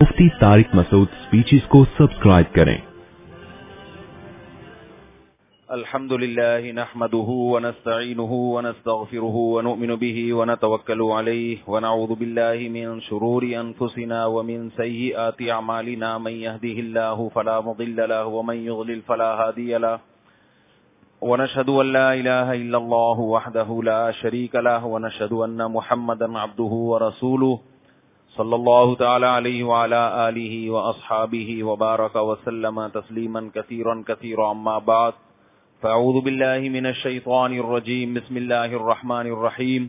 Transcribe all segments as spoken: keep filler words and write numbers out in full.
मुफ्ती Tariq Masood speeches को subscribe करें। अल्हम्दुलिल्लाहि नहमदुहु व नस्तईनुहु व नस्तगफिरुहु व नु'मिनु बिही व नतवक्कलु अलैहि व नऊज़ु बिल्लाहि मिन शुरूरि अनफुसिना व मिन सय्यिआति अमालिना मन यहदिहिल्लाहु फला मुदिल्ल लहु व मन युद्लिल फला हादिय लहु व नशहदु अन ला इलाहा इल्लल्लाहु वहदहु ला शरीक लहु व नशहदु अन्न मुहम्मदन अब्दुहु व रसूलुहु सल्लल्लाहु तआला अलैहि व अला आलिहि व अस्हाबिहि व बारक व सल्लम तस्लीमन कसीरन कसीरा अम्मा बाद फ़अऊज़ु बिल्लाहि मिनश शैतानिर रजीम बिस्मिल्लाहिर रहमानिर रहीम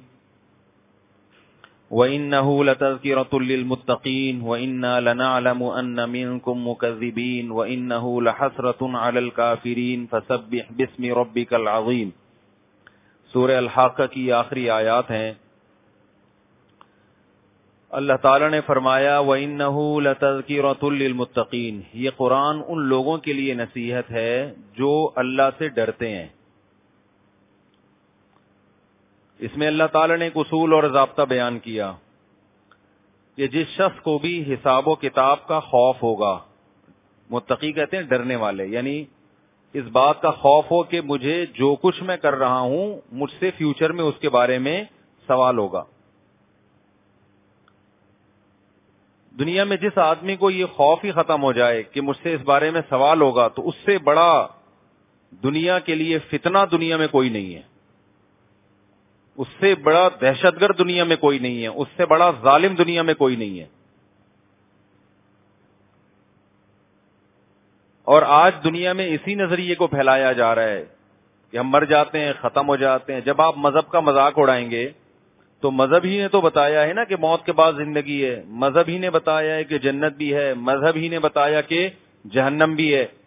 व इन्नहु लतज़किरतुल लिल मुत्तक़ीन व इन्ना लनअलमु अन्न मिनकुम मुकज़्ज़िबीन व इन्नहु लहसरतुन अलल काफ़िरीन फसब्बिह बिस्मि रब्बिकल अज़ीम। सूरह अल-हाक़्क़ा की आखिरी आयत हैं। अल्लाह ताला ने फरमाया व इन्नहु लतज़किरतुल लिल मुत्तक़ीन, ये कुरान उन लोगों के लिए नसीहत है जो अल्लाह से डरते हैं। इसमें अल्लाह ताला ने एक उसूल और ज़ाब्ता बयान किया कि जिस शख्स को भी हिसाब व किताब का खौफ होगा, मुत्तकी कहते हैं डरने वाले, यानी इस बात का खौफ हो कि मुझे जो कुछ मैं कर रहा हूं मुझसे फ्यूचर में उसके बारे में सवाल होगा। दुनिया में जिस आदमी को ये खौफ ही खत्म हो जाए कि मुझसे इस बारे में सवाल होगा, तो उससे बड़ा दुनिया के लिए फितना दुनिया में कोई नहीं है, उससे बड़ा दहशतगर्द दुनिया में कोई नहीं है, उससे बड़ा जालिम दुनिया में कोई नहीं है। और आज दुनिया में इसी नजरिए को फैलाया जा रहा है कि हम मर जाते हैं, खत्म हो जाते हैं। जब आप मजहब का मजाक उड़ाएंगे तो मजहब ही ने तो बताया है ना कि मौत के बाद जिंदगी है, मजहब ही ने बताया है कि जन्नत भी है, मजहब ही ने बताया कि जहन्नम भी है।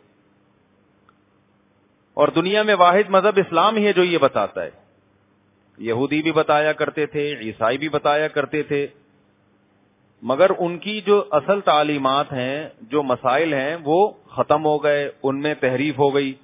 और दुनिया में वाहिद मजहब इस्लाम ही है जो ये बताता है। यहूदी भी बताया करते थे, ईसाई भी बताया करते थे, मगर उनकी जो असल तालीमात हैं, जो मसाइल हैं, वो खत्म हो गए, उनमें तहरीफ हो गई।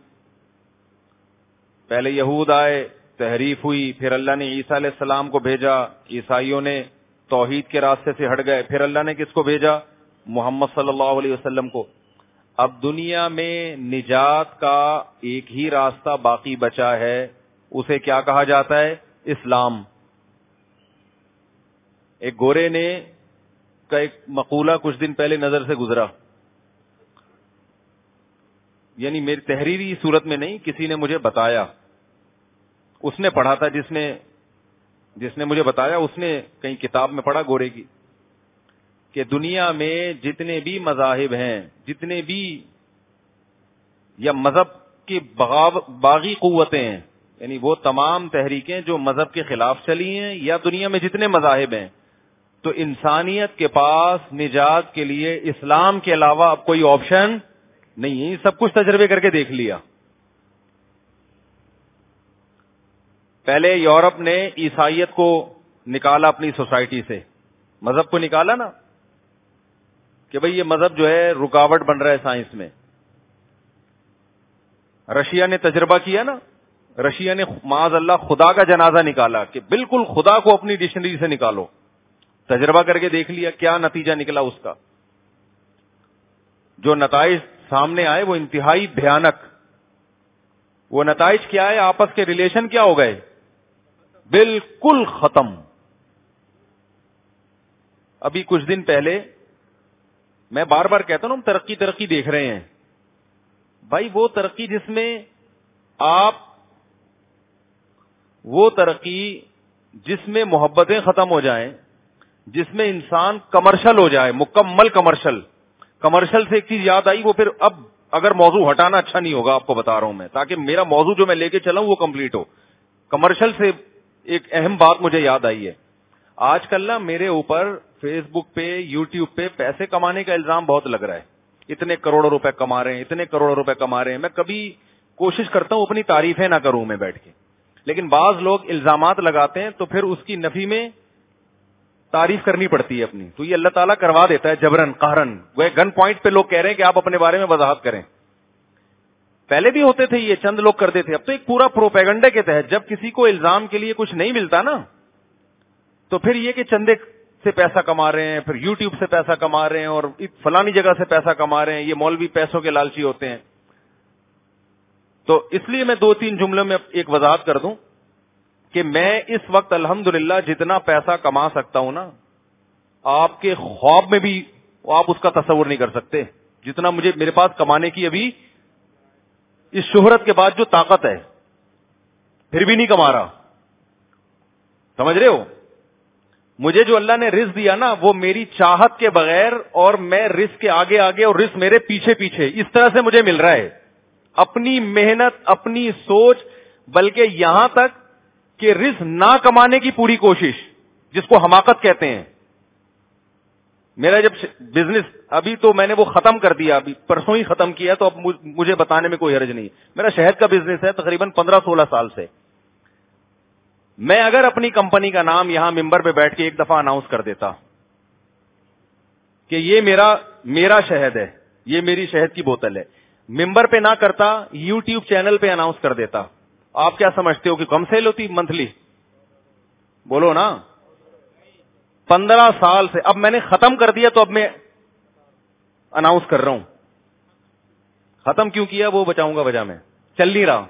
पहले यहूद आए, तहरीफ हुई, फिर अल्लाह ने ईसा अलैहिस्सलाम को भेजा, ईसाइयों ने तौहीद के रास्ते से हट गए, फिर अल्लाह ने किसको भेजा? मोहम्मद सल्लल्लाहु अलैहि वसल्लम को। अब दुनिया में निजात का एक ही रास्ता बाकी बचा है, उसे क्या कहा जाता है? इस्लाम। एक गोरे ने का एक मकूला कुछ दिन पहले नजर से गुजरा, यानी मेरी तहरीरी सूरत में नहीं, किसी ने मुझे बताया, उसने पढ़ा था, जिसने जिसने मुझे बताया उसने कहीं किताब में पढ़ा गोरे की, कि दुनिया में जितने भी मजाहिब हैं, जितने भी या मजहब की बगाव बागी कुव्वतें हैं, यानी वो तमाम तहरीकें जो मजहब के खिलाफ चली हैं, या दुनिया में जितने मजाहिब हैं, तो इंसानियत के पास निजात के लिए इस्लाम के अलावा अब कोई ऑप्शन नहीं है। सब कुछ तजर्बे करके देख लिया। पहले यूरोप ने ईसाइयत को निकाला अपनी सोसाइटी से, मजहब को निकाला ना, कि भाई ये मजहब जो है रुकावट बन रहा है साइंस में। रशिया ने तजर्बा किया ना, रशिया ने माज अल्लाह खुदा का जनाजा निकाला कि बिल्कुल खुदा को अपनी डिक्शनरी से निकालो। तजर्बा करके देख लिया, क्या नतीजा निकला उसका। जो नताइज सामने आए वो इंतहाई भयानक। वो नताइज क्या है? आपस के रिलेशन क्या हो गए? बिल्कुल खत्म। अभी कुछ दिन पहले, मैं बार बार कहता हूं हम तरक्की तरक्की देख रहे हैं, भाई वो तरक्की जिसमें आप वो तरक्की जिसमें मोहब्बतें खत्म हो जाएं, जिसमें इंसान कमर्शियल हो जाए, मुकम्मल कमर्शियल। कमर्शियल से एक चीज याद आई, वो फिर अब अगर मौजू हटाना अच्छा नहीं होगा, आपको बता रहा हूं मैं, ताकि मेरा मौजू जो मैं लेके चला हूं वो कंप्लीट हो। कमर्शियल से एक अहम बात मुझे याद आई है। आजकल ना मेरे ऊपर फेसबुक पे, यूट्यूब पे पैसे कमाने का इल्जाम बहुत लग रहा है। इतने करोड़ों रुपए कमा रहे हैं, इतने करोड़ों रुपए कमा रहे हैं। मैं कभी कोशिश करता हूं अपनी तारीफें ना करूं मैं बैठ के, लेकिन बाज लोग इल्जामात लगाते हैं तो फिर उसकी नफी में तारीफ करनी पड़ती है अपनी। तो ये अल्लाह ताला करवा देता है जबरन कहरन। वह गन पॉइंट पे लोग कह रहे हैं कि आप अपने बारे में वजाहत करें। पहले भी होते थे ये, चंद लोग करते थे। अब तो एक पूरा प्रोपेगेंडा के तहत जब किसी को इल्जाम के लिए कुछ नहीं मिलता ना, तो फिर ये कि चंदे سے پیسہ کما رہے ہیں, پھر یوٹیوب سے پیسہ کما رہے ہیں, اور فلانی جگہ سے پیسہ کما رہے ہیں, یہ مولوی پیسوں کے لالچی ہوتے ہیں. تو اس لیے میں دو تین جملوں میں ایک وضاحت کر دوں کہ میں اس وقت الحمدللہ جتنا پیسہ کما سکتا ہوں نا, آپ کے خواب میں بھی آپ اس کا تصور نہیں کر سکتے, جتنا مجھے میرے پاس کمانے کی ابھی اس شہرت کے بعد جو طاقت ہے, پھر بھی نہیں کما رہا. سمجھ رہے ہو؟ مجھے جو اللہ نے رزق دیا نا, وہ میری چاہت کے بغیر, اور میں رزق کے آگے آگے اور رزق میرے پیچھے پیچھے, اس طرح سے مجھے مل رہا ہے. اپنی محنت, اپنی سوچ, بلکہ یہاں تک کہ رزق نہ کمانے کی پوری کوشش, جس کو حماقت کہتے ہیں. میرا جب بزنس, ابھی تو میں نے وہ ختم کر دیا, ابھی پرسوں ہی ختم کیا, تو اب مجھے بتانے میں کوئی حرج نہیں. میرا شہد کا بزنس ہے تقریباً پندرہ سولہ سال سے. میں اگر اپنی کمپنی کا نام یہاں ممبر پہ بیٹھ کے ایک دفعہ اناؤنس کر دیتا کہ یہ میرا میرا شہد ہے, یہ میری شہد کی بوتل ہے, ممبر پہ نہ کرتا, یوٹیوب چینل پہ اناؤنس کر دیتا, آپ کیا سمجھتے ہو کہ کم سیل ہوتی منتھلی؟ بولو نا. پندرہ سال سے, اب میں نے ختم کر دیا تو اب میں اناؤنس کر رہا ہوں. ختم کیوں کیا وہ بچاؤں گا وجہ میں, چل نہیں رہا.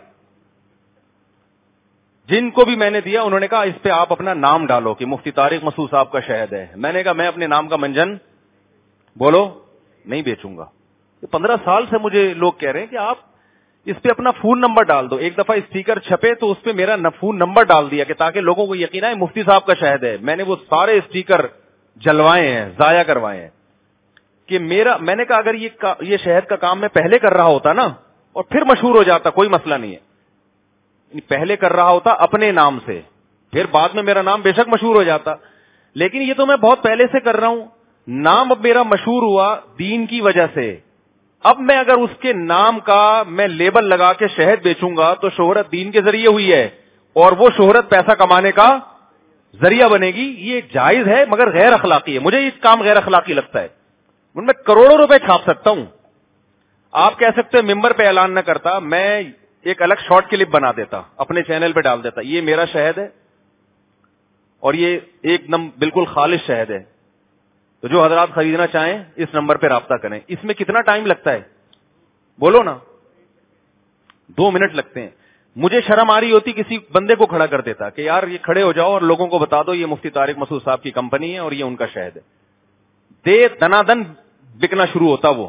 جن کو بھی میں نے دیا انہوں نے کہا اس پہ آپ اپنا نام ڈالو کہ مفتی طارق مسعود صاحب کا شہد ہے. میں نے کہا میں اپنے نام کا منجن بولو نہیں بیچوں گا. پندرہ سال سے مجھے لوگ کہہ رہے ہیں کہ آپ اس پہ اپنا فون نمبر ڈال دو. ایک دفعہ اسٹیکر چھپے تو اس پہ میرا فون نمبر ڈال دیا کہ تاکہ لوگوں کو یقین ہے مفتی صاحب کا شہد ہے. میں نے وہ سارے اسٹیکر جلوائے ہیں, ضائع کروائے ہیں کہ میرا, میں نے کہا اگر یہ یہ شہد کا کام میں پہلے کر رہا ہوتا نا اور پھر مشہور ہو جاتا, کوئی مسئلہ نہیں ہے. پہلے کر رہا ہوتا اپنے نام سے, پھر بعد میں میرا نام بے شک مشہور ہو جاتا, لیکن یہ تو میں بہت پہلے سے کر رہا ہوں. نام اب میرا مشہور ہوا دین کی وجہ سے. اب میں اگر اس کے نام کا میں لیبل لگا کے شہد بیچوں گا تو شہرت دین کے ذریعے ہوئی ہے, اور وہ شہرت پیسہ کمانے کا ذریعہ بنے گی. یہ جائز ہے مگر غیر اخلاقی ہے. مجھے یہ کام غیر اخلاقی لگتا ہے. میں کروڑوں روپے چھاپ سکتا ہوں. آپ کہہ سکتے ہیں ممبر پہ اعلان نہ کرتا, میں ایک الگ شارٹ کلپ بنا دیتا, اپنے چینل پہ ڈال دیتا, یہ میرا شہد ہے اور یہ ایک دم بالکل خالص شہد ہے. تو جو حضرات خریدنا چاہیں اس نمبر پہ رابطہ کریں. اس میں کتنا ٹائم لگتا ہے بولو نا؟ دو منٹ لگتے ہیں. مجھے شرم آ رہی ہوتی کسی بندے کو کھڑا کر دیتا کہ یار یہ کھڑے ہو جاؤ اور لوگوں کو بتا دو یہ مفتی طارق مسعود صاحب کی کمپنی ہے اور یہ ان کا شہد ہے. دے دنا دن بکنا شروع ہوتا. وہ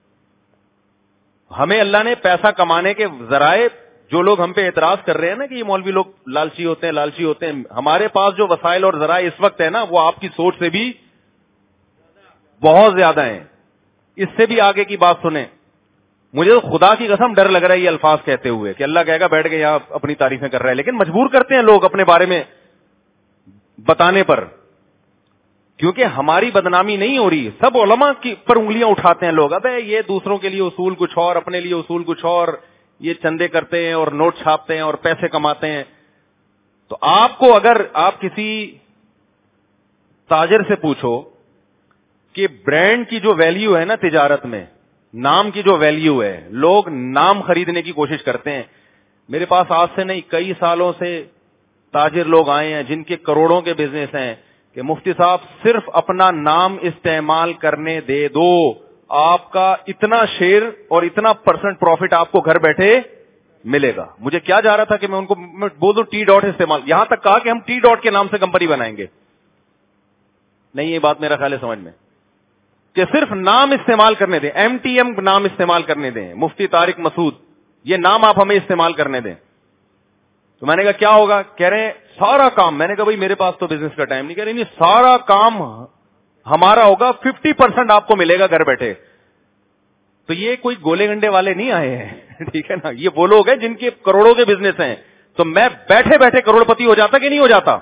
ہمیں اللہ نے پیسہ کمانے کے ذرائع, جو لوگ ہم پہ اعتراض کر رہے ہیں نا کہ یہ مولوی لوگ لالچی ہوتے ہیں لالچی ہوتے ہیں, ہمارے پاس جو وسائل اور ذرائع اس وقت ہے نا وہ آپ کی سوچ سے بھی بہت زیادہ ہیں. اس سے بھی آگے کی بات سنیں. مجھے تو خدا کی قسم ڈر لگ رہا ہے یہ الفاظ کہتے ہوئے کہ اللہ کہے گا بیٹھ کے یہاں اپنی تعریفیں کر رہا ہے, لیکن مجبور کرتے ہیں لوگ اپنے بارے میں بتانے پر, کیونکہ ہماری بدنامی نہیں ہو رہی. سب علماء کی پر انگلیاں اٹھاتے ہیں لوگ, ابے یہ دوسروں کے لیے اصول کچھ اور, اپنے لیے اصول کچھ اور, یہ چندے کرتے ہیں اور نوٹ چھاپتے ہیں اور پیسے کماتے ہیں. تو آپ کو اگر آپ کسی تاجر سے پوچھو کہ برانڈ کی جو ویلیو ہے نا تجارت میں, نام کی جو ویلیو ہے, لوگ نام خریدنے کی کوشش کرتے ہیں. میرے پاس آج سے نہیں کئی سالوں سے تاجر لوگ آئے ہیں جن کے کروڑوں کے بزنس ہیں کہ مفتی صاحب صرف اپنا نام استعمال کرنے دے دو, آپ کا اتنا شیئر اور اتنا پرسنٹ پروفٹ آپ کو گھر بیٹھے ملے گا. مجھے کیا جا رہا تھا کہ میں ان کو بول دوں ٹی ڈاٹ استعمال, یہاں تک کہا کہ ہم ٹی ڈاٹ کے نام سے کمپنی بنائیں گے. نہیں, یہ بات میرا خیال ہے سمجھ میں, کہ صرف نام استعمال کرنے دیں, ایم ٹی ایم نام استعمال کرنے دیں, مفتی طارق مسعود, یہ نام آپ ہمیں استعمال کرنے دیں. تو میں نے کہا کیا ہوگا؟ کہہ رہے ہیں سارا کام. میں نے کہا بھائی میرے پاس تو بزنس کا ٹائم نہیں. کہہ رہے نہیں, سارا کام ہمارا ہوگا, ففٹی پرسینٹ آپ کو ملے گا گھر بیٹھے. تو یہ کوئی گولے گنڈے والے نہیں آئے ہیں, ٹھیک ہے نا, یہ وہ لوگ ہیں جن کے کروڑوں کے بزنس ہیں. تو میں بیٹھے بیٹھے کروڑ پتی ہو جاتا کہ نہیں ہو جاتا؟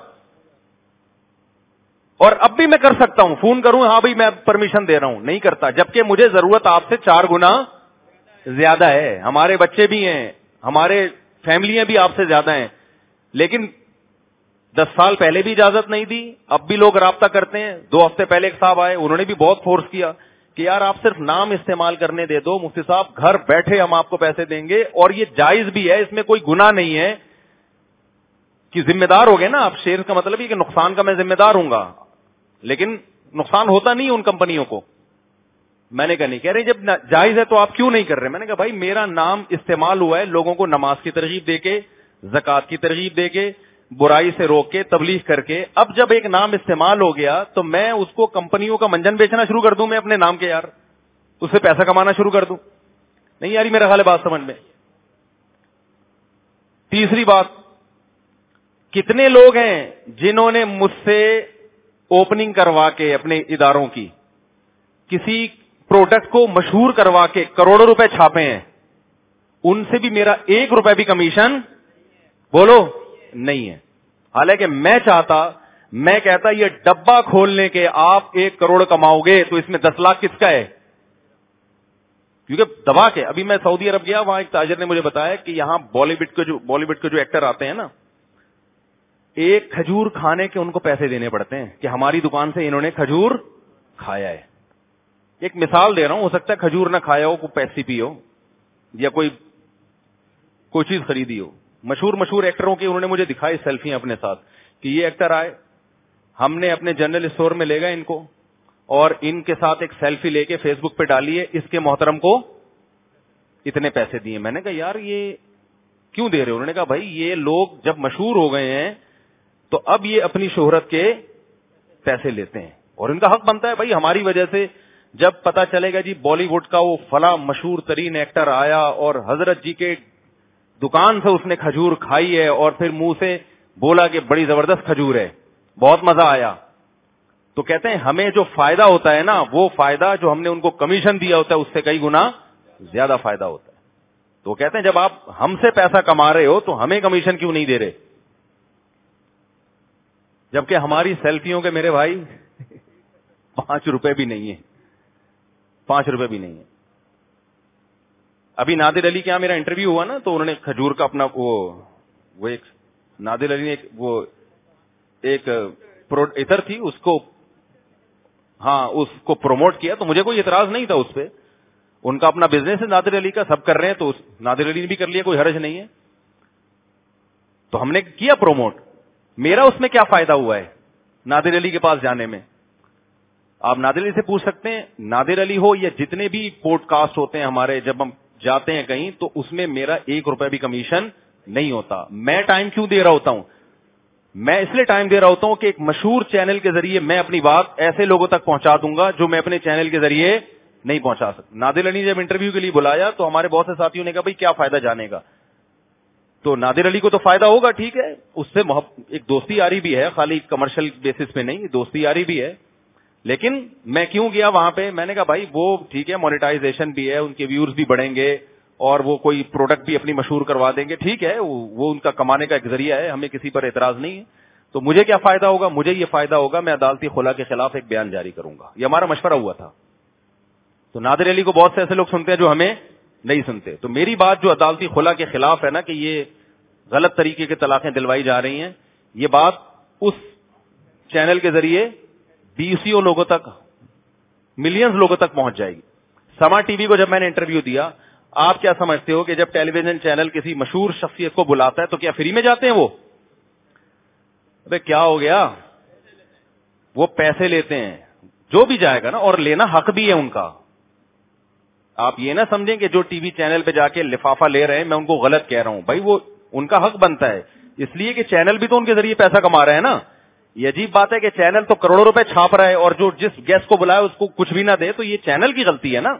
اور اب بھی میں کر سکتا ہوں, فون کروں ہاں بھائی میں پرمیشن دے رہا ہوں, نہیں کرتا, جبکہ مجھے ضرورت آپ سے چار گنا زیادہ ہے. ہمارے بچے بھی ہیں, ہمارے فیملیاں بھی آپ سے زیادہ ہیں, لیکن دس سال پہلے بھی اجازت نہیں دی, اب بھی لوگ رابطہ کرتے ہیں. دو ہفتے پہلے ایک صاحب آئے, انہوں نے بھی بہت فورس کیا کہ یار آپ صرف نام استعمال کرنے دے دو مفتی صاحب, گھر بیٹھے ہم آپ کو پیسے دیں گے, اور یہ جائز بھی ہے, اس میں کوئی گناہ نہیں ہے کہ ذمہ دار ہو گئے نا آپ. شیئر کا مطلب یہ کہ نقصان کا میں ذمہ دار ہوں گا, لیکن نقصان ہوتا نہیں ان کمپنیوں کو. میں نے کہا نہیں. کہہ رہے جب جائز ہے تو آپ کیوں نہیں کر رہے؟ میں نے کہا بھائی میرا نام استعمال ہوا ہے لوگوں کو نماز کی ترغیب دے کے, زکات کی ترغیب دے کے, برائی سے روک کے, تبلیغ کر کے. اب جب ایک نام استعمال ہو گیا تو میں اس کو کمپنیوں کا منجن بیچنا شروع کر دوں میں اپنے نام کے, یار اس سے پیسہ کمانا شروع کر دوں؟ نہیں یاری, میرا خیال ہے بات سمجھ میں. تیسری بات, کتنے لوگ ہیں جنہوں نے مجھ سے اوپننگ کروا کے اپنے اداروں کی کسی پروڈکٹ کو مشہور کروا کے کروڑوں روپے چھاپے ہیں, ان سے بھی میرا ایک روپے بھی کمیشن بولو نہیں ہے. حالانکہ میں چاہتا, میں کہتا یہ ڈبہ کھولنے کے آپ ایک کروڑ کماؤ گے تو اس میں دس لاکھ کس کا ہے؟ کیونکہ دبا کے. ابھی میں سعودی عرب گیا, وہاں ایک تاجر نے مجھے بتایا کہ یہاں بالی ووڈ کے جو بالی ووڈ کے جو ایکٹر آتے ہیں نا, ایک کھجور کھانے کے ان کو پیسے دینے پڑتے ہیں کہ ہماری دکان سے انہوں نے کھجور کھایا ہے. ایک مثال دے رہا ہوں, ہو سکتا ہے کھجور نہ کھایا ہو, کوئی پیپسی پی ہو یا کوئی کوئی چیز خریدی ہو. مشہور مشہور ایکٹروں کی انہوں نے مجھے دکھائی سیلفیاں اپنے ساتھ کہ یہ ایکٹر آئے, ہم نے اپنے جنرل اسٹور میں لے گئے ان کو اور ان کے ساتھ ایک سیلفی لے کے فیس بک پہ ڈالی ہے, اس کے محترم کو اتنے پیسے دیے. میں نے کہا یار یہ کیوں دے رہے ہو؟ انہوں نے کہا بھائی یہ لوگ جب مشہور ہو گئے ہیں تو اب یہ اپنی شہرت کے پیسے لیتے ہیں اور ان کا حق بنتا ہے. بھائی ہماری وجہ سے جب پتا چلے گا جی بالی ووڈ کا وہ فلاں مشہور ترین ایکٹر آیا اور حضرت جی کے دکان سے اس نے کھجور کھائی ہے اور پھر منہ سے بولا کہ بڑی زبردست کھجور ہے, بہت مزہ آیا, تو کہتے ہیں ہمیں جو فائدہ ہوتا ہے نا, وہ فائدہ جو ہم نے ان کو کمیشن دیا ہوتا ہے اس سے کئی گنا زیادہ فائدہ ہوتا ہے. تو کہتے ہیں جب آپ ہم سے پیسہ کما رہے ہو تو ہمیں کمیشن کیوں نہیں دے رہے؟ جبکہ ہماری سیلفیوں کے میرے بھائی پانچ روپے بھی نہیں ہے, پانچ روپے بھی نہیں ہے. ابھی نادر علی کے یہاں میرا انٹرویو ہوا نا, تو انہوں نے کھجور کا اپنا وہ وہ ایک نادر علی نے ایک وہ ایک اتر تھی اس کو, ہاں اس کو پروموٹ کیا, تو مجھے کوئی اعتراض نہیں تھا اس پہ. ان کا اپنا بزنس ہے نادر علی کا, سب کر رہے ہیں, تو نادر علی نے بھی کر لیا, کوئی حرج نہیں ہے. تو ہم نے کیا پروموٹ. میرا اس میں کیا فائدہ ہوا ہے نادر علی کے پاس جانے میں؟ آپ نادر علی سے پوچھ سکتے ہیں. نادر علی ہو یا جتنے بھی پوڈ کاسٹ ہوتے ہیں ہمارے, جب ہم جاتے ہیں کہیں تو اس میں میرا ایک روپے بھی کمیشن نہیں ہوتا. میں ٹائم کیوں دے رہا ہوتا ہوں؟ میں اس لیے ٹائم دے رہا ہوتا ہوں کہ ایک مشہور چینل کے ذریعے میں اپنی بات ایسے لوگوں تک پہنچا دوں گا جو میں اپنے چینل کے ذریعے نہیں پہنچا سکتا. نادر علی نے جب انٹرویو کے لیے بلایا تو ہمارے بہت سے ساتھیوں نے کہا بھائی کیا فائدہ جانے کا؟ تو نادر علی کو تو فائدہ ہوگا, ٹھیک ہے, اس سے ایک دوستی یاری بھی ہے, خالی کمرشل بیسس پہ نہیں, دوستی یاری بھی ہے. لیکن میں کیوں گیا وہاں پہ؟ میں نے کہا بھائی وہ ٹھیک ہے, مونیٹائزیشن بھی ہے, ان کے ویورز بھی بڑھیں گے اور وہ کوئی پروڈکٹ بھی اپنی مشہور کروا دیں گے, ٹھیک ہے, وہ ان کا کمانے کا ایک ذریعہ ہے, ہمیں کسی پر اعتراض نہیں ہے. تو مجھے کیا فائدہ ہوگا؟ مجھے یہ فائدہ ہوگا میں عدالتی خلا کے خلاف ایک بیان جاری کروں گا. یہ ہمارا مشورہ ہوا تھا. تو نادر علی کو بہت سے ایسے لوگ سنتے ہیں جو ہمیں نہیں سنتے. تو میری بات جو عدالتی خلا کے خلاف ہے نا, کہ یہ غلط طریقے کے طلاقیں دلوائی جا رہی ہیں, یہ بات اس چینل کے ذریعے بیسوں لوگوں تک, ملینز لوگوں تک پہنچ جائے گی. سما ٹی وی کو جب میں نے انٹرویو دیا, آپ کیا سمجھتے ہو کہ جب ٹیلی ویژن چینل کسی مشہور شخصیت کو بلاتا ہے تو کیا فری میں جاتے ہیں وہ؟ ابے کیا ہو گیا, وہ پیسے لیتے ہیں جو بھی جائے گا نا, اور لینا حق بھی ہے ان کا. آپ یہ نہ سمجھیں کہ جو ٹی وی چینل پہ جا کے لفافہ لے رہے ہیں میں ان کو غلط کہہ رہا ہوں. بھائی وہ ان کا حق بنتا ہے, اس لیے کہ چینل بھی تو ان کے ذریعے پیسہ کما رہے ہیں نا. یہ عجیب بات ہے کہ چینل تو کروڑوں روپے چھاپ رہا ہے اور جو جس گیسٹ کو بلایا اس کو کچھ بھی نہ دے, تو یہ چینل کی غلطی ہے نا.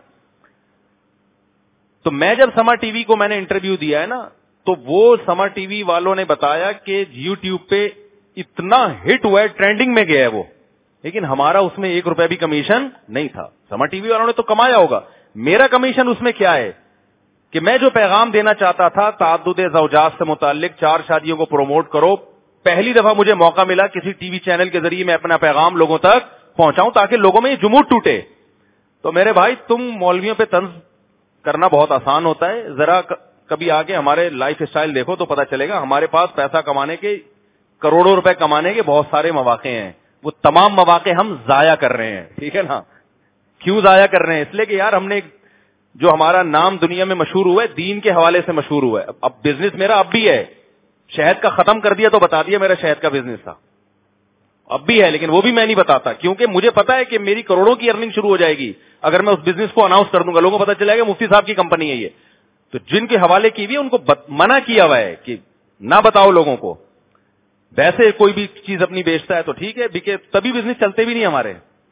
تو میں جب سما ٹی وی کو میں نے انٹرویو دیا ہے نا, تو وہ سما ٹی وی والوں نے بتایا کہ یوٹیوب پہ اتنا ہٹ ہوا ہے, ٹرینڈنگ میں گیا ہے وہ, لیکن ہمارا اس میں ایک روپے بھی کمیشن نہیں تھا. سما ٹی وی والوں نے تو کمایا ہوگا, میرا کمیشن اس میں کیا ہے کہ میں جو پیغام دینا چاہتا تھا تعدد زوجات سے متعلق, چار شادیوں کو پروموٹ کرو, پہلی دفعہ مجھے موقع ملا کسی ٹی وی چینل کے ذریعے میں اپنا پیغام لوگوں تک پہنچاؤں تاکہ لوگوں میں یہ جمود ٹوٹے. تو میرے بھائی تم مولویوں پہ طنز کرنا بہت آسان ہوتا ہے, ذرا کبھی آگے ہمارے لائف اسٹائل دیکھو تو پتا چلے گا. ہمارے پاس پیسہ کمانے کے, کروڑوں روپے کمانے کے بہت سارے مواقع ہیں, وہ تمام مواقع ہم ضائع کر رہے ہیں, ٹھیک ہے نا. کیوں ضائع کر رہے ہیں؟ اس لیے کہ یار ہم نے جو ہمارا نام دنیا میں مشہور ہوا ہے دین کے حوالے سے مشہور ہوا ہے. اب بزنس میرا اب بھی ہے, شہد کا ختم کر دیا تو بتا دیا میرا شہد کا بزنس تھا. اب بھی ہے لیکن وہ بھی میں نہیں بتاتا, کیونکہ مجھے پتا ہے کہ میری کروڑوں کی ارننگ شروع ہو جائے گی اگر میں اس بزنس کو اناؤنس کر دوں گا. لوگوں کو پتا چلے گا مفتی صاحب کی کمپنی ہے یہ. تو جن کے حوالے کی بھی ان کو منع کیا ہوا ہے کہ نہ بتاؤ لوگوں کو. ویسے کوئی بھی چیز اپنی بیچتا ہے تو ٹھیک ہے, بکے تبھی بزنس چلتے بھی نہیں ہمارے.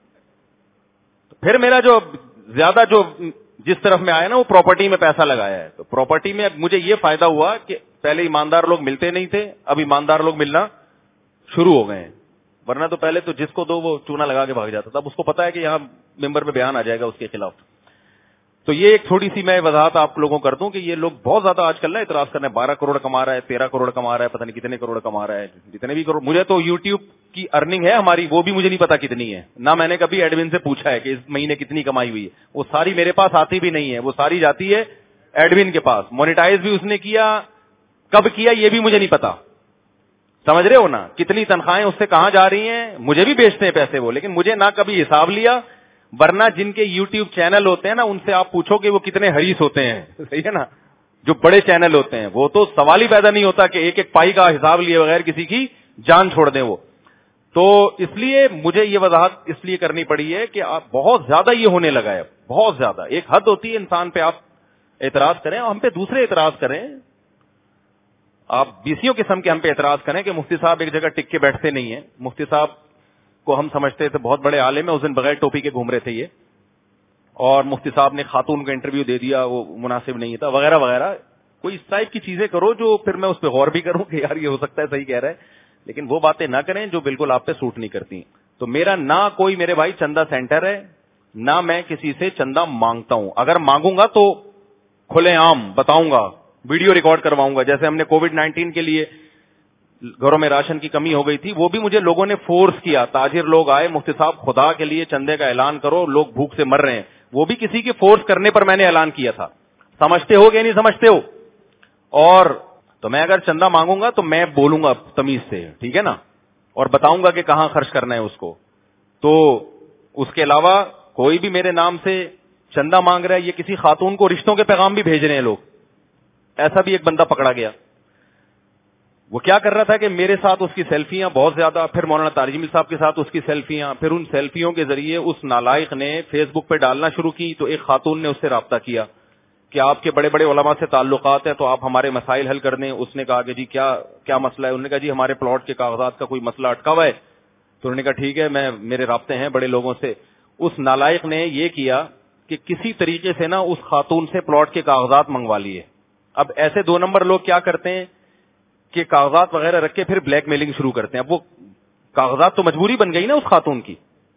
پھر میرا جو زیادہ جو جس طرف میں آیا نا وہ پراپرٹی میں پیسہ لگایا ہے. تو پراپرٹی میں مجھے یہ فائدہ ہوا کہ پہلے ایماندار لوگ ملتے نہیں تھے, اب ایماندار لوگ ملنا شروع ہو گئے ہیں. ورنہ تو پہلے تو جس کو دو وہ چونا لگا کے بھاگ جاتا تھا. اب اس کو پتا ہے کہ یہاں ممبر میں بیان آ جائے گا اس کے خلاف. تو یہ ایک تھوڑی سی میں وضاحت آپ لوگوں کو کر دوں کہ یہ لوگ بہت زیادہ آج کل نا اعتراض کرنے, بارہ کروڑ کما رہا ہے, تیرہ کروڑ کما رہا ہے, پتہ نہیں کتنے کروڑ کما رہا ہے, جتنے بھی کروڑ. مجھے تو یوٹیوب کی ارننگ ہے ہماری وہ بھی مجھے نہیں پتا کتنی ہے, نہ میں نے کبھی ایڈمن سے پوچھا ہے کہ اس مہینے کتنی کمائی ہوئی ہے. وہ ساری میرے پاس آتی بھی نہیں ہے, وہ ساری جاتی ہے ایڈمن کے پاس. مونیٹائز بھی اس نے کیا, کب کیا یہ بھی مجھے نہیں پتا. سمجھ رہے ہو نا, کتنی تنخواہیں اس سے کہاں جا رہی ہیں. مجھے بھی بیچتے ہیں پیسے وہ, لیکن مجھے نہ کبھی حساب لیا. ورنہ جن کے یوٹیوب چینل ہوتے ہیں نا ان سے آپ پوچھو کہ وہ کتنے حریص ہوتے ہیں, صحیح ہے نا. جو بڑے چینل ہوتے ہیں وہ تو سوال ہی پیدا نہیں ہوتا کہ ایک ایک پائی کا حساب لیے بغیر کسی کی جان چھوڑ دیں وہ. تو اس لیے مجھے یہ وضاحت اس لیے کرنی پڑی ہے کہ آپ بہت زیادہ یہ ہونے لگا ہے, بہت زیادہ. ایک حد ہوتی ہے انسان پہ آپ اعتراض کریں اور ہم پہ دوسرے اعتراض کریں. آپ بیسیوں قسم کے ہم پہ اعتراض کریں کہ مفتی صاحب ایک جگہ ٹک کے بیٹھتے نہیں ہیں. مفتی صاحب کو ہم سمجھتے تھے بہت بڑے عالم ہیں, اس دن بغیر ٹوپی کے گھوم رہے تھے یہ, اور مفتی صاحب نے خاتون کا انٹرویو دے دیا, وہ مناسب نہیں تھا وغیرہ وغیرہ. کوئی اس ٹائپ کی چیزیں کرو جو پھر میں اس پہ غور بھی کروں کہ یار یہ ہو سکتا ہے صحیح کہہ رہا ہے, لیکن وہ باتیں نہ کریں جو بالکل آپ پہ سوٹ نہیں کرتی. تو میرا نہ کوئی میرے بھائی چندہ سینٹر ہے, نہ میں کسی سے چندہ مانگتا ہوں. اگر مانگوں گا تو کھلے عام بتاؤں گا, ویڈیو ریکارڈ کرواؤں گا. جیسے ہم نے کووڈ نائنٹین کے لیے گھروں میں راشن کی کمی ہو گئی تھی, وہ بھی مجھے لوگوں نے فورس کیا. تاجر لوگ آئے, مفتی صاحب خدا کے لیے چندے کا اعلان کرو, لوگ بھوک سے مر رہے ہیں. وہ بھی کسی کے فورس کرنے پر میں نے اعلان کیا تھا. سمجھتے ہو کہ نہیں سمجھتے ہو؟ اور تو میں اگر چندہ مانگوں گا تو میں بولوں گا تمیز سے, ٹھیک ہے نا, اور بتاؤں گا کہ کہاں خرچ کرنا ہے اس کو. تو اس کے علاوہ کوئی بھی میرے نام سے چندہ مانگ رہا ہے, یہ کسی خاتون کو رشتوں کے پیغام بھی بھیج رہے ہیں لوگ. ایسا بھی ایک بندہ پکڑا گیا. وہ کیا کر رہا تھا کہ میرے ساتھ اس کی سیلفیاں بہت زیادہ, پھر مولانا طارق جمیل صاحب کے ساتھ اس کی سیلفیاں, پھر ان سیلفیوں کے ذریعے اس نالائق نے فیس بک پہ ڈالنا شروع کی. تو ایک خاتون نے اس سے رابطہ کیا کہ آپ کے بڑے بڑے علماء سے تعلقات ہیں تو آپ ہمارے مسائل حل کر دیں. اس نے کہا کہ جی کیا کیا مسئلہ ہے؟ انہوں نے کہا جی ہمارے پلاٹ کے کاغذات کا کوئی مسئلہ اٹکا ہوا ہے. تو انہوں نے کہا ٹھیک ہے, میں میرے رابطے ہیں بڑے لوگوں سے. اس نالائق نے یہ کیا کہ کسی طریقے سے نا اس خاتون سے پلاٹ کے کاغذات منگوا لیے. اب ایسے دو نمبر لوگ کیا کرتے ہیں کہ کاغذات وغیرہ رکھ کے پھر بلیک میلنگ شروع کرتے ہیں. اب وہ کاغذات تو مجبوری بن گئی نا اس خاتون کی.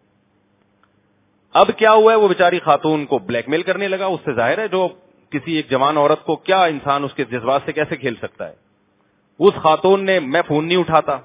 اب کیا ہوا ہے, وہ بیچاری خاتون کو بلیک میل کرنے لگا. اس سے ظاہر ہے جو کسی ایک جوان عورت کو کیا انسان اس کے جذبات سے کیسے کھیل سکتا ہے. اس خاتون نے, میں فون نہیں اٹھاتا,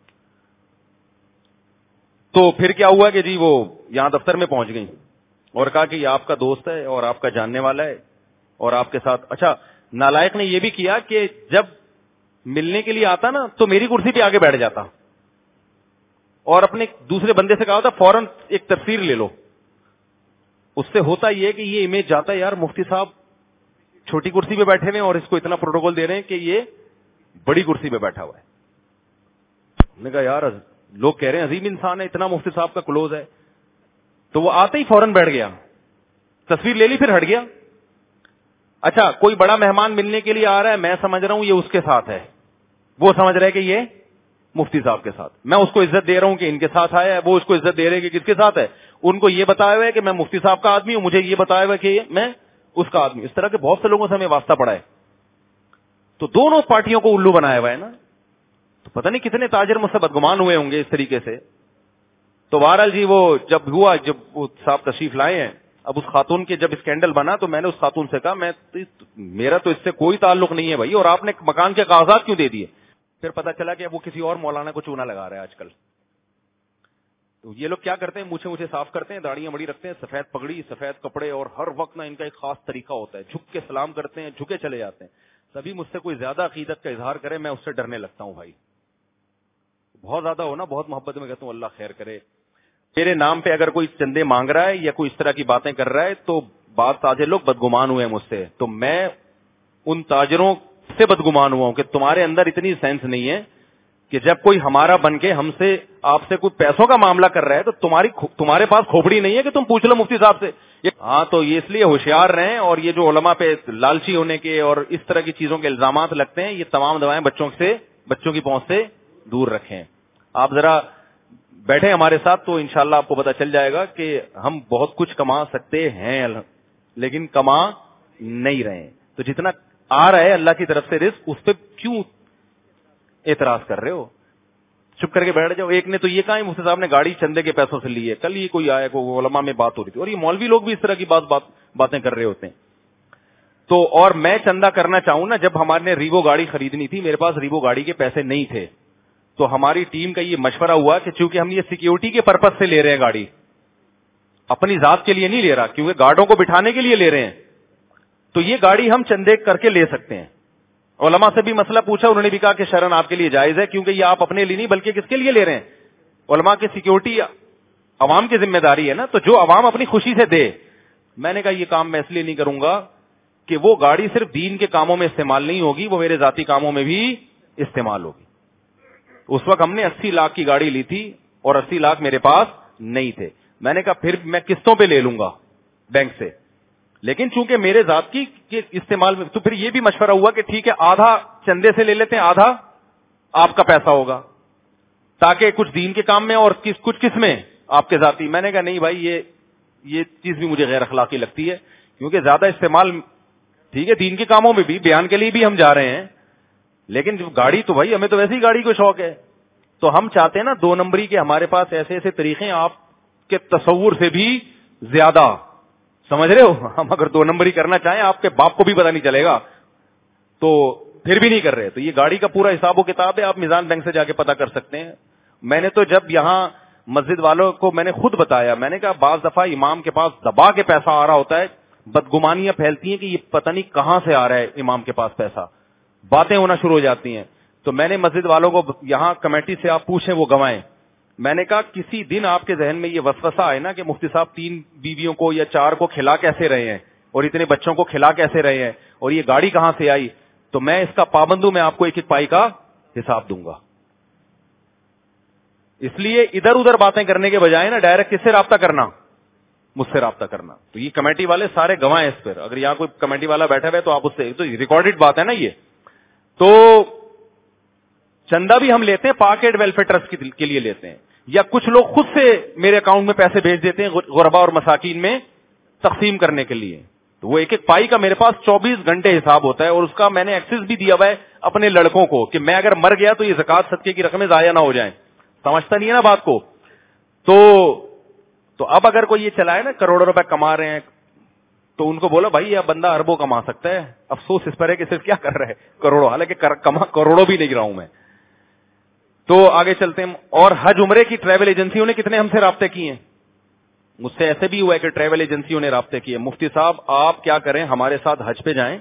تو پھر کیا ہوا کہ جی وہ یہاں دفتر میں پہنچ گئی اور کہا کہ یہ آپ کا دوست ہے اور آپ کا جاننے والا ہے اور آپ کے ساتھ. اچھا, نالائق نے یہ بھی کیا کہ جب ملنے کے لیے آتا نا تو میری کرسی پہ آگے بیٹھ جاتا اور اپنے دوسرے بندے سے کہا ہوتا فوراً ایک تصویر لے لو. اس سے ہوتا یہ کہ یہ امیج جاتا ہے یار مفتی صاحب چھوٹی کرسی پہ بیٹھے ہوئے اور اس کو اتنا پروٹوکول دے رہے ہیں کہ یہ بڑی کرسی پہ بیٹھا ہوا ہے. نے کہا یار لوگ کہہ رہے ہیں عظیم انسان ہے, اتنا مفتی صاحب کا کلوز ہے. تو وہ آتے ہی فوراً بیٹھ گیا, تصویر لے لی, پھر ہٹ گیا. اچھا, کوئی بڑا مہمان ملنے کے لیے آ رہا ہے, میں سمجھ رہا ہوں یہ اس کے ساتھ ہے, وہ سمجھ رہا ہے کہ یہ مفتی صاحب کے ساتھ. میں اس کو عزت دے رہا ہوں کہ ان کے ساتھ آیا ہے, وہ اس کو عزت دے رہے کہ کس کے ساتھ ہے. ان کو یہ بتایا ہوا ہے کہ میں مفتی صاحب کا آدمی ہوں, مجھے یہ بتایا ہوا ہے کہ میں اس کا آدمی. اس طرح کے بہت سے لوگوں سے ہمیں واسطہ پڑا ہے. تو دونوں پارٹیوں کو الو بنایا ہوا ہے نا. تو پتہ نہیں کتنے تاجر مجھ سے بدگمان ہوئے ہوں گے اس طریقے سے. تو بہرحال جی وہ جب ہوا, جب وہ صاحب تشریف لائے ہیں, اب اس خاتون کے جب اسکینڈل بنا تو میں نے اس خاتون سے کہا میں میرا تو اس سے کوئی تعلق نہیں ہے بھائی, اور آپ نے مکان کے کاغذات کیوں دے دیے؟ پھر پتا چلا کہ اب وہ کسی اور مولانا کو چونا لگا رہا ہے آج کل. تو یہ لوگ کیا کرتے ہیں, مونچھیں مونچھیں صاف کرتے ہیں, داڑیاں بڑی رکھتے ہیں, سفید پگڑی سفید کپڑے, اور ہر وقت نا ان کا ایک خاص طریقہ ہوتا ہے, جھک کے سلام کرتے ہیں, جھکے چلے جاتے ہیں. تبھی مجھ سے کوئی زیادہ عقیدت کا اظہار کرے میں اس سے ڈرنے لگتا ہوں بھائی. بہت زیادہ ہو نا, بہت محبت میں کہتا ہوں اللہ خیر کرے. میرے نام پہ اگر کوئی چندے مانگ رہا ہے یا کوئی اس طرح کی باتیں کر رہا ہے تو بعض تاجر لوگ بدگمان ہوئے ہیں مجھ سے. تو میں ان تاجروں سے بدگمان ہوا ہوں کہ تمہارے اندر اتنی سینس نہیں ہے کہ جب کوئی ہمارا بن کے ہم سے آپ سے کوئی پیسوں کا معاملہ کر رہا ہے تو تمہاری تمہارے پاس کھوپڑی نہیں ہے کہ تم پوچھ لو مفتی صاحب سے. ہاں تو یہ اس لیے ہوشیار رہیں, اور یہ جو علماء پہ لالچی ہونے کے اور اس طرح کی چیزوں کے الزامات لگتے ہیں, یہ تمام دوائیں بچوں سے بچوں کی پہنچ سے دور رکھیں. آپ ذرا بیٹھے ہمارے ساتھ تو انشاءاللہ آپ کو پتا چل جائے گا کہ ہم بہت کچھ کما سکتے ہیں لیکن کما نہیں رہے. تو جتنا آ رہا ہے اللہ کی طرف سے رزق, اس پہ کیوں اعتراض کر رہے ہو؟ چپ کر کے بیٹھ جاؤ. ایک نے تو یہ کہا مفتی صاحب نے گاڑی چندے کے پیسوں سے لی ہے, کل یہ کوئی آیا کوئی علماء میں بات ہو رہی تھی, اور یہ مولوی لوگ بھی اس طرح کی بات بات باتیں کر رہے ہوتے ہیں. تو اور میں چندہ کرنا چاہوں نا, جب ہمارے نے ریوو گاڑی خریدنی تھی, میرے پاس ریوو گاڑی کے پیسے نہیں تھے, تو ہماری ٹیم کا یہ مشورہ ہوا کہ چونکہ ہم یہ سیکیورٹی کے پرپز سے لے رہے ہیں گاڑی, اپنی ذات کے لیے نہیں لے رہا, کیونکہ گارڈوں کو بٹھانے کے لیے لے رہے ہیں, تو یہ گاڑی ہم چندے کر کے لے سکتے ہیں. علماء سے بھی مسئلہ پوچھا, انہوں نے بھی کہا کہ شرعن آپ کے لیے جائز ہے, کیونکہ یہ آپ اپنے لیے نہیں بلکہ کس کے لیے لے رہے ہیں, علماء کی سیکیورٹی عوام کی ذمہ داری ہے نا, تو جو عوام اپنی خوشی سے دے. میں نے کہا یہ کام میں اس لیے نہیں کروں گا کہ وہ گاڑی صرف دین کے کاموں میں استعمال نہیں ہوگی, وہ میرے ذاتی کاموں میں بھی استعمال ہوگی. اس وقت ہم نے اسی لاکھ کی گاڑی لی تھی اور اسی لاکھ میرے پاس نہیں تھے. میں نے کہا پھر میں قسطوں پہ لے لوں گا بینک سے, لیکن چونکہ میرے ذات کی استعمال میں, تو پھر یہ بھی مشورہ ہوا کہ ٹھیک ہے آدھا چندے سے لے لیتے ہیں, آدھا آپ کا پیسہ ہوگا, تاکہ کچھ دین کے کام میں اور کس کچھ کس میں آپ کے ذاتی. میں نے کہا نہیں بھائی, یہ یہ چیز بھی مجھے غیر اخلاقی لگتی ہے, کیونکہ زیادہ استعمال ٹھیک ہے دین کے کاموں میں بھی, بیان کے لیے بھی ہم جا رہے ہیں, لیکن گاڑی تو بھائی ہمیں تو ویسے ہی گاڑی کو شوق ہے, تو ہم چاہتے ہیں نا دو نمبری کے ہمارے پاس ایسے ایسے طریقے آپ کے تصور سے بھی زیادہ, سمجھ رہے ہو, ہم اگر دو نمبری کرنا چاہیں آپ کے باپ کو بھی پتہ نہیں چلے گا, تو پھر بھی نہیں کر رہے. تو یہ گاڑی کا پورا حساب و کتاب ہے, آپ میزان بینک سے جا کے پتہ کر سکتے ہیں. میں نے تو جب یہاں مسجد والوں کو میں نے خود بتایا, میں نے کہا بعض دفعہ امام کے پاس دبا کے پیسہ آ رہا ہوتا ہے, بدگمانیاں پھیلتی ہیں کہ یہ پتہ نہیں کہاں سے آ رہا ہے امام کے پاس پیسہ, باتیں ہونا شروع ہو جاتی ہیں. تو میں نے مسجد والوں کو, یہاں کمیٹی سے آپ پوچھیں وہ گوائیں, میں نے کہا کسی دن آپ کے ذہن میں یہ وسوسہ آئے نا کہ مفتی صاحب تین بیویوں کو یا چار کو کھلا کیسے رہے ہیں اور اتنے بچوں کو کھلا کیسے رہے ہیں اور یہ گاڑی کہاں سے آئی, تو میں اس کا پابند ہوں, میں آپ کو ایک ایک پائی کا حساب دوں گا. اس لیے ادھر ادھر باتیں کرنے کے بجائے نا ڈائریکٹ کس سے رابطہ کرنا, مجھ سے رابطہ کرنا. تو یہ کمیٹی والے سارے گواہ اس پر, اگر یہاں کوئی کمیٹی والا بیٹھا ہوئے تو آپ اس سے, تو ریکارڈڈ بات ہے نا یہ. تو چندہ بھی ہم لیتے ہیں پاک ایڈ ویلفیئر ٹرسٹ کے لیے لیتے ہیں, یا کچھ لوگ خود سے میرے اکاؤنٹ میں پیسے بھیج دیتے ہیں غربا اور مساکین میں تقسیم کرنے کے لیے. تو وہ ایک ایک پائی کا میرے پاس چوبیس گھنٹے حساب ہوتا ہے, اور اس کا میں نے ایکسس بھی دیا ہوا ہے اپنے لڑکوں کو کہ میں اگر مر گیا تو یہ زکات صدقے کی رقمیں ضائع نہ ہو جائیں. سمجھتا نہیں ہے نا بات کو. تو تو اب اگر کوئی یہ چلائے نا کروڑوں روپے کما رہے ہیں, تو ان کو بولا بھائی یہ بندہ اربوں کما سکتا ہے, افسوس اس پر ہے کہ صرف کیا کر رہا ہے کروڑوں, حالانکہ کما کروڑوں بھی نہیں رہا ہوں میں. تو آگے چلتے ہیں. اور حج عمرے کی ٹریول ایجنسیوں نے کتنے ہم سے رابطے کیے ہیں, مجھ سے ایسے بھی ہوا ہے کہ ٹریول ایجنسیوں نے رابطے کیے, مفتی صاحب آپ کیا کریں ہمارے ساتھ حج پہ جائیں,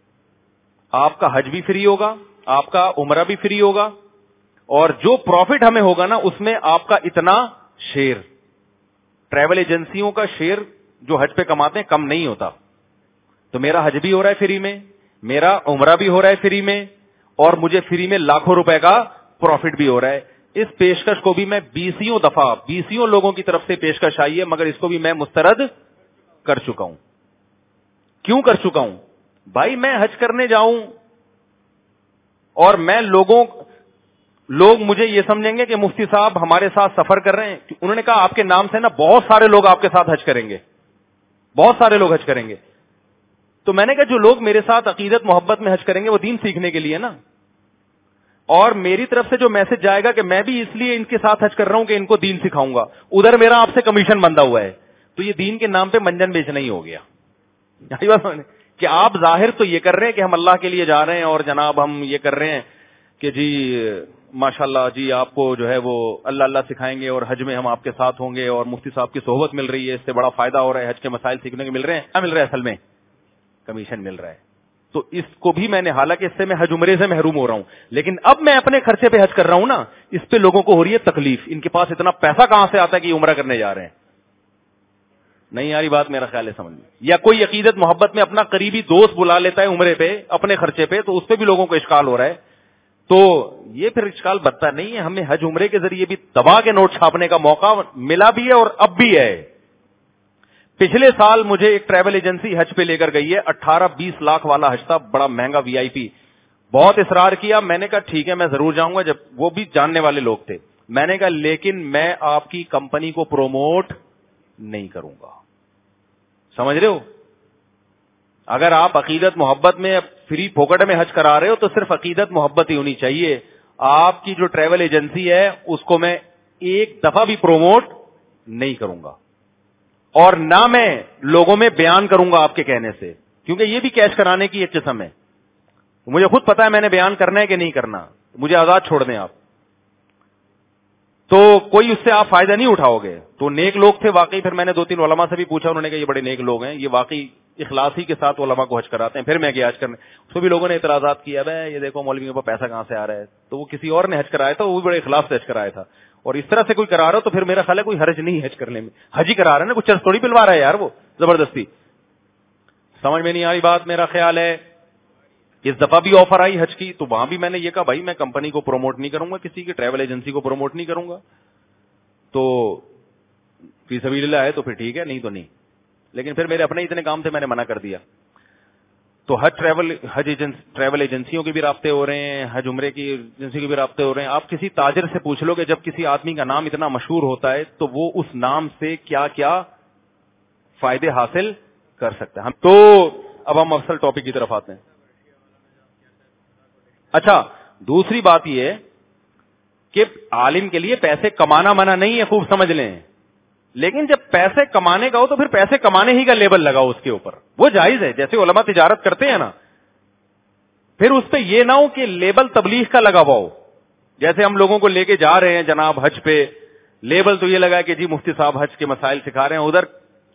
آپ کا حج بھی فری ہوگا, آپ کا عمرہ بھی فری ہوگا, اور جو پروفٹ ہمیں ہوگا نا اس میں آپ کا اتنا شیئر. ٹریول ایجنسیوں کا شیئر جو حج پہ کماتے ہیں کم نہیں ہوتا. تو میرا حج بھی ہو رہا ہے فری میں, میرا عمرہ بھی ہو رہا ہے فری میں, اور مجھے فری میں لاکھوں روپے کا پروفٹ بھی ہو رہا ہے. اس پیشکش کو بھی میں بیسیوں دفعہ بیسیوں لوگوں کی طرف سے پیشکش آئی ہے, مگر اس کو بھی میں مسترد کر چکا ہوں. کیوں کر چکا ہوں بھائی, میں حج کرنے جاؤں اور میں لوگوں لوگ مجھے یہ سمجھیں گے کہ مفتی صاحب ہمارے ساتھ سفر کر رہے ہیں. انہوں نے کہا آپ کے نام سے نا بہت سارے لوگ آپ کے ساتھ حج کریں گے, بہت سارے لوگ حج کریں گے. تو میں نے کہا جو لوگ میرے ساتھ عقیدت محبت میں حج کریں گے وہ دین سیکھنے کے لیے نا, اور میری طرف سے جو میسج جائے گا کہ میں بھی اس لیے ان کے ساتھ حج کر رہا ہوں کہ ان کو دین سکھاؤں گا, ادھر میرا آپ سے کمیشن بندھا ہوا ہے. تو یہ دین کے نام پہ منجن بیچنا ہی ہو گیا. کہ آپ ظاہر تو یہ کر رہے ہیں کہ ہم اللہ کے لیے جا رہے ہیں, اور جناب ہم یہ کر رہے ہیں کہ جی ماشاءاللہ جی آپ کو جو ہے وہ اللہ اللہ سکھائیں گے اور حج میں ہم آپ کے ساتھ ہوں گے, اور مفتی صاحب کی صحبت مل رہی ہے, اس سے بڑا فائدہ ہو رہا ہے, حج کے مسائل سیکھنے کے مل رہے ہیں. کیا مل رہا ہے اصل میں؟ کمیشن مل رہا ہے. تو اس کو بھی میں نے, حالانکہ اس سے میں حج عمرے سے محروم ہو رہا ہوں, لیکن اب میں اپنے خرچے پہ حج کر رہا ہوں نا, اس پہ لوگوں کو ہو رہی ہے تکلیف. ان کے پاس اتنا پیسہ کہاں سے آتا ہے کہ یہ عمرہ کرنے جا رہے ہیں؟ نہیں یاری بات میرا خیال ہے سمجھ میں. یا کوئی عقیدت محبت میں اپنا قریبی دوست بلا لیتا ہے عمرے پہ اپنے خرچے پہ, تو اس پہ بھی لوگوں کو اشکال ہو رہا ہے. تو یہ پھر اشکال بنتا نہیں ہے. ہمیں حج عمرے کے ذریعے بھی دبا کے نوٹ چھاپنے کا موقع ملا بھی ہے اور اب بھی ہے. پچھلے سال مجھے ایک ٹریول ایجنسی حج پہ لے کر گئی ہے, اٹھارہ بیس لاکھ والا حج تھا, بڑا مہنگا وی آئی پی. بہت اصرار کیا, میں نے کہا ٹھیک ہے میں ضرور جاؤں گا, جب وہ بھی جاننے والے لوگ تھے. میں نے کہا لیکن میں آپ کی کمپنی کو پروموٹ نہیں کروں گا. سمجھ رہے ہو, اگر آپ عقیدت محبت میں فری پھوکٹ میں حج کرا رہے ہو تو صرف عقیدت محبت ہی ہونی چاہیے. آپ کی جو ٹریول ایجنسی ہے اس کو میں ایک دفعہ بھی پروموٹ نہیں کروں گا, اور نہ میں لوگوں میں بیان کروں گا آپ کے کہنے سے, کیونکہ یہ بھی کیش کرانے کی ایک قسم ہے. مجھے خود پتا ہے میں نے بیان کرنا ہے کہ نہیں کرنا, مجھے آزاد چھوڑ دیں آپ, تو کوئی اس سے آپ فائدہ نہیں اٹھاؤ گے. تو نیک لوگ تھے واقعی. پھر میں نے دو تین علماء سے بھی پوچھا, انہوں نے کہا یہ بڑے نیک لوگ ہیں, یہ واقعی اخلاصی کے ساتھ علماء کو حج کراتے ہیں. پھر میں گیا حج کرنے, اس کو بھی لوگوں نے اعتراضات کیا, بھائی یہ دیکھو مولویوں پر پیسہ کہاں سے آ رہا ہے. تو وہ کسی اور نے حج کرایا تھا, وہ بھی بڑے اخلاص سے حج کرایا تھا, اور اس طرح سے کوئی کرا رہا ہو تو پھر میرا خیال ہے کوئی حرج نہیں حج کرنے میں. حج ہی کرا رہا ہے نا, کچھ چرچ تھوڑی پلوا رہا ہے یار وہ زبردستی. سمجھ میں نہیں آئی بات. میرا خیال ہے اس دفعہ بھی آفر آئی حج کی, تو وہاں بھی میں نے یہ کہا بھائی میں کمپنی کو پروموٹ نہیں کروں گا, کسی کی ٹریول ایجنسی کو پروموٹ نہیں کروں گا. تو فی سبیل اللہ ہے تو پھر ٹھیک ہے, نہیں تو نہیں. لیکن پھر میرے اپنے اتنے کام تھے, میں نے منع کر دیا. تو Hajj travel Hajj agency travel ایجنسیوں کے بھی رابطے ہو رہے ہیں, حج عمرے کی ایجنسی کے بھی رابطے ہو رہے ہیں. آپ کسی تاجر سے پوچھ لو کہ جب کسی آدمی کا نام اتنا مشہور ہوتا ہے تو وہ اس نام سے کیا کیا فائدے حاصل کر سکتا ہے. ہم تو اب ہم اصل ٹاپک کی طرف آتے ہیں. اچھا, دوسری بات یہ ہے کہ عالم کے لیے پیسے کمانا منع نہیں ہے, خوب سمجھ لیں. لیکن جب پیسے کمانے کا ہو تو پھر پیسے کمانے ہی کا لیبل لگاؤ اس کے اوپر, وہ جائز ہے. جیسے علماء تجارت کرتے ہیں نا, پھر اس پہ یہ نہ ہو کہ لیبل تبلیغ کا لگا ہوا ہو. جیسے ہم لوگوں کو لے کے جا رہے ہیں جناب حج پہ, لیبل تو یہ لگا کہ جی مفتی صاحب حج کے مسائل سکھا رہے ہیں, ادھر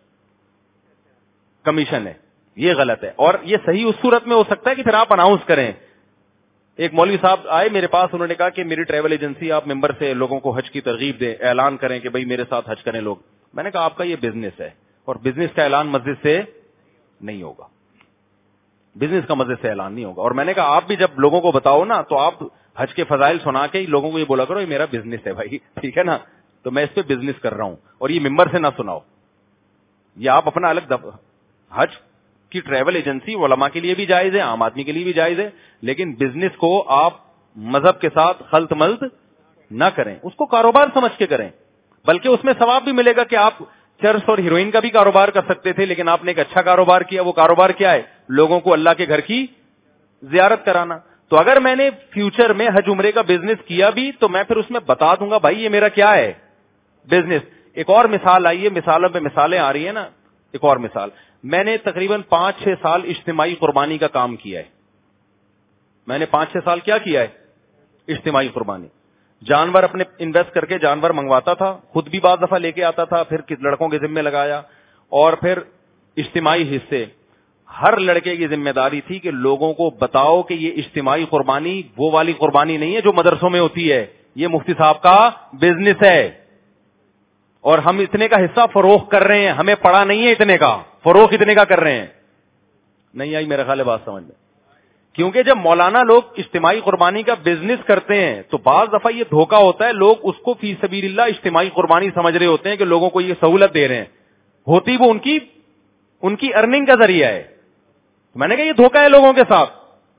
کمیشن ہے. یہ غلط ہے. اور یہ صحیح اس صورت میں ہو سکتا ہے کہ پھر آپ اناؤنس کریں. ایک مولوی صاحب آئے میرے پاس, انہوں نے کہا کہ میری ٹریول ایجنسی, آپ ممبر سے لوگوں کو حج کی ترغیب دیں, اعلان کریں کہ بھائی میرے ساتھ حج کریں لوگ. میں نے کہا آپ کا یہ بزنس ہے, اور بزنس کا اعلان مسجد سے نہیں ہوگا, بزنس کا مسجد سے اعلان نہیں ہوگا. اور میں نے کہا آپ بھی جب لوگوں کو بتاؤ نا تو آپ حج کے فضائل سنا کے لوگوں کو یہ بولا کرو یہ میرا بزنس ہے بھائی, ٹھیک ہے نا, تو میں اس پہ بزنس کر رہا ہوں, اور یہ ممبر سے نہ سناؤ. یہ آپ اپنا الگ دب... حج کی ٹریول ایجنسی علماء کے لیے بھی جائز ہے, عام آدمی کے لیے بھی جائز ہے, لیکن بزنس کو آپ مذہب کے ساتھ خلط ملط نہ کریں, اس کو کاروبار سمجھ کے کریں. بلکہ اس میں ثواب بھی ملے گا کہ آپ چرس اور ہیروئن کا بھی کاروبار کر سکتے تھے, لیکن آپ نے ایک اچھا کاروبار کیا. وہ کاروبار کیا ہے؟ لوگوں کو اللہ کے گھر کی زیارت کرانا. تو اگر میں نے فیوچر میں حج عمرے کا بزنس کیا بھی تو میں پھر اس میں بتا دوں گا بھائی یہ میرا کیا ہے, بزنس. ایک اور مثال آئی ہے, مثالوں پہ مثالیں آ رہی ہیں نا. ایک اور مثال, میں نے تقریباً پانچ چھ سال اجتماعی قربانی کا کام کیا ہے. میں نے پانچ چھ سال کیا کیا ہے؟ اجتماعی قربانی. جانور اپنے انویسٹ کر کے جانور منگواتا تھا, خود بھی بعض دفعہ لے کے آتا تھا, پھر لڑکوں کے ذمہ لگایا, اور پھر اجتماعی حصے. ہر لڑکے کی ذمہ داری تھی کہ لوگوں کو بتاؤ کہ یہ اجتماعی قربانی وہ والی قربانی نہیں ہے جو مدرسوں میں ہوتی ہے, یہ مفتی صاحب کا بزنس ہے, اور ہم اتنے کا حصہ فروخت کر رہے ہیں, ہمیں پڑا نہیں ہے اتنے کا, فروخت اتنے کا کر رہے ہیں. نہیں آئی میرا خیال ہے بات سمجھ میں. کیونکہ جب مولانا لوگ اجتماعی قربانی کا بزنس کرتے ہیں تو بعض دفعہ یہ دھوکہ ہوتا ہے, لوگ اس کو فی سبیل اللہ اجتماعی قربانی سمجھ رہے ہوتے ہیں کہ لوگوں کو یہ سہولت دے رہے ہیں, ہوتی وہ ان کی ان کی ارننگ کا ذریعہ ہے. میں نے کہا یہ دھوکہ ہے لوگوں کے ساتھ.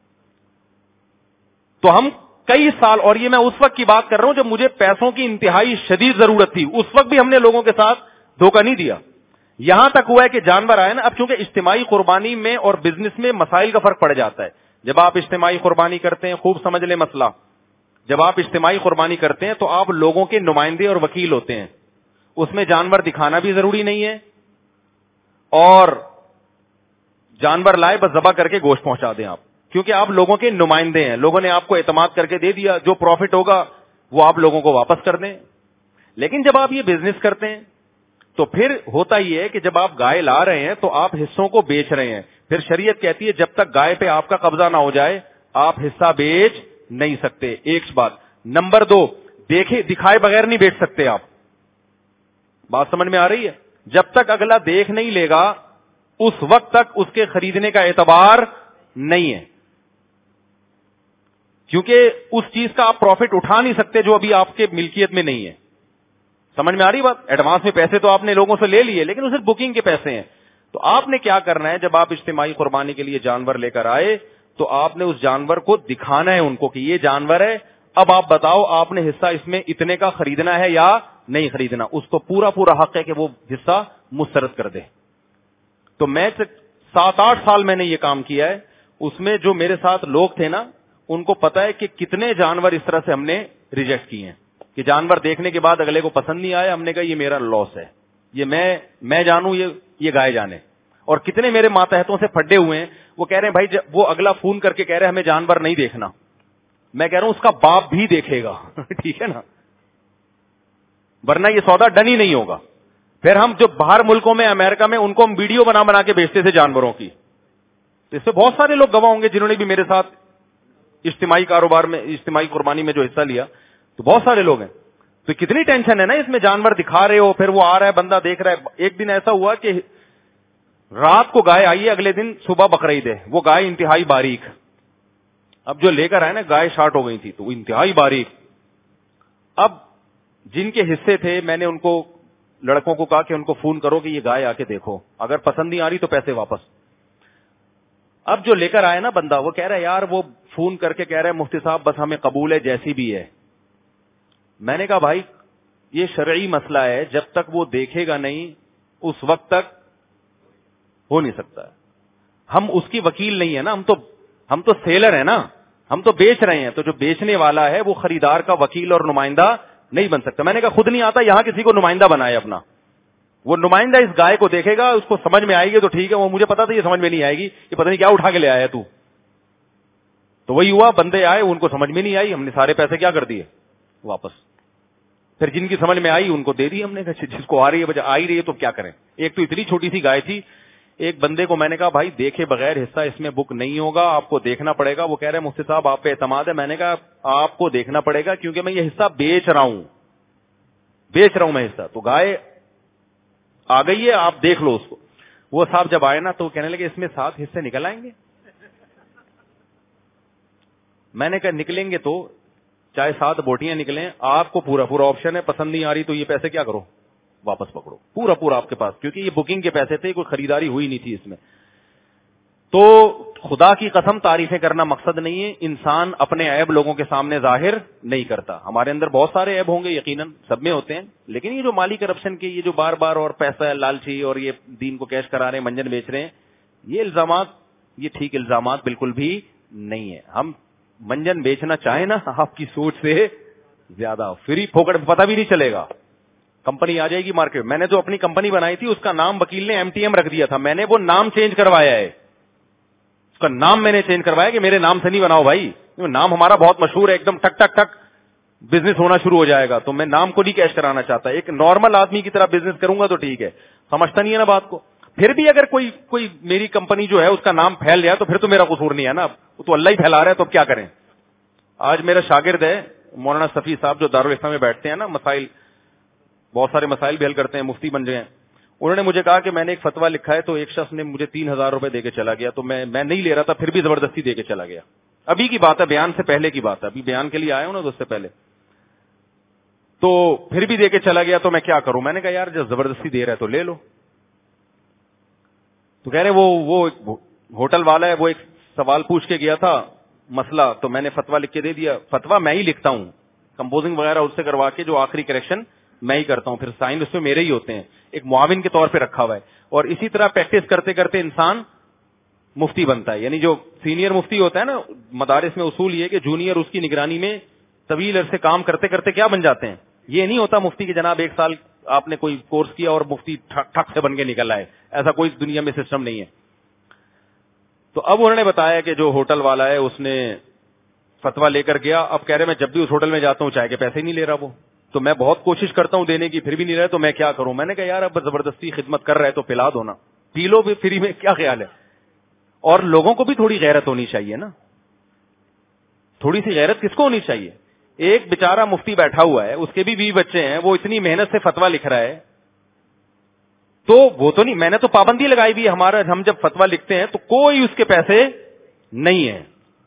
تو ہم کئی سال, اور یہ میں اس وقت کی بات کر رہا ہوں جب مجھے پیسوں کی انتہائی شدید ضرورت تھی, اس وقت بھی ہم نے لوگوں کے ساتھ دھوکہ نہیں دیا. یہاں تک ہوا ہے کہ جانور آئے نا, اب چونکہ اجتماعی قربانی میں اور بزنس میں مسائل کا فرق پڑ جاتا ہے. جب آپ اجتماعی قربانی کرتے ہیں, خوب سمجھ لیں مسئلہ, جب آپ اجتماعی قربانی کرتے ہیں تو آپ لوگوں کے نمائندے اور وکیل ہوتے ہیں. اس میں جانور دکھانا بھی ضروری نہیں ہے, اور جانور لائے بس ذبح کر کے گوشت پہنچا دیں آپ, کیونکہ آپ لوگوں کے نمائندے ہیں, لوگوں نے آپ کو اعتماد کر کے دے دیا, جو پروفٹ ہوگا وہ آپ لوگوں کو واپس کر دیں. لیکن جب آپ یہ بزنس کرتے ہیں تو پھر ہوتا یہ ہے کہ جب آپ گائے لا رہے ہیں تو آپ حصوں کو بیچ رہے ہیں. پھر شریعت کہتی ہے جب تک گائے پہ آپ کا قبضہ نہ ہو جائے آپ حصہ بیچ نہیں سکتے. ایک بات. نمبر دو, دیکھے دکھائے بغیر نہیں بیچ سکتے آپ. بات سمجھ میں آ رہی ہے؟ جب تک اگلا دیکھ نہیں لے گا اس وقت تک اس کے خریدنے کا اعتبار نہیں ہے. کیونکہ اس چیز کا آپ پروفٹ اٹھا نہیں سکتے جو ابھی آپ کے ملکیت میں نہیں ہے. سمجھ میں آ رہی بات؟ ایڈوانس میں پیسے تو آپ نے لوگوں سے لے لیے لیکن وہ صرف بکنگ کے پیسے ہیں. تو آپ نے کیا کرنا ہے, جب آپ اجتماعی قربانی کے لیے جانور لے کر آئے تو آپ نے اس جانور کو دکھانا ہے ان کو کہ یہ جانور ہے, اب آپ بتاؤ آپ نے حصہ اس میں اتنے کا خریدنا ہے یا نہیں خریدنا. اس کو پورا پورا حق ہے کہ وہ حصہ مسترد کر دے. تو میں سات آٹھ سال میں نے یہ کام کیا ہے, اس میں جو میرے ساتھ لوگ تھے نا ان کو پتا ہے کہ کتنے جانور اس طرح سے ہم نے ریجیکٹ کیے ہیں کہ جانور دیکھنے کے بعد اگلے کو پسند نہیں آیا, ہم نے کہا یہ میرا لاس ہے, یہ میں میں جانوں یہ یہ گائے جانے. اور کتنے میرے ماتحتوں سے پھڈے ہوئے ہیں, وہ کہہ رہے ہیں بھائی وہ اگلا فون کر کے کہہ رہے ہیں ہمیں جانور نہیں دیکھنا. میں کہہ رہا ہوں اس کا باپ بھی دیکھے گا ٹھیک ہے نا, ورنہ یہ سودا ڈن ہی نہیں ہوگا. پھر ہم جو باہر ملکوں میں امریکہ میں ان کو ہم ویڈیو بنا بنا کے بیچتے تھے جانوروں کی. تو اس سے بہت سارے لوگ گواہ ہوں گے جنہوں نے بھی میرے ساتھ اجتماعی کاروبار میں اجتماعی قربانی میں جو حصہ لیا, تو بہت سارے لوگ ہیں. تو کتنی ٹینشن ہے نا اس میں, جانور دکھا رہے ہو, پھر وہ آ رہا ہے بندہ دیکھ رہا ہے. ایک دن ایسا ہوا کہ رات کو گائے آئی ہے, اگلے دن صبح بقرعید ہے, وہ گائے انتہائی باریک. اب جو لے کر آئے نا گائے شارٹ ہو گئی تھی تو وہ انتہائی باریک. اب جن کے حصے تھے میں نے ان کو لڑکوں کو کہا کہ ان کو فون کرو کہ یہ گائے آ کے دیکھو, اگر پسند نہیں آ رہی تو پیسے واپس. اب جو لے کر آئے نا بندہ وہ کہہ رہا ہے یار وہ فون کر کے کہہ رہا ہے مفتی صاحب بس ہمیں قبول ہے جیسی بھی ہے. میں نے کہا بھائی یہ شرعی مسئلہ ہے, جب تک وہ دیکھے گا نہیں اس وقت تک ہو نہیں سکتا. ہم اس کی وکیل نہیں ہے نا, ہم تو ہم تو سیلر ہیں نا, ہم تو بیچ رہے ہیں. تو جو بیچنے والا ہے وہ خریدار کا وکیل اور نمائندہ نہیں بن سکتا. میں نے کہا خود نہیں آتا, یہاں کسی کو نمائندہ بنائے اپنا. وہ نمائندہ اس گائے کو دیکھے گا, اس کو سمجھ میں آئے گی تو ٹھیک ہے, وہ مجھے پتا تھا یہ سمجھ میں نہیں آئے گی, یہ پتہ نہیں کیا اٹھا کے لے آیا تو. تو وہی ہوا, بندے آئے ان کو سمجھ میں نہیں آئی, ہم نے سارے پیسے کیا کر دیے واپس. پھر جن کی سمجھ میں آئی ان کو دے دی ہم نے, جس کو آ رہی ہے بجا آ ہی رہی ہے تو کیا کریں. ایک تو اتنی چھوٹی سی گائے تھی, ایک بندے کو میں نے کہا بھائی دیکھے بغیر حصہ اس میں بک نہیں ہوگا, آپ کو دیکھنا پڑے گا. وہ کہہ رہے ہیں مفتی صاحب آپ پہ اعتماد ہے. میں نے کہا آپ کو دیکھنا پڑے گا کیونکہ میں یہ حصہ بیچ رہا ہوں بیچ رہا ہوں میں حصہ. تو گائے آ گئی ہے, آپ دیکھ لو اس کو. وہ صاحب جب آئے نا تو کہنے لگے اس میں سات حصے نکل آئیں گے. میں نے کہا نکلیں گے تو چاہے سات بوٹیاں نکلیں, آپ کو پورا پورا آپشن ہے, پسند نہیں آ رہی تو یہ پیسے کیا کرو واپس پکڑو, پورا پورا آپ کے پاس, کیونکہ یہ بکنگ کے پیسے تھے, کوئی خریداری ہوئی نہیں تھی اس میں. تو خدا کی قسم تعریفیں کرنا مقصد نہیں ہے, انسان اپنے عیب لوگوں کے سامنے ظاہر نہیں کرتا. ہمارے اندر بہت سارے عیب ہوں گے یقیناً, سب میں ہوتے ہیں, لیکن یہ جو مالی کرپشن کے یہ جو بار بار اور پیسہ لالچی اور یہ دین کو کیش کرا رہے ہیں, منجن بیچ رہے ہیں, یہ الزامات یہ ٹھیک الزامات بالکل بھی نہیں ہے. ہم منجن بیچنا چاہیں نا آپ کی سوچ سے زیادہ فری پھوکٹ پتہ بھی نہیں چلے گا, کمپنی آ جائے گی مارکیٹ. میں نے جو اپنی کمپنی بنائی تھی اس کا نام وکیل نے ایم ٹی ایم رکھ دیا تھا, میں نے وہ نام چینج کروایا ہے, اس کا نام میں نے چینج کروایا کہ میرے نام سے نہیں بناؤ بھائی, نام ہمارا بہت مشہور ہے, ایک دم ٹک ٹک ٹک بزنس ہونا شروع ہو جائے گا. تو میں نام کو نہیں کیش کرانا چاہتا, ایک نارمل آدمی کی طرح بزنس کروں گا تو ٹھیک ہے. سمجھتا نہیں ہے نا بات کو. پھر بھی اگر کوئی کوئی میری کمپنی جو ہے اس کا نام پھیل جائے تو پھر تو میرا قصور نہیں ہے نا, وہ تو اللہ ہی پھیلا رہا ہے, تو اب کیا کریں. آج میرا شاگرد ہے مولانا صفی صاحب جو دارالاسلام میں بیٹھتے ہیں نا, مسائل بہت سارے مسائل بھی حل کرتے ہیں, مفتی بن گئے ہیں. انہوں نے مجھے کہا کہ میں نے ایک فتویٰ لکھا ہے, تو ایک شخص نے مجھے تین ہزار روپے دے کے چلا گیا, تو میں میں نہیں لے رہا تھا, پھر بھی زبردستی دے کے چلا گیا. ابھی کی بات ہے, بیان سے پہلے کی بات ہے, ابھی بیان کے لیے آیا ہوں نا تو اس سے پہلے. تو پھر بھی دے کے چلا گیا, تو میں کیا کروں. میں نے کہا یار جب زبردستی دے رہا ہے تو لے لو. تو کہہ رہے وہ وہ ہوٹل والا ہے, وہ ایک سوال پوچھ کے گیا تھا مسئلہ, تو میں نے فتویٰ لکھ کے دے دیا. فتویٰ میں ہی لکھتا ہوں, کمپوزنگ وغیرہ اس سے کروا کے جو آخری کریکشن میں ہی کرتا ہوں, پھر سائن اس میں میرے ہی ہوتے ہیں, ایک معاون کے طور پہ رکھا ہوا ہے. اور اسی طرح پریکٹس کرتے کرتے انسان مفتی بنتا ہے. یعنی جو سینئر مفتی ہوتا ہے نا مدارس میں, اصول یہ کہ جونیئر اس کی نگرانی میں طویل عرصے کام کرتے کرتے کیا بن جاتے ہیں. یہ نہیں ہوتا مفتی کہ جناب ایک سال آپ نے کوئی کورس کیا اور مفتی ٹھک سے بن کے نکل آئے, ایسا کوئی دنیا میں سسٹم نہیں ہے. تو اب انہوں نے بتایا کہ جو ہوٹل والا ہے اس نے فتویٰ لے کر گیا, اب کہہ رہے میں جب بھی اس ہوٹل میں جاتا ہوں چائے کے پیسے نہیں لے رہا وہ, تو میں بہت کوشش کرتا ہوں دینے کی, پھر بھی نہیں رہا, تو میں کیا کروں. میں نے کہا یار اب زبردستی خدمت کر رہا ہے تو پلا دو نا, پی لو بھی فری میں, کیا خیال ہے. اور لوگوں کو بھی تھوڑی غیرت ہونی چاہیے نا, تھوڑی سی غیرت کس کو ہونی چاہیے. ایک بیچارہ مفتی بیٹھا ہوا ہے, اس کے بھی بیوی بچے ہیں, وہ اتنی محنت سے فتویٰ لکھ رہا ہے, تو وہ تو نہیں, میں نے تو پابندی لگائی بھی ہمارا, ہم جب فتویٰ لکھتے ہیں تو کوئی اس کے پیسے نہیں ہے,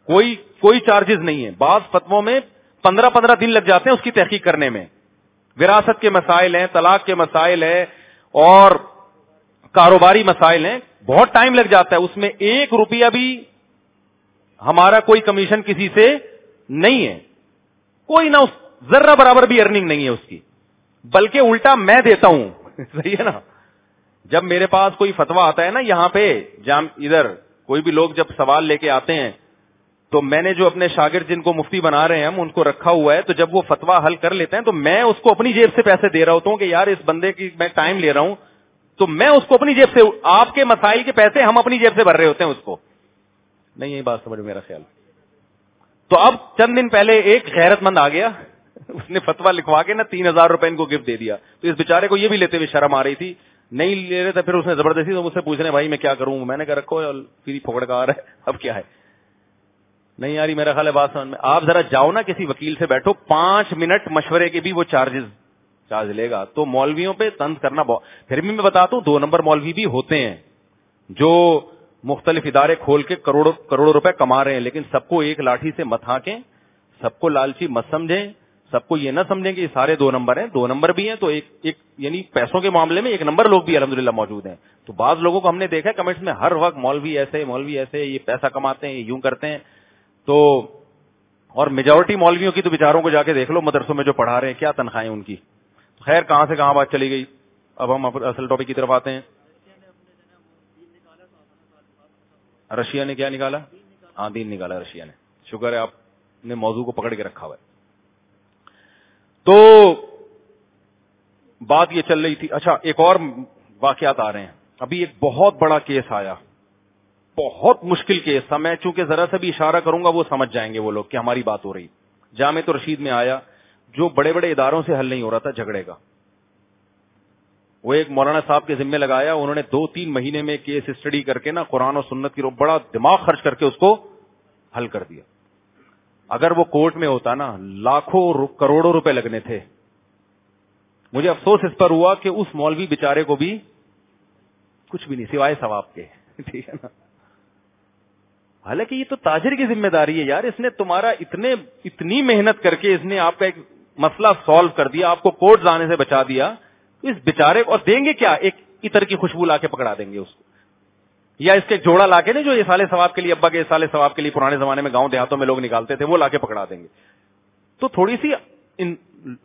کوئی کوئی چارجز نہیں ہے. بعض فتووں میں پندرہ پندرہ دن لگ جاتے ہیں اس کی تحقیق کرنے میں. وراثت کے مسائل ہیں, طلاق کے مسائل ہیں, اور کاروباری مسائل ہیں, بہت ٹائم لگ جاتا ہے. اس میں ایک روپیہ بھی ہمارا کوئی کمیشن کسی سے نہیں ہے, کوئی نہ ذرہ برابر بھی ارننگ نہیں ہے اس کی, بلکہ الٹا میں دیتا ہوں. صحیح ہے نا. جب میرے پاس کوئی فتوا آتا ہے نا یہاں پہ جام ادھر کوئی بھی لوگ جب سوال لے کے آتے ہیں تو میں نے جو اپنے شاگرد جن کو مفتی بنا رہے ہیں ہم ان کو رکھا ہوا ہے, تو جب وہ فتوا حل کر لیتے ہیں تو میں اس کو اپنی جیب سے پیسے دے رہا ہوتا ہوں کہ یار اس بندے کی میں ٹائم لے رہا ہوں, تو میں اس کو اپنی جیب سے, آپ کے مسائل کے پیسے ہم اپنی جیب سے بھر رہے ہوتے ہیں اس کو. نہیں یہی بات سمجھ میرا خیال. تو اب چند دن پہلے ایک غیرت مند آ گیا, اس نے فتوا لکھوا کے نا تین ہزار روپے ان کو گفٹ دے دیا. تو اس بیچارے کو یہ بھی لیتے ہوئے شرم آ رہی تھی, نہیں لے رہے تھے. پھر اس نے زبردستی تو مجھ سے پوچھ رہے بھائی میں کیا کروں, میں نے کہا رکھو پھر پھوڑ کا آ رہا ہے اب کیا ہے. نہیں یاری میرا خیال ہے بات سمجھ میں. آپ ذرا جاؤ نا کسی وکیل سے بیٹھو, پانچ منٹ مشورے کے بھی وہ چارجز چارج لے گا. تو مولویوں پہ طنز کرنا بہت. پھر بھی میں بتاتا ہوں دو نمبر مولوی بھی ہوتے ہیں جو مختلف ادارے کھول کے کروڑوں کروڑوں روپے کما رہے ہیں, لیکن سب کو ایک لاٹھی سے مت ہانکیں, سب کو لالچی مت سمجھیں, سب کو یہ نہ سمجھیں کہ یہ سارے دو نمبر ہیں. دو نمبر بھی ہیں تو ایک ایک یعنی پیسوں کے معاملے میں ایک نمبر لوگ بھی الحمدللہ موجود ہیں. تو بعض لوگوں کو ہم نے دیکھا ہے کمنٹس میں ہر وقت مولوی ایسے مولوی ایسے, یہ پیسہ کماتے ہیں, یہ یوں کرتے ہیں. تو اور میجورٹی مولویوں کی تو بیچاروں کو جا کے دیکھ لو مدرسوں میں جو پڑھا رہے ہیں کیا تنخواہیں ان کی. خیر کہاں سے کہاں بات چلی گئی, اب ہم اصل ٹاپک کی طرف آتے ہیں. رشیا نے کیا نکالا؟ ہاں دین نکالا رشیا نے. شکر ہے آپ نے موضوع کو پکڑ کے رکھا ہوا ہے. تو بات یہ چل رہی تھی. اچھا ایک اور واقعات آ رہے ہیں. ابھی ایک بہت بڑا کیس آیا, بہت مشکل کیس تھا. میں چونکہ ذرا سا بھی اشارہ کروں گا وہ سمجھ جائیں گے وہ لوگ کہ ہماری بات ہو رہی. جامعۃ الرشید میں آیا, جو بڑے بڑے اداروں سے حل نہیں ہو رہا تھا جھگڑے کا, وہ ایک مولانا صاحب کے ذمہ لگایا. انہوں نے دو تین مہینے میں کیس اسٹڈی کر کے نا قرآن و سنت کی بڑا دماغ خرچ کر کے اس کو حل کر دیا. اگر وہ کورٹ میں ہوتا نا لاکھوں کروڑوں روپے لگنے تھے. مجھے افسوس اس پر ہوا کہ اس مولوی بیچارے کو بھی کچھ بھی نہیں سوائے ثواب کے. ٹھیک ہے نا. حالانکہ یہ تو تاجر کی ذمہ داری ہے یار, اس نے تمہارا اتنے اتنی محنت کر کے اس نے آپ کا ایک مسئلہ سالو کر دیا, آپ کو کورٹ جانے سے بچا دیا. اس بیچارے کو اور دیں گے کیا, ایک عطر کی خوشبو لا کے پکڑا دیں گے اس کو, یا اس کے جوڑا لا کے نا جو یہ سالے ثواب کے لیے ابا کے سالے ثواب کے لیے پرانے زمانے میں گاؤں دیہاتوں میں لوگ نکالتے تھے, وہ لا کے پکڑا دیں گے. تو تھوڑی سی ان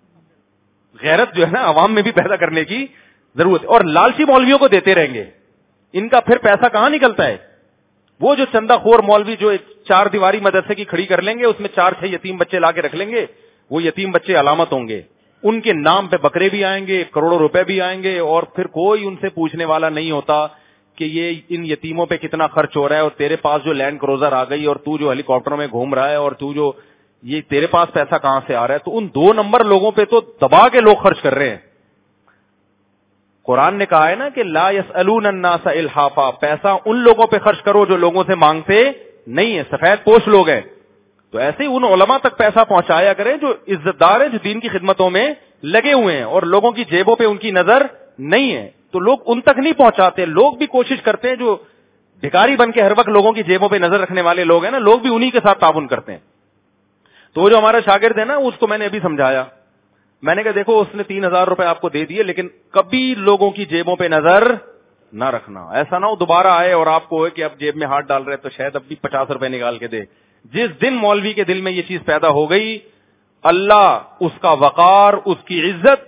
غیرت جو ہے نا عوام میں بھی پیدا کرنے کی ضرورت ہے. اور لالچی مولویوں کو دیتے رہیں گے, ان کا پھر پیسہ کہاں نکلتا ہے. وہ جو چندہ خور مولوی جو چار دیواری مدرسے کی کھڑی کر لیں گے, اس میں چار چھ یتیم بچے لا کے رکھ لیں گے, وہ یتیم بچے علامت ہوں گے, ان کے نام پہ بکرے بھی آئیں گے, کروڑوں روپے بھی آئیں گے, اور پھر کوئی ان سے پوچھنے والا نہیں ہوتا کہ یہ ان یتیموں پہ کتنا خرچ ہو رہا ہے, اور تیرے پاس جو لینڈ کروزر آ گئی, اور تو جو ہیلی کاپٹر میں گھوم رہا ہے, اور تو جو یہ تیرے پاس پیسہ کہاں سے آ رہا ہے. تو ان دو نمبر لوگوں پہ تو دبا کے لوگ خرچ کر رہے ہیں. قرآن نے کہا ہے نا کہ لا یسألون الناس الحافا, پیسہ ان لوگوں پہ خرچ کرو جو لوگوں سے مانگتے نہیں ہیں, سفید پوش لوگ ہیں. تو ایسے ہی ان علماء تک پیسہ پہنچایا کریں جو عزت دار ہیں, جو دین کی خدمتوں میں لگے ہوئے ہیں, اور لوگوں کی جیبوں پہ ان کی نظر نہیں ہے. تو لوگ ان تک نہیں پہنچاتے. لوگ بھی کوشش کرتے ہیں, جو بھکاری بن کے ہر وقت لوگوں کی جیبوں پہ نظر رکھنے والے لوگ ہیں نا, لوگ بھی انہی کے ساتھ تعاون کرتے ہیں. تو جو ہمارا شاگرد ہے نا, اس کو میں نے ابھی سمجھایا. میں نے کہا دیکھو اس نے تین ہزار روپے آپ کو دے دیے, لیکن کبھی لوگوں کی جیبوں پہ نظر نہ رکھنا. ایسا نہ ہو دوبارہ آئے اور آپ کو کہ اب جیب میں ہاتھ ڈال رہے تو شاید اب بھی پچاس روپے نکال کے دے. جس دن مولوی کے دل میں یہ چیز پیدا ہو گئی, اللہ اس کا وقار, اس کی عزت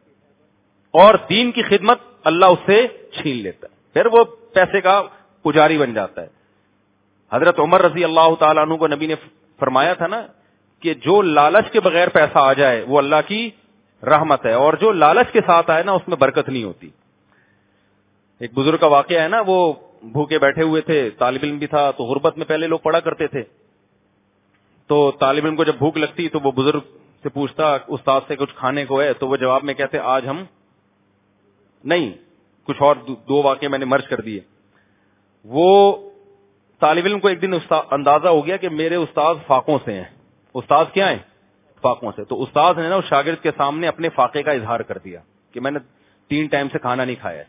اور دین کی خدمت اللہ اس سے چھین لیتا ہے. پھر وہ پیسے کا پجاری بن جاتا ہے. حضرت عمر رضی اللہ تعالیٰ عنہ کو نبی نے فرمایا تھا نا کہ جو لالچ کے بغیر پیسہ آ جائے وہ اللہ کی رحمت ہے, اور جو لالچ کے ساتھ آئے نا اس میں برکت نہیں ہوتی. ایک بزرگ کا واقعہ ہے نا, وہ بھوکے بیٹھے ہوئے تھے, طالب علم بھی تھا. تو غربت میں پہلے لوگ پڑھا کرتے تھے, تو طالب علم کو جب بھوک لگتی تو وہ بزرگ سے پوچھتا استاد سے کچھ کھانے کو ہے, تو وہ جواب میں کہتے آج ہم نہیں, کچھ اور دو واقعے میں نے مرج کر دیے. وہ طالب علم کو ایک دن اندازہ ہو گیا کہ میرے استاد فاقوں سے ہیں. استاد کیا ہیں؟ فاقوں سے. تو استاد نے نا اس شاگرد کے سامنے اپنے فاقے کا اظہار کر دیا کہ میں نے تین ٹائم سے کھانا نہیں کھایا ہے.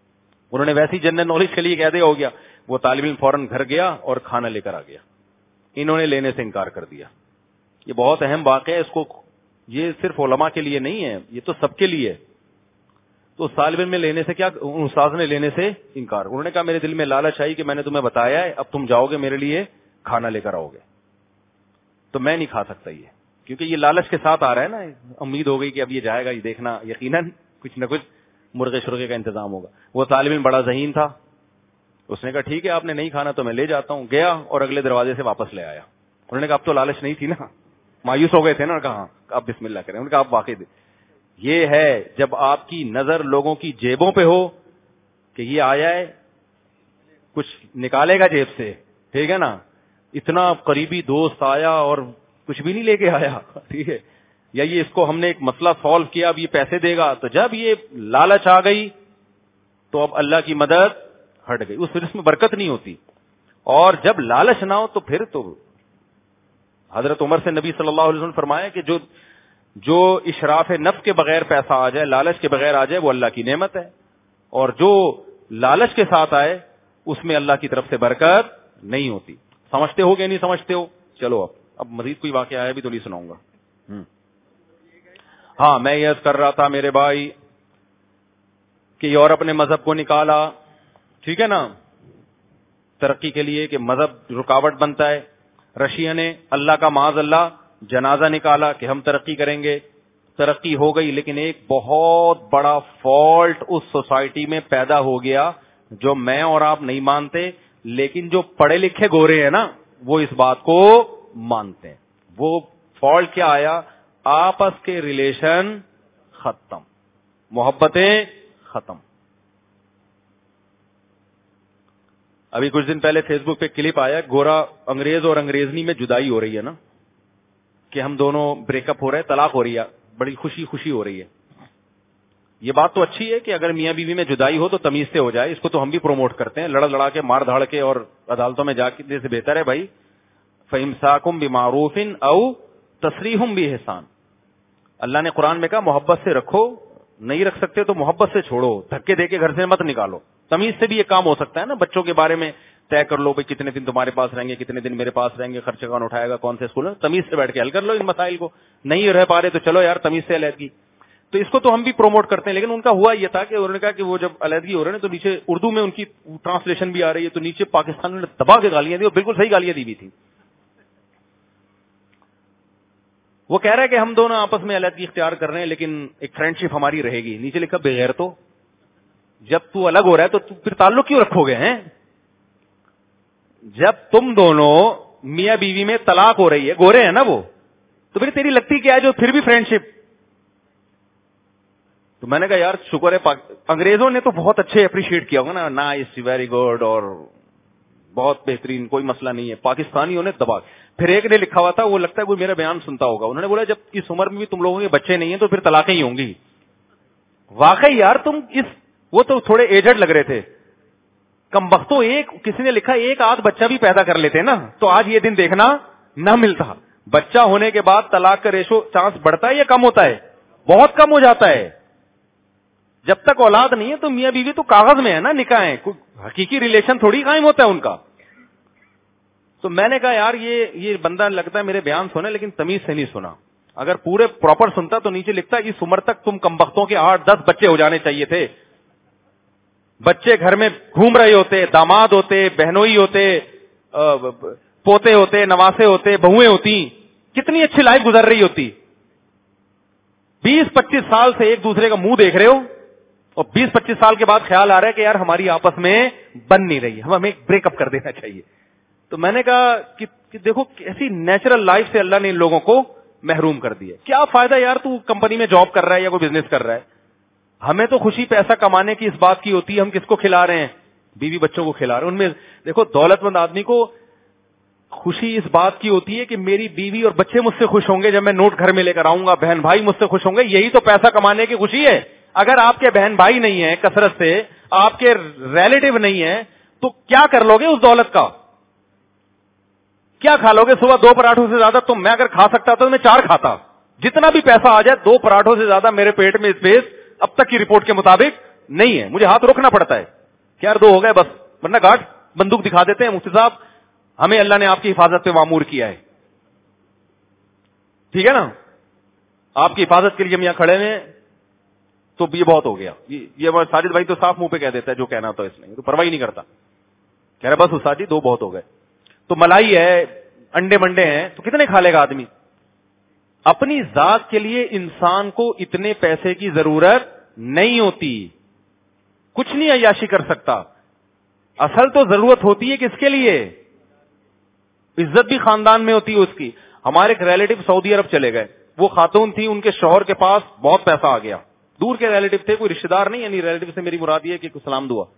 انہوں نے ویسی جنرل نالج کے لیے کہہ دیا, ہو گیا. وہ طالب علم فوراً گھر گیا اور کھانا لے کر آ گیا. انہوں نے لینے سے انکار کر دیا. یہ بہت اہم واقعہ ہے, اس کو یہ صرف علماء کے لیے نہیں ہے, یہ تو سب کے لیے. تو طالب علم میں لینے سے کیا, استاذ نے لینے سے انکار. انہوں نے کہا میرے دل میں لالچ آئی کہ میں نے تمہیں بتایا ہے, اب تم جاؤ گے میرے لیے کھانا لے کر آؤ گے, تو میں نہیں کھا سکتا یہ, کیونکہ یہ لالچ کے ساتھ آ رہا ہے نا. امید ہو گئی کہ اب یہ جائے گا, یہ دیکھنا یقیناً کچھ نہ کچھ مرغے شرغے کا انتظام ہوگا. وہ طالب علم بڑا ذہین تھا, اس نے کہا ٹھیک ہے آپ نے نہیں کھانا تو میں لے جاتا ہوں. گیا اور اگلے دروازے سے واپس لے آیا. انہوں نے کہا اب تو لالچ نہیں تھی نا, مایوس ہو گئے تھے نا, کہا آپ بسم اللہ کریں. انہوں نے کہا آپ واقعی یہ ہے جب آپ کی نظر لوگوں کی جیبوں پہ ہو کہ یہ آیا ہے کچھ نکالے گا جیب سے, ٹھیک ہے نا, اتنا قریبی دوست آیا اور کچھ بھی نہیں لے کے آیا, ٹھیک ہے, یا یہ اس کو ہم نے ایک مسئلہ سالو کیا اب یہ پیسے دے گا, تو جب یہ لالچ آ گئی تو اب اللہ کی مدد ہٹ گئی, اس وجہ میں برکت نہیں ہوتی. اور جب لالچ نہ ہو تو پھر تو حضرت عمر سے نبی صلی اللہ علیہ وسلم فرمایا کہ جو جو اشراف نفس کے بغیر پیسہ آ جائے, لالچ کے بغیر آ جائے, وہ اللہ کی نعمت ہے, اور جو لالچ کے ساتھ آئے اس میں اللہ کی طرف سے برکت نہیں ہوتی. سمجھتے ہو کہ نہیں سمجھتے ہو؟ چلو اب اب مزید کوئی واقعہ ہے بھی تو نہیں سناؤں گا. ہاں میں یہ کر رہا تھا میرے بھائی کہ یورپ نے مذہب کو نکالا, ٹھیک ہے نا, ترقی کے لیے کہ مذہب رکاوٹ بنتا ہے. رشیا نے اللہ کا معاذ اللہ جنازہ نکالا کہ ہم ترقی کریں گے. ترقی ہو گئی, لیکن ایک بہت بڑا فالٹ اس سوسائٹی میں پیدا ہو گیا جو میں اور آپ نہیں مانتے, لیکن جو پڑھے لکھے گورے ہیں نا وہ اس بات کو مانتے ہیں. وہ فالٹ کیا آیا؟ آپس کے ریلیشن ختم, محبتیں ختم. ابھی کچھ دن پہلے فیس بک پہ کلپ آیا, گورا انگریز اور انگریزنی میں جدائی ہو رہی ہے نا, کہ ہم دونوں بریک اپ ہو رہے ہیں, طلاق ہو رہی ہے, بڑی خوشی خوشی ہو رہی ہے. یہ بات تو اچھی ہے کہ اگر میاں بیوی میں جدائی ہو تو تمیز سے ہو جائے, اس کو تو ہم بھی پروموٹ کرتے ہیں. لڑ لڑا کے مار دھاڑ کے اور عدالتوں میں جا کے سے بہتر ہے بھائی فَإِمْسَاكُمْ بِمَعْرُوفٍ أَوْ تَسْرِيحٌ بِإِحْسَانٍ. اللہ نے قرآن میں کہا محبت سے رکھو, نہیں رکھ سکتے تو محبت سے چھوڑو, دھکے دے کے گھر سے مت نکالو. تمیز سے بھی یہ کام ہو سکتا ہے نا, بچوں کے بارے میں طے کر لو بھائی کتنے دن تمہارے پاس رہیں گے, کتنے دن میرے پاس رہیں گے, خرچہ کون اٹھائے گا, کون سے اسکول. تمیز سے بیٹھ کے حل کر لو ان مسائل کو. نہیں رہ پا رہے تو چلو یار تمیز سے علیحدگی. تو اس کو تو ہم بھی پروموٹ کرتے ہیں, لیکن ان کا ہوا یہ تھا کہ انہوں نے کہا کہ وہ جب علیحدگی ہو رہے ہیں تو نیچے اردو میں ان کی ٹرانسلیشن بھی آ رہی ہے, تو نیچے پاکستان نے دبا کے گالیاں دی, اور بالکل صحیح گالیاں دی ہوئی تھی. وہ کہہ رہا ہے کہ ہم دونوں آپس میں علیحدگی اختیار کر رہے ہیں لیکن ایک فرینڈ شپ ہماری رہے گی. نیچے لکھا بغیر تو جب تو الگ ہو رہا ہے تو پھر تعلق کیوں رکھو گے ہیں؟ جب تم دونوں میاں بیوی میں طلاق ہو رہی ہے, گورے ہیں نا وہ, تو پھر تیری لگتی کیا ہے جو پھر بھی فرینڈ شپ. تو میں نے کہا یار شکر ہے انگریزوں نے تو بہت اچھے اپریشیٹ کیا ہوگا نا, نائس ویری گڈ اور بہت بہترین, کوئی مسئلہ نہیں ہے. پاکستانیوں نے دبا. پھر ایک نے لکھا ہوا تھا, وہ لگتا ہے کوئی میرا بیان سنتا ہوگا, انہوں نے بولا جب اس عمر میں بھی تم لوگوں کے بچے نہیں ہیں تو پھر طلاقیں ہی ہوں گی. واقعی یار تم اس, وہ تو تھوڑے ایجڈ لگ رہے تھے, کم بختوں, ایک کسی نے لکھا ایک آدھ بچہ بھی پیدا کر لیتے نا تو آج یہ دن دیکھنا نہ ملتا. بچہ ہونے کے بعد طلاق کا ریشو چانس بڑھتا ہے یا کم ہوتا ہے؟ بہت کم ہو جاتا ہے. جب تک اولاد نہیں ہے تو میاں بیوی تو کاغذ میں ہے نا, نکاح ہے, کوئی حقیقی ریلیشن تھوڑی قائم ہوتا ہے ان کا. تو میں نے کہا یار یہ یہ بندہ لگتا ہے میرے بیان سنے لیکن تمیز سے نہیں سنا. اگر پورے پراپر سنتا تو نیچے لکھتا ہے اس عمر تک تم کمبختوں کے آٹھ دس بچے ہو جانے چاہیے تھے. بچے گھر میں گھوم رہے ہوتے, داماد ہوتے, بہنوئی ہوتے, پوتے ہوتے, نواسے ہوتے, بہویں ہوتی, کتنی اچھی لائف گزر رہی ہوتی. بیس پچیس سال سے ایک دوسرے کا منہ دیکھ رہے ہو اور بیس پچیس سال کے بعد خیال آ رہا ہے کہ یار ہماری آپس میں بن نہیں رہی, ہم ہمیں بریک اپ کر دینا چاہیے. تو میں نے کہا کہ, کہ دیکھو کیسی نیچرل لائف سے اللہ نے ان لوگوں کو محروم کر دیا. کیا فائدہ یار تو کمپنی میں جاب کر رہا ہے یا کوئی بزنس کر رہا ہے, ہمیں تو خوشی پیسہ کمانے کی اس بات کی ہوتی ہے ہم کس کو کھلا رہے ہیں, بیوی بچوں کو کھلا رہے ہیں. ان میں دیکھو دولت مند آدمی کو خوشی اس بات کی ہوتی ہے کہ میری بیوی اور بچے مجھ سے خوش ہوں گے جب میں نوٹ گھر میں لے کر آؤں گا, بہن بھائی مجھ سے خوش ہوں گے, یہی تو پیسہ کمانے کی خوشی ہے. اگر آپ کے بہن بھائی نہیں ہیں کثرت سے, آپ کے ریلیٹو نہیں ہیں, تو کیا کر لو گے اس دولت کا؟ کیا کھا لو گے؟ صبح دو پراٹھوں سے زیادہ تو میں اگر کھا سکتا تھا تو میں چار کھاتا. جتنا بھی پیسہ آ جائے دو پراٹھوں سے زیادہ میرے پیٹ میں اسپیس اب تک کی رپورٹ کے مطابق نہیں ہے. مجھے ہاتھ روکنا پڑتا ہے کہ یار دو ہو گئے بس, ورنہ گاٹ بندوق دکھا دیتے ہیں مفتی صاحب ہمیں اللہ نے آپ کی حفاظت پہ معمور کیا ہے, ٹھیک ہے نا, آپ کی حفاظت کے لیے ہم یہاں کھڑے ہیں, تو یہ بہت ہو گیا. یہ ساجد بھائی تو صاف منہ پہ کہہ دیتا ہے جو کہنا تو اس نے, تو پرواہ ہی نہیں کرتا, کہہ رہا بس استاد جی دو بہت ہو گئے. تو ملائی ہے, انڈے منڈے ہیں, تو کتنے کھا لے گا آدمی؟ اپنی ذات کے لیے انسان کو اتنے پیسے کی ضرورت نہیں ہوتی, کچھ نہیں عیاشی کر سکتا. اصل تو ضرورت ہوتی ہے کس کے لیے؟ عزت بھی خاندان میں ہوتی ہے اس کی. ہمارے ایک ریلیٹو سعودی عرب چلے گئے, وہ خاتون تھی, ان کے شوہر کے پاس بہت پیسہ آ گیا, دور کے ریلیٹو تھے, کوئی رشتے دار نہیں, یعنی ریلیٹو سے میری مراد یہ کہ سلام دعا.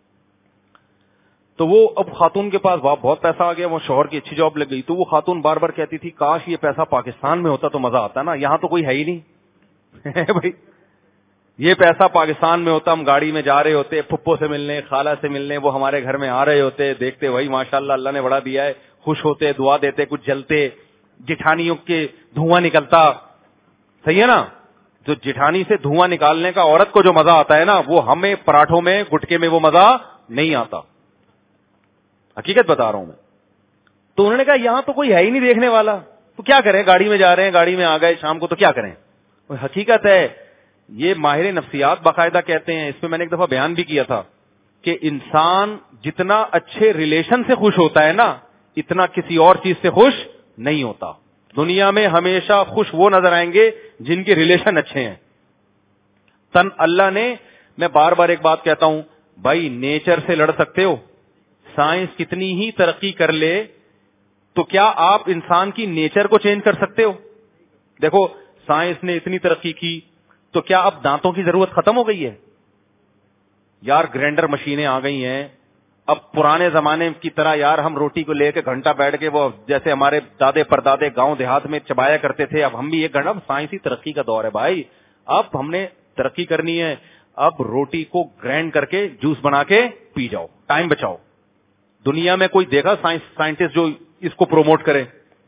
تو وہ اب خاتون کے پاس بہت پیسہ آ گیا, وہ شوہر کی اچھی جاب لگ گئی, تو وہ خاتون بار بار کہتی تھی کاش یہ پیسہ پاکستان میں ہوتا تو مزہ آتا نا, یہاں تو کوئی ہے ہی نہیں بھائی, یہ پیسہ پاکستان میں ہوتا, ہم گاڑی میں جا رہے ہوتے, پھپھو سے ملنے, خالہ سے ملنے, وہ ہمارے گھر میں آ رہے ہوتے, دیکھتے وہی ماشاءاللہ اللہ نے بڑا دیا ہے, خوش ہوتے, دعا دیتے, کچھ جلتے, جٹھانیوں کے دھواں نکلتا, صحیح ہے نا. جو جٹھانی سے دھواں نکالنے کا عورت کو جو مزہ آتا ہے نا, وہ ہمیں پراٹھوں میں گٹکے میں وہ مزہ نہیں آتا, حقیقت بتا رہا ہوں میں. تو انہوں نے کہا یہاں تو کوئی ہے ہی نہیں دیکھنے والا, تو کیا کریں, گاڑی میں جا رہے ہیں, گاڑی میں آ گئے شام کو, تو کیا کریں. حقیقت ہے, یہ ماہر نفسیات باقاعدہ کہتے ہیں, اس میں میں نے ایک دفعہ بیان بھی کیا تھا کہ انسان جتنا اچھے ریلیشن سے خوش ہوتا ہے نا, اتنا کسی اور چیز سے خوش نہیں ہوتا. دنیا میں ہمیشہ خوش وہ نظر آئیں گے جن کے ریلیشن اچھے ہیں. تن اللہ نے, میں بار بار ایک بات کہتا ہوں بھائی, نیچر سے لڑ سکتے ہو, سائنس کتنی ہی ترقی کر لے, تو کیا آپ انسان کی نیچر کو چینج کر سکتے ہو؟ دیکھو سائنس نے اتنی ترقی کی, تو کیا اب دانتوں کی ضرورت ختم ہو گئی ہے؟ یار گرینڈر مشینیں آ گئی ہیں, اب پرانے زمانے کی طرح یار ہم روٹی کو لے کے گھنٹہ بیٹھ کے, وہ جیسے ہمارے دادے پردادے گاؤں دیہات میں چبایا کرتے تھے, اب ہم بھی ایک گھنٹہ, اب سائنسی ترقی کا دور ہے بھائی, اب ہم نے ترقی کرنی ہے, اب روٹی کو گرینڈ کر کے جوس بنا کے پی جاؤ, ٹائم بچاؤ. دنیا میں کوئی دیکھا سائنس سائنٹسٹ جو اس کو پروموٹ کرے؟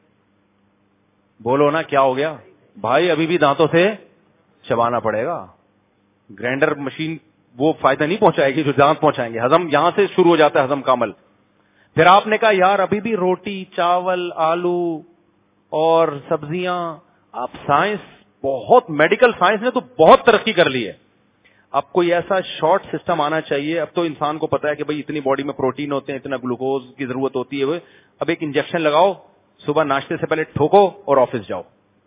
بولو نا کیا ہو گیا بھائی, ابھی بھی دانتوں سے چبانا پڑے گا. گرینڈر مشین وہ فائدہ نہیں پہنچائے گی جو دانت پہنچائیں گے. ہضم یہاں سے شروع ہو جاتا ہے, ہضم کا عمل. پھر آپ نے کہا یار ابھی بھی روٹی, چاول, آلو اور سبزیاں, آپ سائنس بہت, میڈیکل سائنس نے تو بہت ترقی کر لی ہے, اب کوئی ایسا شارٹ سسٹم آنا چاہیے. اب تو انسان کو پتا ہے کہ بھائی اتنی باڈی میں پروٹین ہوتے ہیں, اتنا گلوکوز کی ضرورت ہوتی ہے, اب ایک انجیکشن لگاؤ, صبح ناشتے سے پہلے ٹھوکو اور آفس جاؤ.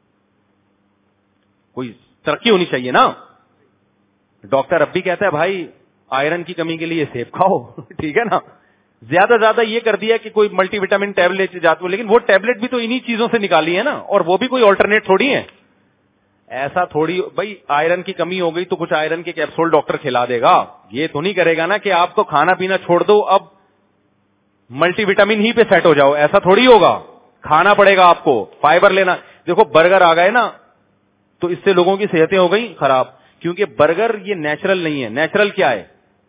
کوئی ترقی ہونی چاہیے نا. ڈاکٹر اب بھی کہتا ہے بھائی آئرن کی کمی کے لیے سیب کھاؤ, ٹھیک ہے نا. زیادہ زیادہ یہ کر دیا کہ کوئی ملٹی وٹامن ٹیبلٹ جاتے ہو, لیکن وہ ٹیبلٹ بھی تو انہی چیزوں سے نکالی ہے نا, اور وہ بھی کوئی آلٹرنیٹ تھوڑی ہے. ایسا تھوڑی بھائی آئرن کی کمی ہو گئی تو کچھ آئرن کے کیپسول ڈاکٹر کھلا دے گا, یہ تو نہیں کرے گا نا کہ آپ تو کھانا پینا چھوڑ دو, اب ملٹی وٹامن ہی پہ سیٹ ہو جاؤ, ایسا تھوڑی ہوگا. کھانا پڑے گا آپ کو, فائبر لینا. دیکھو برگر آ گئے نا, تو اس سے لوگوں کی صحتیں ہو گئی خراب, کیونکہ برگر یہ نیچرل نہیں ہے. نیچرل کیا ہے؟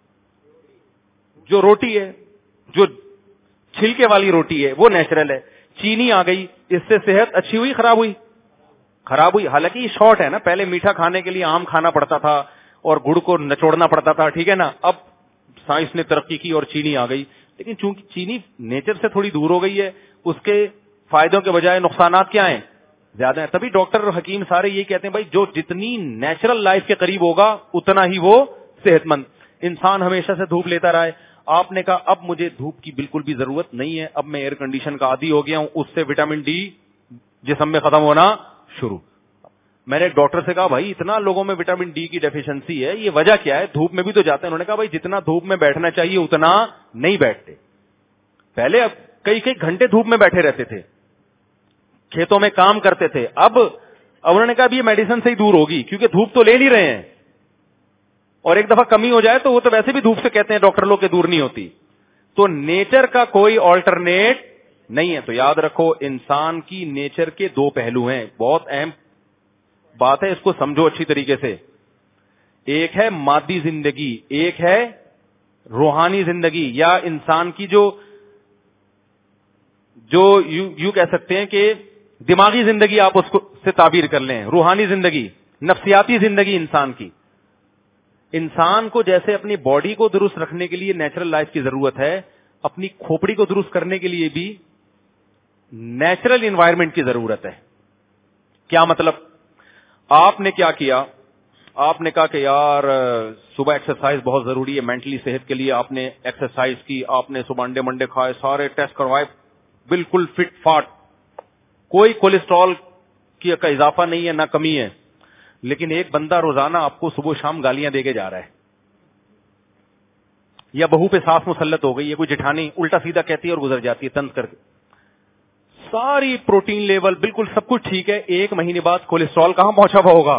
جو روٹی ہے, جو چھلکے والی روٹی ہے وہ نیچرل ہے. چینی آ گئی, اس سے صحت اچھی ہوئی خراب ہوئی؟ خراب ہوئی. حالانکہ یہ شارٹ ہے نا, پہلے میٹھا کھانے کے لیے آم کھانا پڑتا تھا اور گڑ کو نچوڑنا پڑتا تھا, ٹھیک ہے نا. اب سائنس نے ترقی کی اور چینی آ گئی, لیکن چونکہ چینی نیچر سے تھوڑی دور ہو گئی ہے, اس کے فائدوں کے بجائے نقصانات کیا ہیں؟ زیادہ ہیں. تبھی ڈاکٹر اور حکیم سارے یہ کہتے ہیں بھائی جو جتنی نیچرل لائف کے قریب ہوگا اتنا ہی وہ صحت مند. انسان ہمیشہ سے دھوپ لیتا رہا ہے. آپ نے کہا اب مجھے دھوپ کی بالکل بھی ضرورت نہیں ہے, اب میں ایئر کنڈیشن کا عادی ہو گیا ہوں, اس سے وٹامن ڈی جسم میں ختم ہونا شروع. میں نے ایک ڈاکٹر سے کہا بھائی اتنا لوگوں میں وٹامن ڈی کی ڈیفیشنسی ہے, یہ وجہ کیا ہے؟ دھوپ میں بھی تو جاتے ہیں. انہوں نے کہا بھائی جتنا دھوپ میں بیٹھنا چاہیے اتنا نہیں بیٹھتے. پہلے اب کئی کئی گھنٹے دھوپ میں بیٹھے رہتے تھے, کھیتوں میں کام کرتے تھے. اب اب انہوں نے کہا اب یہ میڈیسن سے ہی دور ہوگی, کیونکہ دھوپ تو لے نہیں رہے ہیں, اور ایک دفعہ کمی ہو جائے تو وہ تو ویسے بھی دھوپ سے کہتے ہیں ڈاکٹر لوگ کے دور نہیں ہوتی. تو نیچر کا کوئی آلٹرنیٹ نہیں ہے. تو یاد رکھو انسان کی نیچر کے دو پہلو ہیں, بہت اہم بات ہے, اس کو سمجھو اچھی طریقے سے. ایک ہے مادی زندگی, ایک ہے روحانی زندگی, یا انسان کی جو جو یو, یو کہہ سکتے ہیں کہ دماغی زندگی, آپ اس کو سے تعبیر کر لیں. روحانی زندگی, نفسیاتی زندگی انسان کی. انسان کو جیسے اپنی باڈی کو درست رکھنے کے لیے نیچرل لائف کی ضرورت ہے, اپنی کھوپڑی کو درست کرنے کے لیے بھی نیچرل انوائرمنٹ کی ضرورت ہے. کیا مطلب؟ آپ نے کیا کیا؟ آپ نے کہا کہ یار صبح ایکسرسائز بہت ضروری ہے مینٹلی صحت کے لیے. آپ نے ایکسرسائز کی, آپ نے صبح انڈے منڈے کھائے, سارے ٹیسٹ کروائے, بالکل فٹ فاٹ, کوئی کولیسٹرول کی کا اضافہ نہیں ہے نہ کمی ہے. لیکن ایک بندہ روزانہ آپ کو صبح شام گالیاں دے کے جا رہا ہے, یا بہو پہ ساس مسلط ہو گئی ہے, کوئی جٹھانی الٹا سیدھا کہتی ہے اور گزر جاتی ہے طنز کر کے, ساری پروٹین لیول بالکل سب کچھ ٹھیک ہے, ایک مہینے بعد کولیسٹرول کہاں پہنچا ہوا ہوگا؟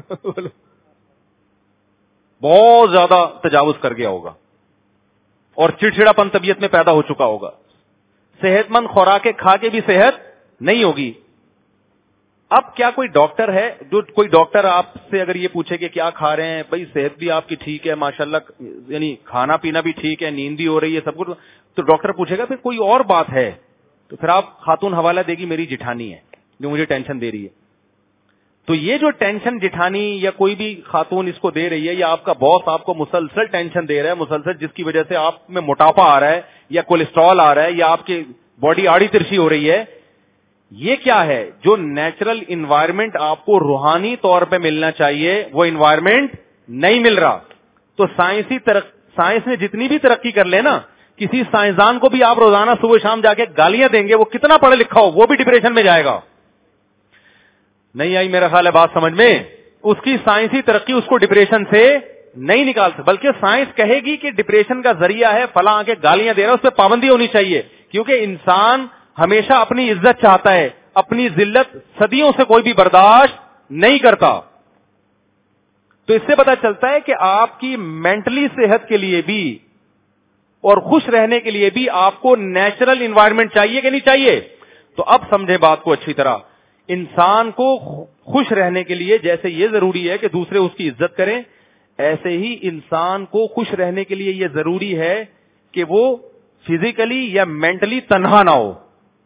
بہت زیادہ تجاوز کر گیا ہوگا اور چڑچڑاپن طبیعت میں پیدا ہو چکا ہوگا. صحت مند خوراکیں کھا کے بھی صحت نہیں ہوگی. اب کیا کوئی ڈاکٹر ہے جو کوئی ڈاکٹر آپ سے اگر یہ پوچھے کہ کیا کھا رہے ہیں, بھائی صحت بھی آپ کی ٹھیک ہے ماشاءاللہ, یعنی کھانا پینا بھی ٹھیک ہے, نیند بھی ہو رہی ہے, سب کچھ, تو ڈاکٹر پوچھے گا پھر کوئی اور بات ہے, تو پھر آپ خاتون حوالہ دے گی میری جٹھانی ہے جو مجھے ٹینشن دے رہی ہے. تو یہ جو ٹینشن جٹھانی یا کوئی بھی خاتون اس کو دے رہی ہے, یا آپ کا باس آپ کو مسلسل ٹینشن دے رہا ہے مسلسل, جس کی وجہ سے آپ میں موٹاپا آ رہا ہے یا کولیسٹرول آ رہا ہے یا آپ کی باڈی آڑی ترچھی ہو رہی ہے, یہ کیا ہے؟ جو نیچرل انوائرمنٹ آپ کو روحانی طور پہ ملنا چاہیے وہ انوائرمنٹ نہیں مل رہا. تو سائنسی ترق... سائنس نے جتنی بھی ترقی کر لے نا, کسی سائنسدان کو بھی آپ روزانہ صبح شام جا کے گالیاں دیں گے, وہ کتنا پڑھا لکھا ہو وہ بھی ڈپریشن میں جائے گا. نہیں آئی میرا خیال ہے بات سمجھ میں؟ اس کی سائنسی ترقی اس کو ڈپریشن سے نہیں نکال سکتی, بلکہ سائنس کہے گی کہ ڈپریشن کا ذریعہ ہے فلاں کے گالیاں دے رہا ہے, اس پہ پابندی ہونی چاہیے, کیونکہ انسان ہمیشہ اپنی عزت چاہتا ہے, اپنی ذلت صدیوں سے کوئی بھی برداشت نہیں کرتا. تو اس سے پتا چلتا ہے کہ آپ کی مینٹلی صحت کے لیے بھی اور خوش رہنے کے لیے بھی آپ کو نیچرل انوائرمنٹ چاہیے کہ نہیں چاہیے. تو اب سمجھے بات کو اچھی طرح, انسان کو خوش رہنے کے لیے جیسے یہ ضروری ہے کہ دوسرے اس کی عزت کریں, ایسے ہی انسان کو خوش رہنے کے لیے یہ ضروری ہے کہ وہ فزیکلی یا مینٹلی تنہا نہ ہو.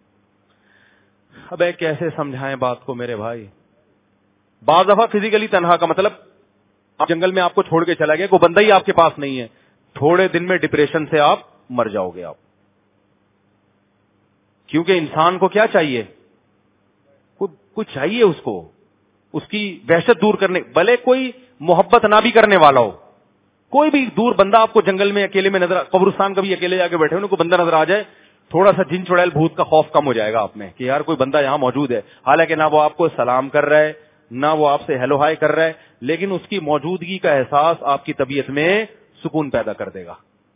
اب کیسے سمجھائیں بات کو میرے بھائی؟ بعض دفعہ فزیکلی تنہا کا مطلب آپ جنگل میں آپ کو چھوڑ کے چلا گیا, کوئی بندہ ہی آپ کے پاس نہیں ہے, تھوڑے دن میں ڈپریشن سے آپ مر جاؤ گے آپ. کیونکہ انسان کو کیا چاہیے؟ کچھ چاہیے اس کو, اس کی وحشت دور کرنے, بھلے کوئی محبت نہ بھی کرنے والا ہو, کوئی بھی دور بندہ آپ کو جنگل میں اکیلے میں نظر, قبرستان کبھی اکیلے جا کے بیٹھے ہوئے, کوئی بندہ نظر آ جائے, تھوڑا سا جن چڑیل بھوت کا خوف کم ہو جائے گا آپ میں کہ یار کوئی بندہ یہاں موجود ہے. حالانکہ نہ وہ آپ کو سلام کر رہا ہے, نہ وہ آپ سے ہیلو ہائی کر رہا ہے, لیکن اس کی موجودگی کا احساس آپ کی طبیعت میں سکون پیدا کر دے گا.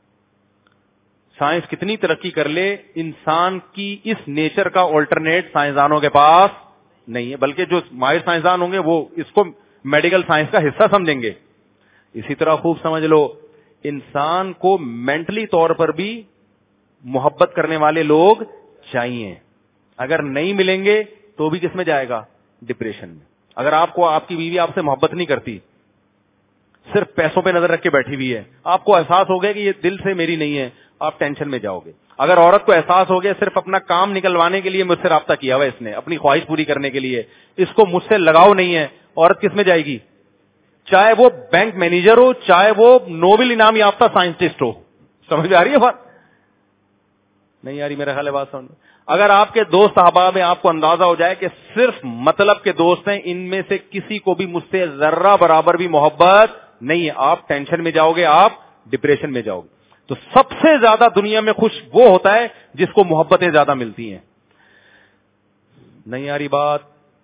سائنس کتنی ترقی کر لے, انسان کی اس نیچر کا آلٹرنیٹ سائنسدانوں کے پاس نہیں ہے, بلکہ جو ماہر سائنسدان ہوں گے وہ اس کو میڈیکل سائنس کا حصہ سمجھیں گے. اسی طرح خوب سمجھ لو, انسان کو مینٹلی طور پر بھی محبت کرنے والے لوگ چاہیے. اگر نہیں ملیں گے تو بھی کس میں جائے گا؟ ڈپریشن میں. اگر آپ کو آپ کی بیوی آپ سے محبت نہیں کرتی, صرف پیسوں پہ نظر رکھ کے بیٹھی ہوئی ہے, آپ کو احساس ہو گیا کہ یہ دل سے میری نہیں ہے, آپ ٹینشن میں جاؤ گے. اگر عورت کو احساس ہو گیا صرف اپنا کام نکلوانے کے لیے مجھ سے رابطہ کیا ہوا اس نے, اپنی خواہش پوری کرنے کے لیے, اس کو مجھ سے لگاؤ نہیں ہے, عورت کس میں جائے گی؟ چاہے وہ بینک مینیجر ہو, چاہے وہ نوبل انعام یافتہ سائنٹسٹ ہو. سمجھ میں آ رہی ہے بات؟ نہیں آ رہی میرا خیال ہے بات سمجھ. اگر آپ کے دوست احباب میں آپ کو اندازہ ہو جائے کہ صرف مطلب کے دوست ہیں, ان میں سے کسی کو بھی مجھ سے ذرہ برابر بھی محبت نہیں ہے, آپ ٹینشن میں جاؤ گے, آپ ڈپریشن میں جاؤ گے. تو سب سے زیادہ دنیا میں خوش وہ ہوتا ہے جس کو محبتیں زیادہ ملتی ہیں. نہیں آ رہی بات؟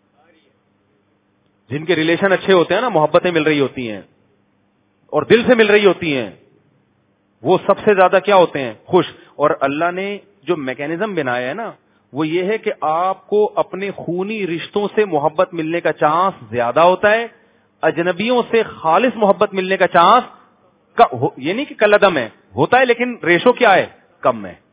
جن کے ریلیشن اچھے ہوتے ہیں نا, محبتیں مل رہی ہوتی ہیں اور دل سے مل رہی ہوتی ہیں, وہ سب سے زیادہ کیا ہوتے ہیں؟ خوش. اور اللہ نے جو میکینزم بنایا ہے نا, وہ یہ ہے کہ آپ کو اپنے خونی رشتوں سے محبت ملنے کا چانس زیادہ ہوتا ہے, اجنبیوں سے خالص محبت ملنے کا چانس یہ نہیں کہ کل عدم ہے, ہوتا ہے لیکن ریشو کیا ہے؟ کم ہے.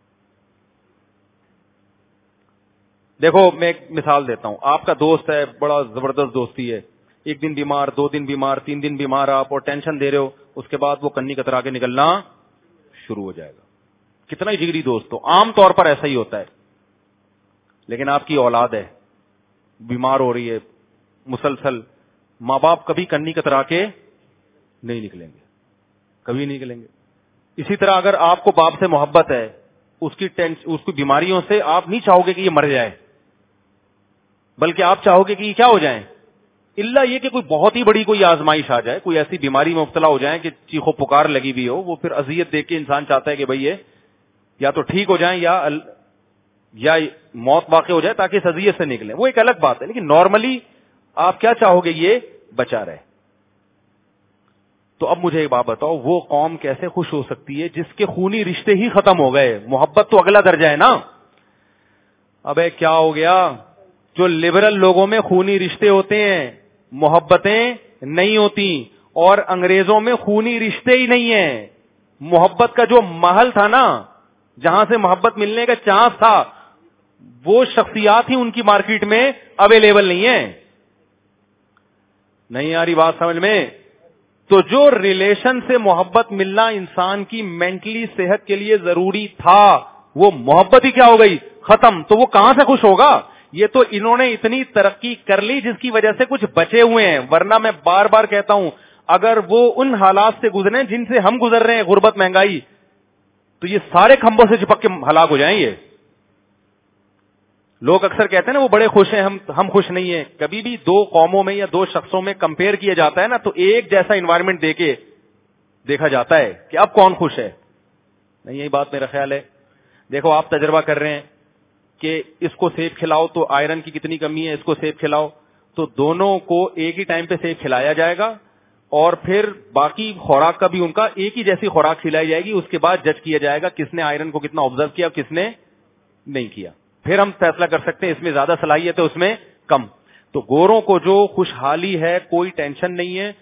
دیکھو میں ایک مثال دیتا ہوں, آپ کا دوست ہے, بڑا زبردست دوستی ہے, ایک دن بیمار, دو دن بیمار, تین دن بیمار, آپ اور ٹینشن دے رہے ہو, اس کے بعد وہ کنی کترا کے نکلنا شروع ہو جائے گا. کتنا ہی جگری دوست ہو, عام طور پر ایسا ہی ہوتا ہے. لیکن آپ کی اولاد ہے, بیمار ہو رہی ہے مسلسل, ماں باپ کبھی کنی کترا کے نہیں نکلیں گے, کبھی نہیں نکلیں گے. اسی طرح اگر آپ کو باپ سے محبت ہے, اس کی اس کی بیماریوں سے آپ نہیں چاہو گے کہ یہ مر جائے, بلکہ آپ چاہو گے کہ یہ کیا ہو جائیں, اللہ یہ کہ کوئی بہت ہی بڑی کوئی آزمائش آ جائے, کوئی ایسی بیماری میں مبتلا ہو جائیں کہ چیخو پکار لگی بھی ہو, وہ پھر اذیت دیکھ کے انسان چاہتا ہے کہ بھئی یہ یا تو ٹھیک ہو جائیں یا یا موت واقع ہو جائے تاکہ اس اذیت سے نکلیں, وہ ایک الگ بات ہے. لیکن نارملی آپ کیا چاہو گے, یہ بچا رہے. تو اب مجھے ایک بات بتاؤ, وہ قوم کیسے خوش ہو سکتی ہے جس کے خونی رشتے ہی ختم ہو گئے؟ محبت تو اگلا درجہ ہے نا. ابے کیا ہو گیا, جو لبرل لوگوں میں خونی رشتے ہوتے ہیں, محبتیں نہیں ہوتی, اور انگریزوں میں خونی رشتے ہی نہیں ہیں. محبت کا جو محل تھا نا, جہاں سے محبت ملنے کا چانس تھا, وہ شخصیات ہی ان کی مارکیٹ میں اویلیبل نہیں ہیں. نہیں آ رہی بات سمجھ میں؟ تو جو ریلیشن سے محبت ملنا انسان کی مینٹلی صحت کے لیے ضروری تھا, وہ محبت ہی کیا ہو گئی, ختم. تو وہ کہاں سے خوش ہوگا؟ یہ تو انہوں نے اتنی ترقی کر لی جس کی وجہ سے کچھ بچے ہوئے ہیں, ورنہ میں بار بار کہتا ہوں اگر وہ ان حالات سے گزرے جن سے ہم گزر رہے ہیں, غربت, مہنگائی, تو یہ سارے کھمبوں سے چپک کے ہلاک ہو جائیں. یہ لوگ اکثر کہتے ہیں نا وہ بڑے خوش ہیں, ہم ہم خوش نہیں ہیں. کبھی بھی دو قوموں میں یا دو شخصوں میں کمپیئر کیا جاتا ہے نا, تو ایک جیسا انوائرمنٹ دے کے دیکھا جاتا ہے کہ اب کون خوش ہے. نہیں, یہی بات میرا خیال ہے. دیکھو آپ تجربہ کر رہے ہیں کہ اس کو سیب کھلاؤ تو آئرن کی کتنی کمی ہے, اس کو سیب کھلاؤ تو دونوں کو ایک ہی ٹائم پہ سیب کھلایا جائے گا, اور پھر باقی خوراک کا بھی ان کا ایک ہی جیسی خوراک کھلائی جائے گی. اس کے بعد جج کیا جائے گا کس نے آئرن کو کتنا آبزرو کیا اور کس نے نہیں کیا. پھر ہم فیصلہ کر سکتے ہیں اس میں زیادہ صلاحیت ہے, اس میں کم. تو گوروں کو جو خوشحالی ہے, کوئی ٹینشن نہیں ہے,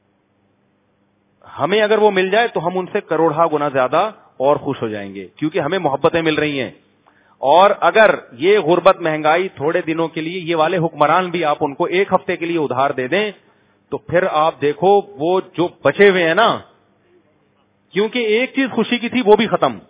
ہمیں اگر وہ مل جائے تو ہم ان سے کروڑا گنا زیادہ اور خوش ہو جائیں گے, کیونکہ ہمیں محبتیں مل رہی ہیں. اور اگر یہ غربت, مہنگائی تھوڑے دنوں کے لیے, یہ والے حکمران بھی آپ ان کو ایک ہفتے کے لیے ادھار دے دیں, تو پھر آپ دیکھو وہ جو بچے ہوئے ہیں نا, کیونکہ ایک چیز خوشی کی تھی وہ بھی ختم.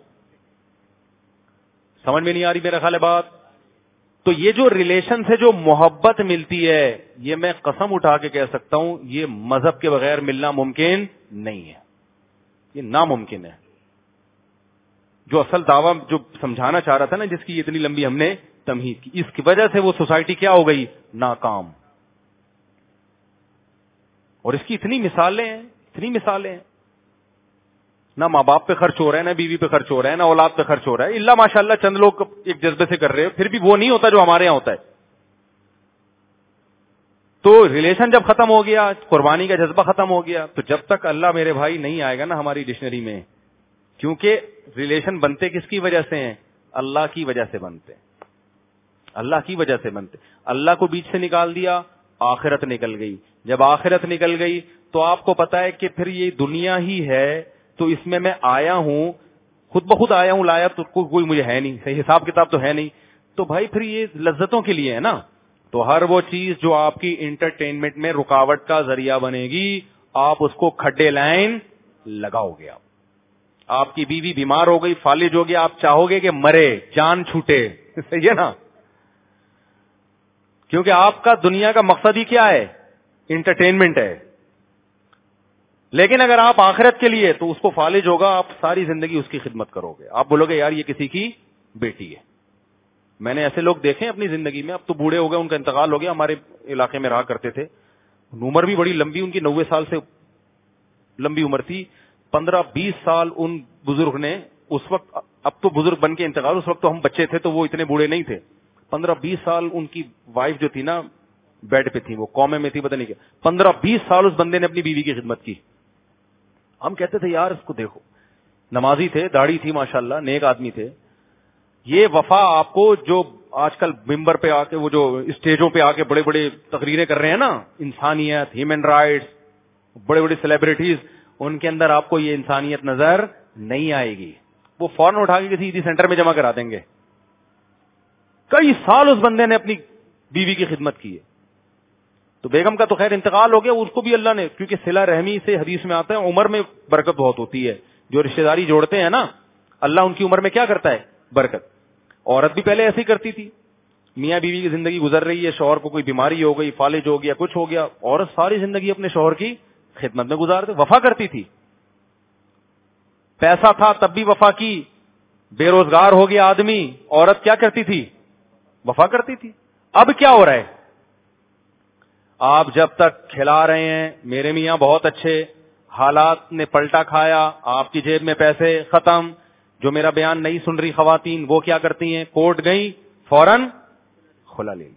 سمجھ میں نہیں آ رہی میرا خیال ہے بات؟ تو یہ جو ریلیشن سے جو محبت ملتی ہے, یہ میں قسم اٹھا کے کہہ سکتا ہوں یہ مذہب کے بغیر ملنا ممکن نہیں ہے, یہ ناممکن ہے. جو اصل دعویٰ جو سمجھانا چاہ رہا تھا نا, جس کی اتنی لمبی ہم نے تمہید کی, اس کی وجہ سے وہ سوسائٹی کیا ہو گئی, ناکام. اور اس کی اتنی مثالیں ہیں, اتنی مثالیں ہیں. نہ ماں باپ پہ خرچ ہو رہا ہے, نہ بیوی پہ خرچ ہو رہا ہے, نہ اولاد پہ خرچ ہو رہا ہے. اللہ ماشاء اللہ چند لوگ ایک جذبے سے کر رہے ہیں, پھر بھی وہ نہیں ہوتا جو ہمارے یہاں ہوتا ہے. تو ریلیشن جب ختم ہو گیا, قربانی کا جذبہ ختم ہو گیا, تو جب تک اللہ میرے بھائی نہیں آئے گا نا ہماری ڈکشنری میں, کیونکہ ریلیشن بنتے کس کی وجہ سے ہیں, اللہ کی وجہ سے بنتے, اللہ کی وجہ سے بنتے. اللہ کو بیچ سے نکال دیا, آخرت نکل گئی. جب آخرت نکل گئی تو آپ کو پتا ہے کہ پھر یہ دنیا ہی ہے, تو اس میں میں آیا ہوں, خود بخود آیا ہوں, لایا تو کوئی مجھے ہے نہیں, صحیح حساب کتاب تو ہے نہیں. تو بھائی پھر یہ لذتوں کے لیے ہے نا. تو ہر وہ چیز جو آپ کی انٹرٹینمنٹ میں رکاوٹ کا ذریعہ بنے گی, آپ اس کو کھڈے لائن لگاؤ گے. آپ آپ کی بیوی بیمار ہو گئی, فالج ہو گیا, آپ چاہو گے کہ مرے, جان چھوٹے, صحیح ہے نا, کیونکہ آپ کا دنیا کا مقصد ہی کیا ہے, انٹرٹینمنٹ ہے. لیکن اگر آپ آخرت کے لیے, تو اس کو فالج ہوگا, آپ ساری زندگی اس کی خدمت کرو گے. آپ بولو گے یار یہ کسی کی بیٹی ہے. میں نے ایسے لوگ دیکھے اپنی زندگی میں, اب تو بوڑھے ہو گئے, ان کا انتقال ہو گیا, ہمارے علاقے میں رہا کرتے تھے, عمر بھی بڑی لمبی, ان کی نوے سال سے لمبی عمر تھی. پندرہ بیس سال ان بزرگ نے, اس وقت, اب تو بزرگ بن کے انتقال, اس وقت تو ہم بچے تھے تو وہ اتنے بوڑھے نہیں تھے. پندرہ بیس سال ان کی وائف جو تھی نا بیڈ پہ تھی, وہ کومے میں تھی, پتہ نہیں کیا, پندرہ بیس سال اس بندے نے اپنی بیوی کی خدمت کی. ہم کہتے تھے یار اس کو دیکھو, نمازی تھے, داڑھی تھی ماشاءاللہ, نیک آدمی تھے. یہ وفا آپ کو جو آج کل ممبر پہ آ کے, وہ جو اسٹیجوں پہ آ کے بڑے بڑے تقریریں کر رہے ہیں نا, انسانیت, ہیومن رائٹس, بڑے بڑے سیلیبریٹیز, ان کے اندر آپ کو یہ انسانیت نظر نہیں آئے گی. وہ فوراً اٹھا کے کسی ایدھی سینٹر میں جمع کرا دیں گے. کئی سال اس بندے نے اپنی بیوی کی خدمت کی ہے. تو بیگم کا تو خیر انتقال ہو گیا, اس کو بھی اللہ نے, کیونکہ صلہ رحمی سے حدیث میں آتا ہے عمر میں برکت بہت ہوتی ہے. جو رشتہ داری جوڑتے ہیں نا, اللہ ان کی عمر میں کیا کرتا ہے, برکت. عورت بھی پہلے ایسی کرتی تھی, میاں بیوی کی زندگی گزر رہی ہے, شوہر کو کوئی بیماری ہو گئی, فالج ہو گیا, کچھ ہو گیا, عورت ساری زندگی اپنے شوہر کی خدمت میں گزارتے, وفا کرتی تھی. پیسہ تھا تب بھی وفا کی, بے روزگار ہو گیا آدمی, عورت کیا کرتی تھی؟ وفا کرتی تھی. اب کیا ہو رہا ہے؟ آپ جب تک کھلا رہے ہیں میرے میاں بہت اچھے, حالات نے پلٹا کھایا, آپ کی جیب میں پیسے ختم. جو میرا بیان نہیں سن رہی خواتین, وہ کیا کرتی ہیں؟ کورٹ گئی, فوراً خلا لے لی.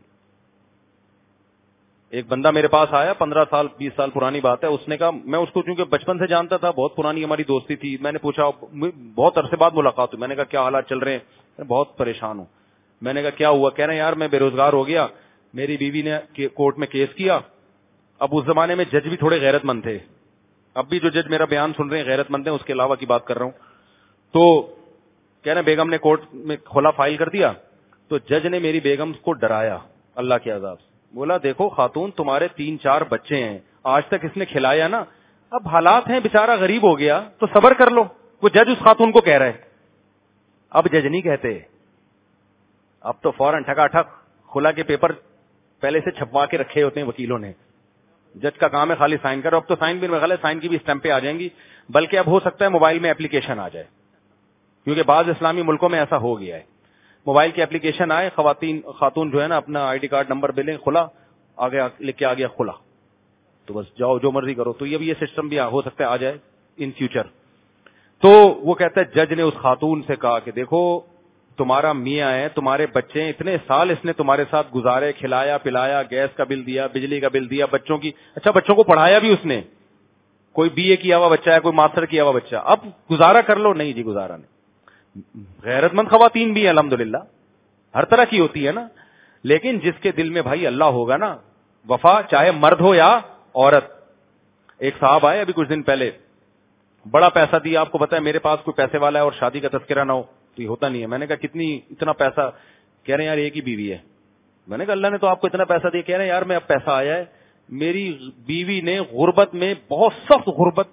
ایک بندہ میرے پاس آیا, پندرہ سال بیس سال پرانی بات ہے, اس نے کہا, میں اس کو چونکہ بچپن سے جانتا تھا, بہت پرانی ہماری دوستی تھی, میں نے پوچھا, بہت عرصے بعد ملاقات ہوئی, میں نے کہا کیا حالات چل رہے ہیں؟ بہت پریشان ہوں. میں نے کہا کیا ہوا؟ کہہ رہے ہیں یار میں بے روزگار ہو گیا, میری بیوی نے کورٹ میں کیس کیا. اب اس زمانے میں جج بھی تھوڑے غیرت مند تھے, اب بھی جو جج میرا بیان سن رہے ہیں غیرت مند ہیں, اس کے علاوہ کی بات کر رہا ہوں. تو کہہ رہے ہیں بیگم نے کورٹ میں کھلا فائل کر دیا, تو جج نے میری بیگم کو ڈرایا اللہ کے عذاب سے. بولا دیکھو خاتون, تمہارے تین چار بچے ہیں, آج تک اس نے کھلایا نا, اب حالات ہیں بیچارہ غریب ہو گیا تو صبر کر لو. وہ جج اس خاتون کو کہہ رہے. اب جج نہیں کہتے, اب تو فوراً ٹھکا ٹھک خلا کے پیپر پہلے سے چھپوا کے رکھے ہوتے ہیں وکیلوں نے. جج کا کام ہے خالی سائن کرو. اب تو سائن بھی میرے سائن کی بھی اسٹمپیں آ جائیں گی, بلکہ اب ہو سکتا ہے موبائل میں اپلیکیشن آ جائے, کیونکہ بعض اسلامی ملکوں میں ایسا ہو گیا ہے. موبائل کی اپلیکیشن آئے, خواتین خاتون جو ہے نا اپنا آئی ڈی کارڈ نمبر بھی لیں, کھلا آ گیا, لکھ کے آ گیا کھلا, تو بس جاؤ جو مرضی کرو. تو یہ بھی یہ سسٹم بھی ہو سکتا ہے آ جائے ان فیوچر. تو وہ کہتا ہے جج نے اس خاتون سے کہا کہ دیکھو تمہارا میاں ہے, تمہارے بچے ہیں, اتنے سال اس نے تمہارے ساتھ گزارے, کھلایا پلایا, گیس کا بل دیا, بجلی کا بل دیا, بچوں کی, اچھا بچوں کو پڑھایا بھی اس نے, کوئی بی اے کیا ہوا بچہ ہے, کوئی ماسٹر کیا ہوا بچہ, اب گزارا کر لو. نہیں جی گزارا نہیں. غیرت مند خواتین بھی ہیں الحمدللہ, ہر طرح کی ہوتی ہے نا, لیکن جس کے دل میں بھائی اللہ ہوگا نا, وفا چاہے مرد ہو یا عورت. ایک صاحب آئے ابھی کچھ دن پہلے, بڑا پیسہ دیا, آپ کو پتا ہے میرے پاس کوئی پیسے والا ہے اور شادی کا تذکرہ نہ ہو تو یہ ہوتا نہیں ہے. میں نے کہا کتنی اتنا پیسہ؟ کہہ رہے ہیں یار ایک ہی بیوی ہے. میں نے کہا اللہ نے تو آپ کو اتنا پیسہ دیا. کہہ رہے ہیں یار میں اب پیسہ آیا ہے, میری بیوی نے غربت میں, بہت سخت غربت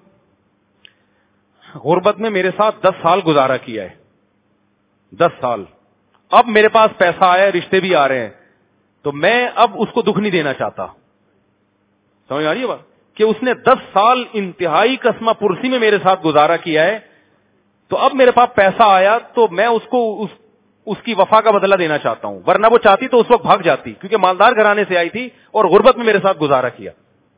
غربت میں میرے ساتھ دس سال گزارا کیا ہے, دس سال. اب میرے پاس پیسہ آیا ہے, رشتے بھی آ رہے ہیں, تو میں اب اس کو دکھ نہیں دینا چاہتا. سمجھ آ رہی ہے بات, کہ اس نے دس سال انتہائی قسمہ پرسی میں میرے ساتھ گزارا کیا ہے, تو اب میرے پاس پیسہ آیا تو میں اس کو اس, اس کی وفا کا بدلہ دینا چاہتا ہوں. ورنہ وہ چاہتی تو اس وقت بھاگ جاتی, کیونکہ مالدار گھرانے سے آئی تھی اور غربت میں میرے ساتھ گزارا کیا.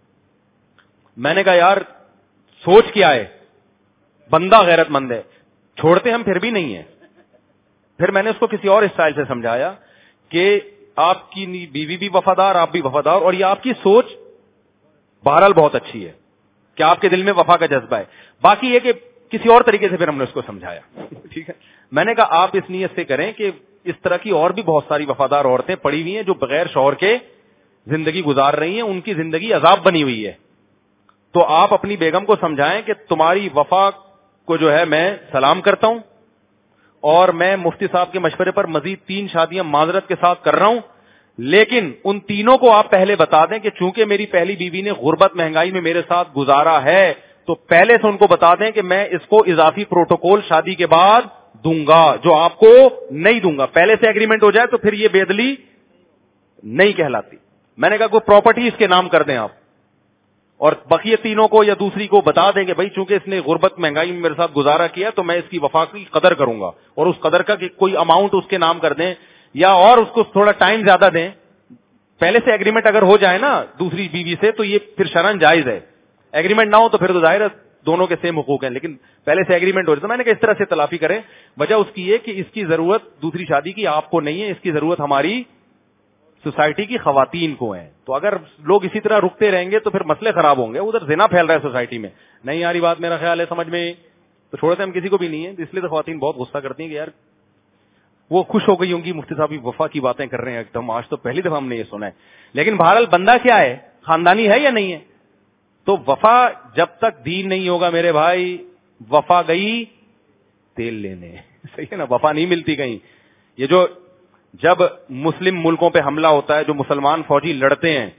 میں نے کہا یار سوچ کیا ہے, بندہ غیرت مند ہے, چھوڑتے ہم پھر بھی نہیں ہیں. پھر میں نے اس کو کسی اور اسٹائل سے سمجھایا کہ آپ کی بیوی بھی وفادار, آپ بھی وفادار, اور یہ آپ کی سوچ بہرحال بہت اچھی ہے کہ آپ کے دل میں وفا کا جذبہ ہے. باقی یہ کہ کسی اور طریقے سے پھر ہم نے اس کو سمجھایا. ٹھیک ہے, میں نے کہا آپ اس نیت سے کریں کہ اس طرح کی اور بھی بہت ساری وفادار عورتیں پڑی ہوئی ہیں جو بغیر شوہر کے زندگی گزار رہی ہیں, ان کی زندگی عذاب بنی ہوئی ہے. تو آپ اپنی بیگم کو سمجھائیں کہ تمہاری وفا کو جو ہے میں سلام کرتا ہوں, اور میں مفتی صاحب کے مشورے پر مزید تین شادیاں معذرت کے ساتھ کر رہا ہوں, لیکن ان تینوں کو آپ پہلے بتا دیں کہ چونکہ میری پہلی بیوی نے غربت مہنگائی میں میرے ساتھ گزارا ہے, تو پہلے سے ان کو بتا دیں کہ میں اس کو اضافی پروٹوکول شادی کے بعد دوں گا, جو آپ کو نہیں دوں گا. پہلے سے ایگریمنٹ ہو جائے تو پھر یہ بےدلی نہیں کہلاتی. میں نے کہا کوئی پراپرٹی اس کے نام کر دیں آپ, اور بقیہ تینوں کو یا دوسری کو بتا دیں کہ بھائی چونکہ اس نے غربت مہنگائی میں میرے ساتھ گزارا کیا تو میں اس کی وفا کی قدر کروں گا, اور اس قدر کا کوئی اماؤنٹ اس کے نام کر دیں, یا اور اس کو تھوڑا ٹائم زیادہ دیں. پہلے سے ایگریمنٹ اگر ہو جائے نا دوسری بیوی سے تو یہ پھر شرعاً جائز ہے. ایگریمنٹ نہ ہو تو پھر تو ظاہر ہے دونوں کے سیم حقوق ہیں, لیکن پہلے سے ایگریمنٹ ہو جائے. تو میں نے کہا اس طرح سے تلافی کریں. وجہ اس کی یہ کہ اس کی ضرورت دوسری شادی کی آپ کو نہیں ہے, اس کی ضرورت ہماری سوسائٹی کی خواتین کو ہیں. تو اگر لوگ اسی طرح رکتے رہیں گے تو پھر مسئلے خراب ہوں گے. ادھر زنا پھیل رہا ہے سوسائٹی میں, نہیں آ رہی بات میرا خیال ہے سمجھ میں, تو چھوڑتے ہم کسی کو بھی نہیں ہے. اس لیے تو خواتین بہت غصہ کرتی ہیں کہ یار وہ خوش ہو گئی ہوں گی مفتی صاحب وفا کی باتیں کر رہے ہیں ایک دم, آج تو پہلی دفعہ ہم نے یہ سنا ہے. لیکن بہرحال بندہ کیا ہے, خاندانی ہے یا نہیں ہے. تو وفا جب تک دین نہیں ہوگا میرے بھائی, وفا گئی تیل لینے, صحیح ہے نا, وفا نہیں ملتی کہیں. یہ جو جب مسلم ملکوں پہ حملہ ہوتا ہے, جو مسلمان فوجی لڑتے ہیں,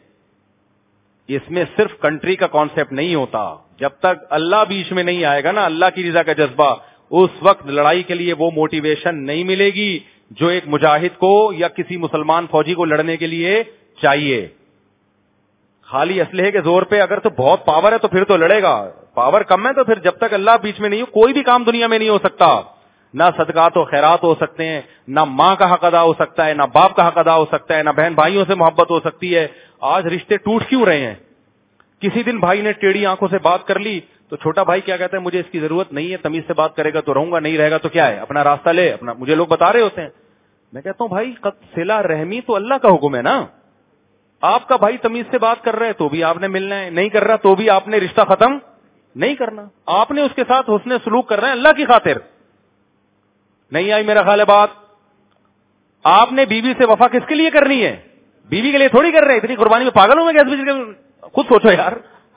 اس میں صرف کنٹری کا کانسیپٹ نہیں ہوتا. جب تک اللہ بیچ میں نہیں آئے گا نا, اللہ کی رضا کا جذبہ, اس وقت لڑائی کے لیے وہ موٹیویشن نہیں ملے گی جو ایک مجاہد کو یا کسی مسلمان فوجی کو لڑنے کے لیے چاہیے. خالی اسلحے کے زور پہ اگر تو بہت پاور ہے تو پھر تو لڑے گا, پاور کم ہے تو پھر جب تک اللہ بیچ میں نہیں ہو کوئی بھی کام دنیا میں نہیں ہو سکتا. نہ صدقات و خیرات ہو سکتے ہیں, نہ ماں کا حق ادا ہو سکتا ہے, نہ باپ کا حق ادا ہو سکتا ہے, نہ بہن بھائیوں سے محبت ہو سکتی ہے. آج رشتے ٹوٹ کیوں رہے ہیں؟ کسی دن بھائی نے ٹیڑھی آنکھوں سے بات کر لی تو چھوٹا بھائی کیا کہتا ہے, مجھے اس کی ضرورت نہیں ہے, تمیز سے بات کرے گا تو رہوں گا, نہیں رہے گا تو کیا ہے, اپنا راستہ لے اپنا. مجھے لوگ بتا رہے ہوتے ہیں, میں کہتا ہوں بھائی صلہ رحمی تو اللہ کا حکم ہے نا. آپ کا بھائی تمیز سے بات کر رہے ہیں تو بھی آپ نے ملنا ہے, نہیں کر رہا تو بھی آپ نے رشتہ ختم نہیں کرنا. آپ نے اس کے ساتھ حسن سلوک کر رہے ہیں اللہ کی خاطر. نہیں آئی میرا خیال ہے بات. آپ نے بیوی سے وفا کس کے لیے کرنی ہے؟ بیوی کے لیے تھوڑی کر رہے ہیں. اتنی قربانی میں پاگل ہوں میں کیسے؟ خود سوچو یار.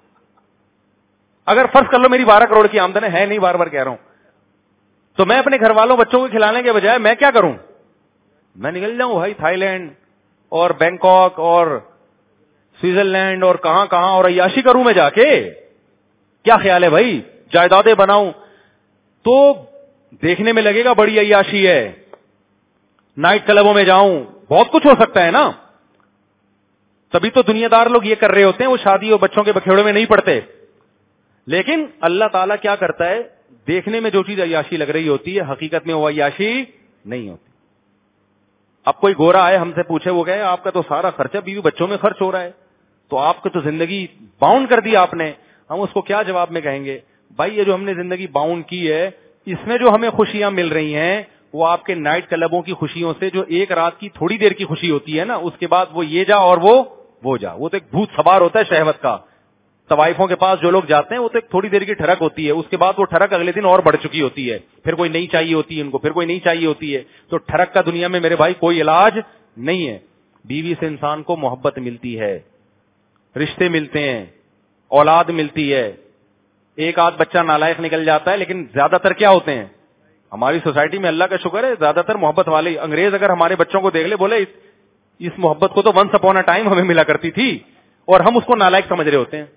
اگر فرض کر لو میری بارہ کروڑ کی آمدن ہے, نہیں بار بار کہہ رہا ہوں, تو میں اپنے گھر والوں بچوں کو کھلانے کے بجائے میں کیا کروں؟ میں نکل جاؤں بھائی تھائی لینڈ اور بینکاک اور سوئٹزرلینڈ اور کہاں کہاں اور عیاشی کروں میں جا کے. کیا خیال ہے بھائی؟ جائیدادیں بناؤں تو دیکھنے میں لگے گا بڑی عیاشی ہے. نائٹ کلبوں میں جاؤں, بہت کچھ ہو سکتا ہے نا. تبھی تو دنیا دار لوگ یہ کر رہے ہوتے ہیں, وہ شادی اور بچوں کے بکھیڑوں میں نہیں پڑتے. لیکن اللہ تعالیٰ کیا کرتا ہے, دیکھنے میں جو چیز عیاشی لگ رہی ہوتی ہے حقیقت میں وہ عیاشی نہیں ہوتی. اب کوئی گورا آئے ہم سے پوچھے, وہ کہے آپ کا تو سارا خرچہ بیوی بچوں میں خرچ ہو رہا ہے, تو آپ کو تو زندگی باؤنڈ کر دی آپ نے. ہم اس کو کیا جواب میں کہیں گے؟ بھائی یہ جو ہم نے زندگی باؤنڈ کی ہے, اس میں جو ہمیں خوشیاں مل رہی ہیں وہ آپ کے نائٹ کلبوں کی خوشیوں سے, جو ایک رات کی تھوڑی دیر کی خوشی ہوتی ہے نا, اس کے بعد وہ یہ جا اور وہ وہ جا, وہ تو ایک بھوت سوار ہوتا ہے شہوت کا. طوائفوں کے پاس جو لوگ جاتے ہیں وہ تو ایک تھوڑی دیر کی ٹھڑک ہوتی ہے, اس کے بعد وہ ٹھڑک اگلے دن اور بڑھ چکی ہوتی ہے, پھر کوئی نہیں چاہیے ہوتی ہے ان کو, پھر کوئی نہیں چاہیے ہوتی ہے. تو ٹھڑک کا دنیا میں میرے بھائی کوئی علاج نہیں ہے. بیوی سے انسان کو محبت ملتی ہے, رشتے ملتے ہیں, اولاد ملتی ہے. ایک آدھ بچہ نالائق نکل جاتا ہے, لیکن زیادہ تر کیا ہوتے ہیں ہماری سوسائٹی میں, اللہ کا شکر ہے زیادہ تر محبت والے. انگریز اگر ہمارے بچوں کو دیکھ لے بولے اس محبت کو تو ونس اپون اے ٹائم ہمیں ملا کرتی تھی, اور ہم اس کو نالائق سمجھ رہے ہوتے ہیں.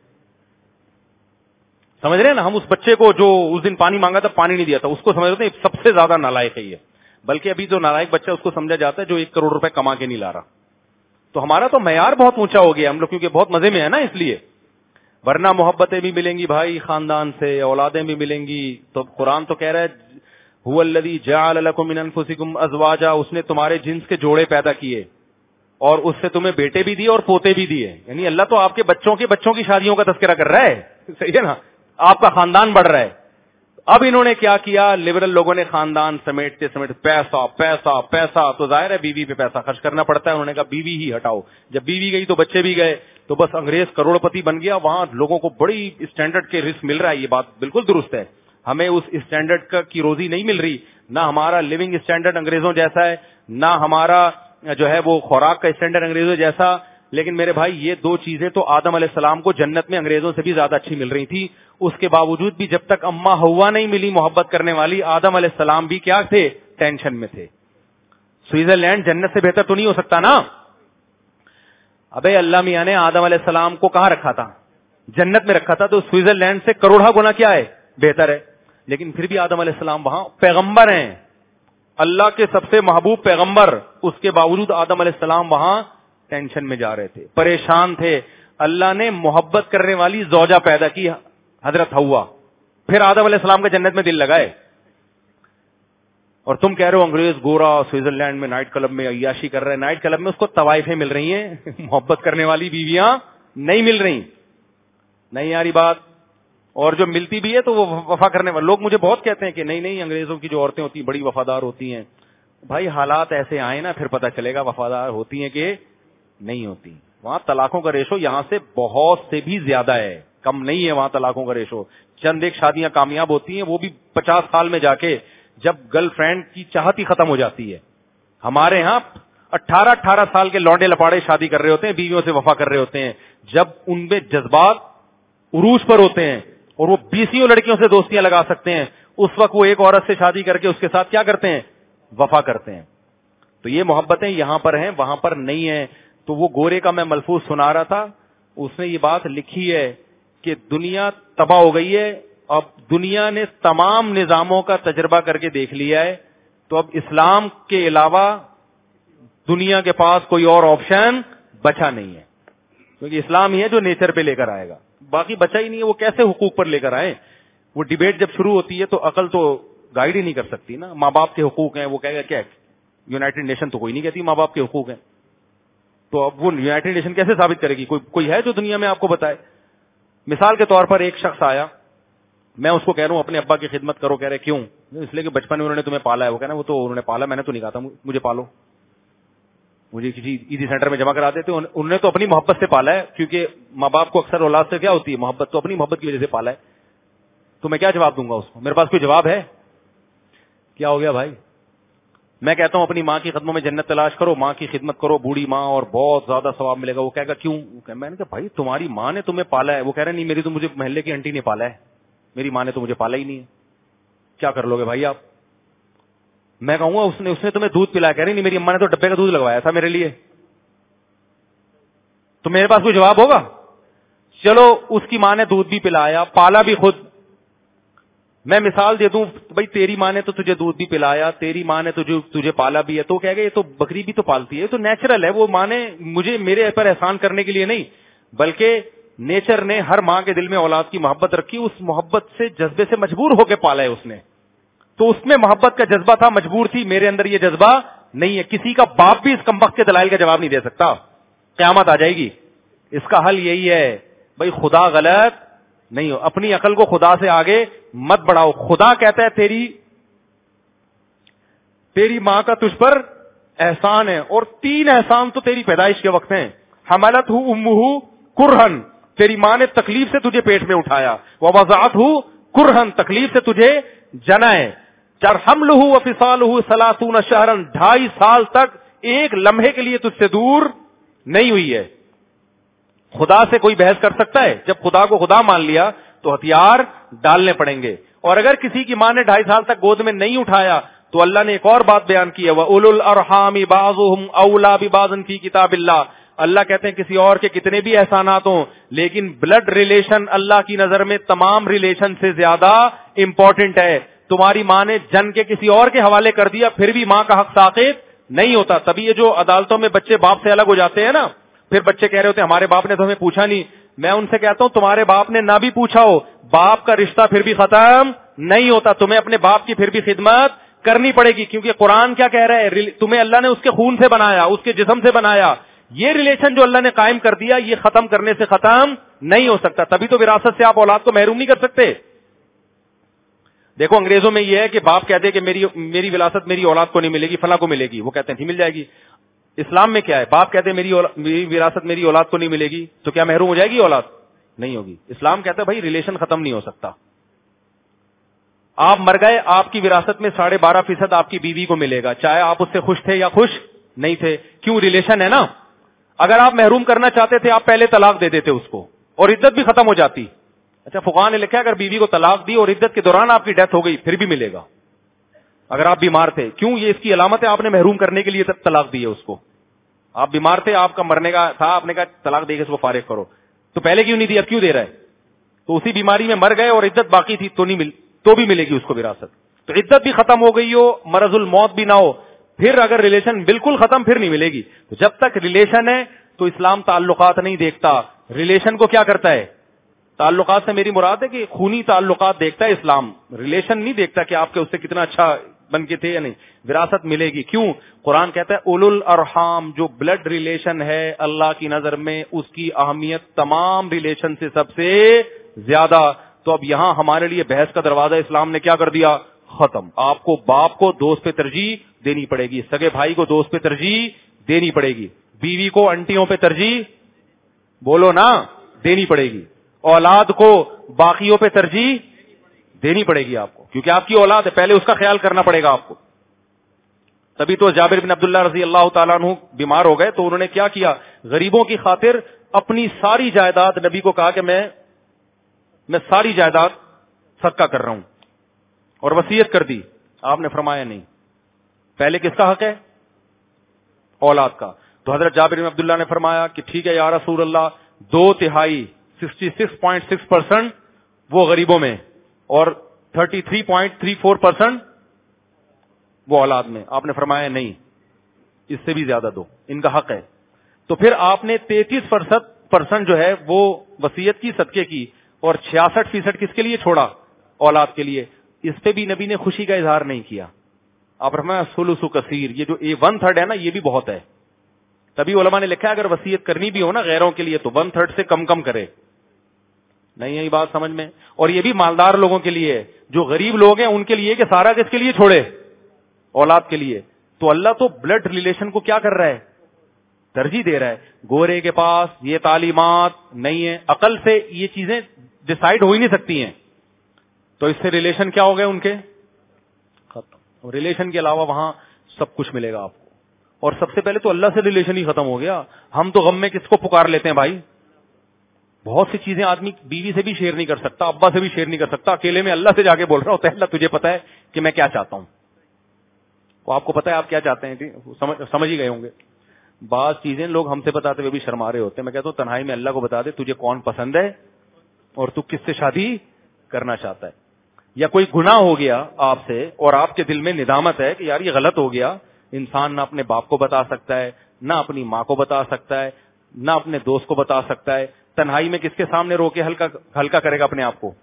سمجھ رہے ہیں نا, ہم اس بچے کو جو اس دن پانی مانگا تھا پانی نہیں دیا تھا, اس کو سمجھ رہے ہیں سب سے زیادہ نالائق ہے یہ. بلکہ ابھی جو نالائق بچہ اس کو سمجھا جاتا ہے جو ایک کروڑ روپے کما کے نہیں لا رہا. تو ہمارا تو معیار بہت اونچا ہو گیا ہم لوگ, کیونکہ بہت مزے میں ہے نا اس لیے. ورنہ محبتیں بھی ملیں گی بھائی خاندان سے, اولادیں بھی ملیں گی. تو قرآن تو کہہ رہا ہے هو الذی جعل لکم من انفسکم ازواجا, اس نے تمہارے جنس کے جوڑے پیدا کیے اور اس سے تمہیں بیٹے بھی دیے اور پوتے بھی دیے. یعنی اللہ تو آپ کے بچوں کے بچوں کی شادیوں کا تذکرہ کر رہا ہے, صحیح ہے نا, آپ کا خاندان بڑھ رہا ہے. اب انہوں نے کیا کیا, لبرل لوگوں نے خاندان سمیٹتے سمیٹ پیسہ پیسہ پیسہ, تو ظاہر ہے بیوی پہ پیسہ خرچ کرنا پڑتا ہے. انہوں نے کہا بیوی ہی ہٹاؤ, جب بیوی گئی تو بچے بھی گئے, تو بس انگریز کروڑ پتی بن گیا. وہاں لوگوں کو بڑی اسٹینڈرڈ کے رزق مل رہا ہے, یہ بات بالکل درست ہے. ہمیں اس اسٹینڈرڈ کا کی روزی نہیں مل رہی, نہ ہمارا لیونگ اسٹینڈرڈ انگریزوں جیسا ہے, نہ ہمارا جو ہے وہ خوراک کا اسٹینڈرڈ انگریزوں جیسا. لیکن میرے بھائی یہ دو چیزیں تو آدم علیہ السلام کو جنت میں انگریزوں سے بھی زیادہ اچھی مل رہی تھی. اس کے باوجود بھی جب تک اما ہوا نہیں ملی محبت کرنے والی, آدم علیہ السلام بھی کیا تھے, ٹینشن میں تھے. سوئٹزرلینڈ جنت سے بہتر تو نہیں ہو سکتا نا. ابے اللہ میاں نے آدم علیہ السلام کو کہاں رکھا تھا؟ جنت میں رکھا تھا. تو سوئٹزرلینڈ سے کروڑا گنا کیا ہے, بہتر ہے. لیکن پھر بھی آدم علیہ السلام وہاں پیغمبر ہیں, اللہ کے سب سے محبوب پیغمبر, اس کے باوجود آدم علیہ السلام وہاں ٹینشن میں جا رہے تھے, پریشان تھے. اللہ نے محبت کرنے والی زوجہ پیدا کی, حضرت حوا. پھر آدم علیہ السلام کے جنت میں دل لگائے. اور تم کہہ رہے ہو انگریز گورا سوئٹزرلینڈ میں نائٹ کلب میں عیاشی کر رہے ہیں. نائٹ کلب میں اس کو طوائفیں مل رہی ہیں, محبت کرنے والی بیویاں نہیں مل رہی. نہیں یاری بات. اور جو ملتی بھی ہے تو وہ وفا کرنے والے لوگ. مجھے بہت کہتے ہیں کہ نہیں نہیں انگریزوں کی جو عورتیں ہوتی ہیں بڑی وفادار ہوتی ہیں. بھائی حالات ایسے آئے نا, پھر پتہ چلے گا وفادار ہوتی ہیں کہ نہیں ہوتی. وہاں طلاقوں کا ریشو یہاں سے بہت سے بھی زیادہ ہے, کم نہیں ہے وہاں طلاقوں کا ریشو. چند ایک شادیاں کامیاب ہوتی ہیں, وہ بھی پچاس سال میں جا کے, جب گرل فرینڈ کی چاہت ہی ختم ہو جاتی ہے. ہمارے ہاں اٹھارہ اٹھارہ سال کے لونڈے لپاڑے شادی کر رہے ہوتے ہیں, بیویوں سے وفا کر رہے ہوتے ہیں. جب ان میں جذبات عروج پر ہوتے ہیں اور وہ بیسیوں لڑکیوں سے دوستیاں لگا سکتے ہیں, اس وقت وہ ایک عورت سے شادی کر کے اس کے ساتھ کیا کرتے ہیں, وفا کرتے ہیں. تو یہ محبتیں یہاں پر ہیں, وہاں پر نہیں ہیں. تو وہ گورے کا میں ملفوظ سنا رہا تھا, اس نے یہ بات لکھی ہے کہ دنیا تباہ ہو گئی ہے. اب دنیا نے تمام نظاموں کا تجربہ کر کے دیکھ لیا ہے, تو اب اسلام کے علاوہ دنیا کے پاس کوئی اور آپشن بچا نہیں ہے, کیونکہ اسلام ہی ہے جو نیچر پہ لے کر آئے گا. باقی بچا ہی نہیں ہے, وہ کیسے حقوق پر لے کر آئے؟ وہ ڈیبیٹ جب شروع ہوتی ہے تو عقل تو گائیڈ ہی نہیں کر سکتی نا. ماں باپ کے حقوق ہیں, وہ کہے گا کیا یونائٹڈ نیشن تو کوئی نہیں کہتی ماں باپ کے حقوق ہیں, تو اب وہ یونائٹڈ نیشن کیسے ثابت کرے گی؟ کوئی کوئی ہے جو دنیا میں آپ کو بتائے؟ مثال کے طور پر ایک شخص آیا, میں اس کو کہہ رہا ہوں اپنے ابا کی خدمت کرو, کہہ رہے کیوں؟ اس لیے کہ بچپن میں انہوں نے تمہیں پالا ہے. وہ کہنا وہ تو انہوں نے پالا, میں نے تو نہیں کہا تھا مجھے پالو, مجھے کسی عیدی سینٹر میں جمع کرا دیتے. انہوں نے تو اپنی محبت سے پالا ہے, کیونکہ ماں باپ کو اکثر اولاد سے کیا ہوتی ہے, محبت, تو اپنی محبت کی وجہ سے پالا ہے. تو میں کیا جواب دوں گا اس کو؟ میرے پاس کوئی جواب ہے؟ کیا ہو گیا بھائی؟ میں کہتا ہوں اپنی ماں کی قدموں میں جنت تلاش کرو, ماں کی خدمت کرو, بوڑھی ماں, اور بہت زیادہ ثواب ملے گا. وہ کہے گا کیوں؟ میں نے کہا بھائی تمہاری ماں نے تمہیں پالا ہے. وہ کہہ رہے نہیں, میری تو مجھے محلے کی آنٹی نے پالا ہے, میری ماں نے تو مجھے پالا ہی نہیں ہے. کیا کر لو گے بھائی آپ؟ میں کہوں گا اس نے اس نے تمہیں دودھ پلایا. کہہ رہی نہیں, میری اماں نے تو ڈبے کا دودھ لگوایا تھا میرے لیے. تو میرے پاس کوئی جواب ہوگا؟ چلو اس کی ماں نے دودھ بھی پلایا, پالا بھی خود. میں مثال دے دوں بھائی تیری ماں نے تو تجھے دودھ بھی پلایا, تیری ماں نے تجھے تجھے پالا بھی ہے, تو کہہ گئے یہ تو بکری بھی تو پالتی ہے, تو نیچرل ہے. وہ ماں نے مجھے میرے پر احسان کرنے کے لیے نہیں, بلکہ نیچر نے ہر ماں کے دل میں اولاد کی محبت رکھی, اس محبت سے جذبے سے مجبور ہو کے پالا ہے اس نے. تو اس میں محبت کا جذبہ تھا, مجبور تھی. میرے اندر یہ جذبہ نہیں ہے. کسی کا باپ بھی اس کمبخت کے دلائل کا جواب نہیں دے سکتا. قیامت آ جائے گی. اس کا حل یہی ہے بھائی خدا غلط نہیں ہو, اپنی عقل کو خدا سے آگے مت بڑھاؤ. خدا کہتا ہے تیری تیری ماں کا تجھ پر احسان ہے, اور تین احسان تو تیری پیدائش کے وقت ہیں. حملت ہو امہ کرہن, تیری ماں نے تکلیف سے تجھے پیٹ میں اٹھایا. ووضعت ہو کرہن, تکلیف سے تجھے جنا ہے. چار حملہ وفصالہ ثلاثون شہرا, ڈھائی سال تک ایک لمحے کے لیے تجھ سے دور نہیں ہوئی ہے. خدا سے کوئی بحث کر سکتا ہے؟ جب خدا کو خدا مان لیا تو ہتھیار ڈالنے پڑیں گے. اور اگر کسی کی ماں نے ڈھائی سال تک گود میں نہیں اٹھایا تو اللہ نے ایک اور بات بیان کی ہے, وَأُولُو الْأَرْحَامِ بَعْضُهُمْ أَوْلَىٰ بِبَعْضٍ فِي كِتَابِ اللَّهِ. اللہ کہتے ہیں کسی اور کے کتنے بھی احسانات ہوں, لیکن بلڈ ریلیشن اللہ کی نظر میں تمام ریلیشن سے زیادہ امپورٹنٹ ہے. تمہاری ماں نے جن کے کسی اور کے حوالے کر دیا, پھر بھی ماں کا حق ساقط نہیں ہوتا. تبھی یہ جو عدالتوں میں بچے باپ سے الگ ہو جاتے ہیں نا, پھر بچے کہہ رہے ہوتے ہیں ہمارے باپ نے تو ہمیں پوچھا نہیں. میں ان سے کہتا ہوں تمہارے باپ نے نہ بھی پوچھا ہو, باپ کا رشتہ پھر بھی ختم نہیں ہوتا. تمہیں اپنے باپ کی پھر بھی خدمت کرنی پڑے گی, کیونکہ قرآن کیا کہہ رہا ہے, تمہیں اللہ نے اس کے خون سے بنایا, اس کے جسم سے بنایا. یہ ریلیشن جو اللہ نے قائم کر دیا یہ ختم کرنے سے ختم نہیں ہو سکتا. تبھی تو وراثت سے آپ اولاد کو محروم نہیں کر سکتے. دیکھو انگریزوں میں یہ ہے کہ باپ کہتے ہیں کہ میری میری وراثت میری اولاد کو نہیں ملے گی, فلاں کو ملے گی. وہ کہتے ہیں مل جائے گی. اسلام میں کیا ہے, باپ کہتے ہیں میری میری وراثت میری اولاد کو نہیں ملے گی, تو کیا محروم ہو جائے گی اولاد؟ نہیں ہوگی. اسلام کہتا ہے بھائی ریلیشن ختم نہیں ہو سکتا. آپ مر گئے, آپ کی وراثت میں ساڑھے بارہ فیصد آپ کی بیوی کو ملے گا, چاہے آپ اس سے خوش تھے یا خوش نہیں تھے. کیوں؟ ریلیشن ہے نا. اگر آپ محروم کرنا چاہتے تھے آپ پہلے طلاق دے دیتے اس کو, اور عدت بھی ختم ہو جاتی. اچھا فقہاء نے لکھا اگر بیوی کو طلاق دی اور عدت کے دوران آپ کی ڈیتھ ہو گئی پھر بھی ملے گا اگر آپ بیمار تھے. کیوں؟ یہ اس کی علامت ہے آپ نے محروم کرنے کے لیے طلاق دی ہے اس کو. آپ بیمار تھے, آپ کا مرنے کا تھا, آپ نے کہا طلاق دے کے اس کو فارغ کرو, تو پہلے کیوں نہیں دی, اب کیوں دے رہا ہے؟ تو اسی بیماری میں مر گئے اور عدت باقی تھی تو نہیں مل تو بھی ملے گی اس کو وراثت. تو عدت بھی ختم ہو گئی ہو, مرض الموت بھی نہ ہو, پھر اگر ریلیشن بالکل ختم پھر نہیں ملے گی. تو جب تک ریلیشن ہے تو اسلام تعلقات نہیں دیکھتا. ریلیشن کو کیا کرتا ہے؟ تعلقات سے میری مراد ہے کہ خونی تعلقات دیکھتا ہے اسلام, ریلیشن نہیں دیکھتا کہ آپ کے اس سے کتنا اچھا بن کے تھے یا نہیں. وراثت ملے گی. کیوں؟ قرآن کہتا ہے اولو الارحام, جو بلڈ ریلیشن ہے اللہ کی نظر میں اس کی اہمیت تمام ریلیشن سے سب سے زیادہ. تو اب یہاں ہمارے لیے بحث کا دروازہ اسلام نے کیا کر دیا؟ ختم. آپ کو باپ کو دوست پہ ترجیح دینی پڑے گی, سگے بھائی کو دوست پہ ترجیح دینی پڑے گی, بیوی کو انٹیوں پہ ترجیح بولو نا دینی پڑے گی, اولاد کو باقیوں پہ ترجیح دینی پڑے گی آپ کو, کیونکہ آپ کی اولاد ہے, پہلے اس کا خیال کرنا پڑے گا آپ کو. تبھی تو جابر بن عبداللہ رضی اللہ تعالیٰ عنہ بیمار ہو گئے تو انہوں نے کیا کیا, غریبوں کی خاطر اپنی ساری جائیداد, نبی کو کہا کہ میں میں ساری جائیداد صدقہ کر رہا ہوں, اور وصیت کر دی. آپ نے فرمایا نہیں, پہلے کس کا حق ہے؟ اولاد کا. تو حضرت جابر بن عبداللہ نے فرمایا کہ ٹھیک ہے یا رسول اللہ, دو تہائی sixty six point six percent وہ غریبوں میں اور thirty three point three four percent وہ اولاد میں. آپ نے فرمایا نہیں, اس سے بھی زیادہ دو, ان کا حق ہے. تو پھر آپ نے تینتیس فیصد پرسنٹ جو ہے وہ وصیت کی, صدقے کی, اور چھیاسٹھ فیصد کس کے لیے چھوڑا؟ اولاد کے لیے. اس پہ بھی نبی نے خوشی کا اظہار نہیں کیا. آپ فرمایا ثلث کثیر, یہ جو ون تھرڈ ہے نا یہ بھی بہت ہے. تبھی علماء نے لکھا ہے اگر وصیت کرنی بھی ہو نا غیروں کے لیے تو ون تھرڈ سے کم کم کرے. نہیں ہے یہ بات سمجھ میں؟ اور یہ بھی مالدار لوگوں کے لیے ہے. جو غریب لوگ ہیں ان کے لیے کہ سارا کس کے لیے چھوڑے؟ اولاد کے لیے. تو اللہ تو بلڈ ریلیشن کو کیا کر رہا ہے؟ ترجیح دے رہا ہے. گورے کے پاس یہ تعلیمات نہیں ہے, عقل سے یہ چیزیں ڈسائیڈ ہو ہی نہیں سکتی ہیں, تو اس سے ریلیشن کیا ہو گئے ان کے؟ ختم. ریلیشن کے علاوہ وہاں سب کچھ ملے گا آپ کو. اور سب سے پہلے تو اللہ سے ریلیشن ہی ختم ہو گیا. ہم تو غم میں کس کو پکار لیتے ہیں بھائی؟ بہت سی چیزیں آدمی بیوی سے بھی شیئر نہیں کر سکتا, ابا سے بھی شیئر نہیں کر سکتا, اکیلے میں اللہ سے جا کے بول رہا ہوتا ہے اللہ تجھے پتا ہے کہ میں کیا چاہتا ہوں. وہ آپ کو پتا ہے آپ کیا چاہتے ہیں, سمجھ ہی گئے ہوں گے. بعض چیزیں لوگ ہم سے بتاتے ہوئے بھی شرما رہے ہوتے ہیں. میں کہتا ہوں تنہائی میں اللہ کو بتا دے تجھے کون پسند ہے اور تو کس سے شادی کرنا چاہتا ہے. یا کوئی گناہ ہو گیا آپ سے اور آپ کے دل میں ندامت ہے کہ یار یہ غلط ہو گیا. انسان نہ اپنے باپ کو بتا سکتا ہے, نہ اپنی ماں کو بتا سکتا ہے, نہ اپنے دوست کو بتا سکتا ہے. تنہائی میں کس کے سامنے رو کے ہلکا ہلکا کرے گا اپنے آپ کو؟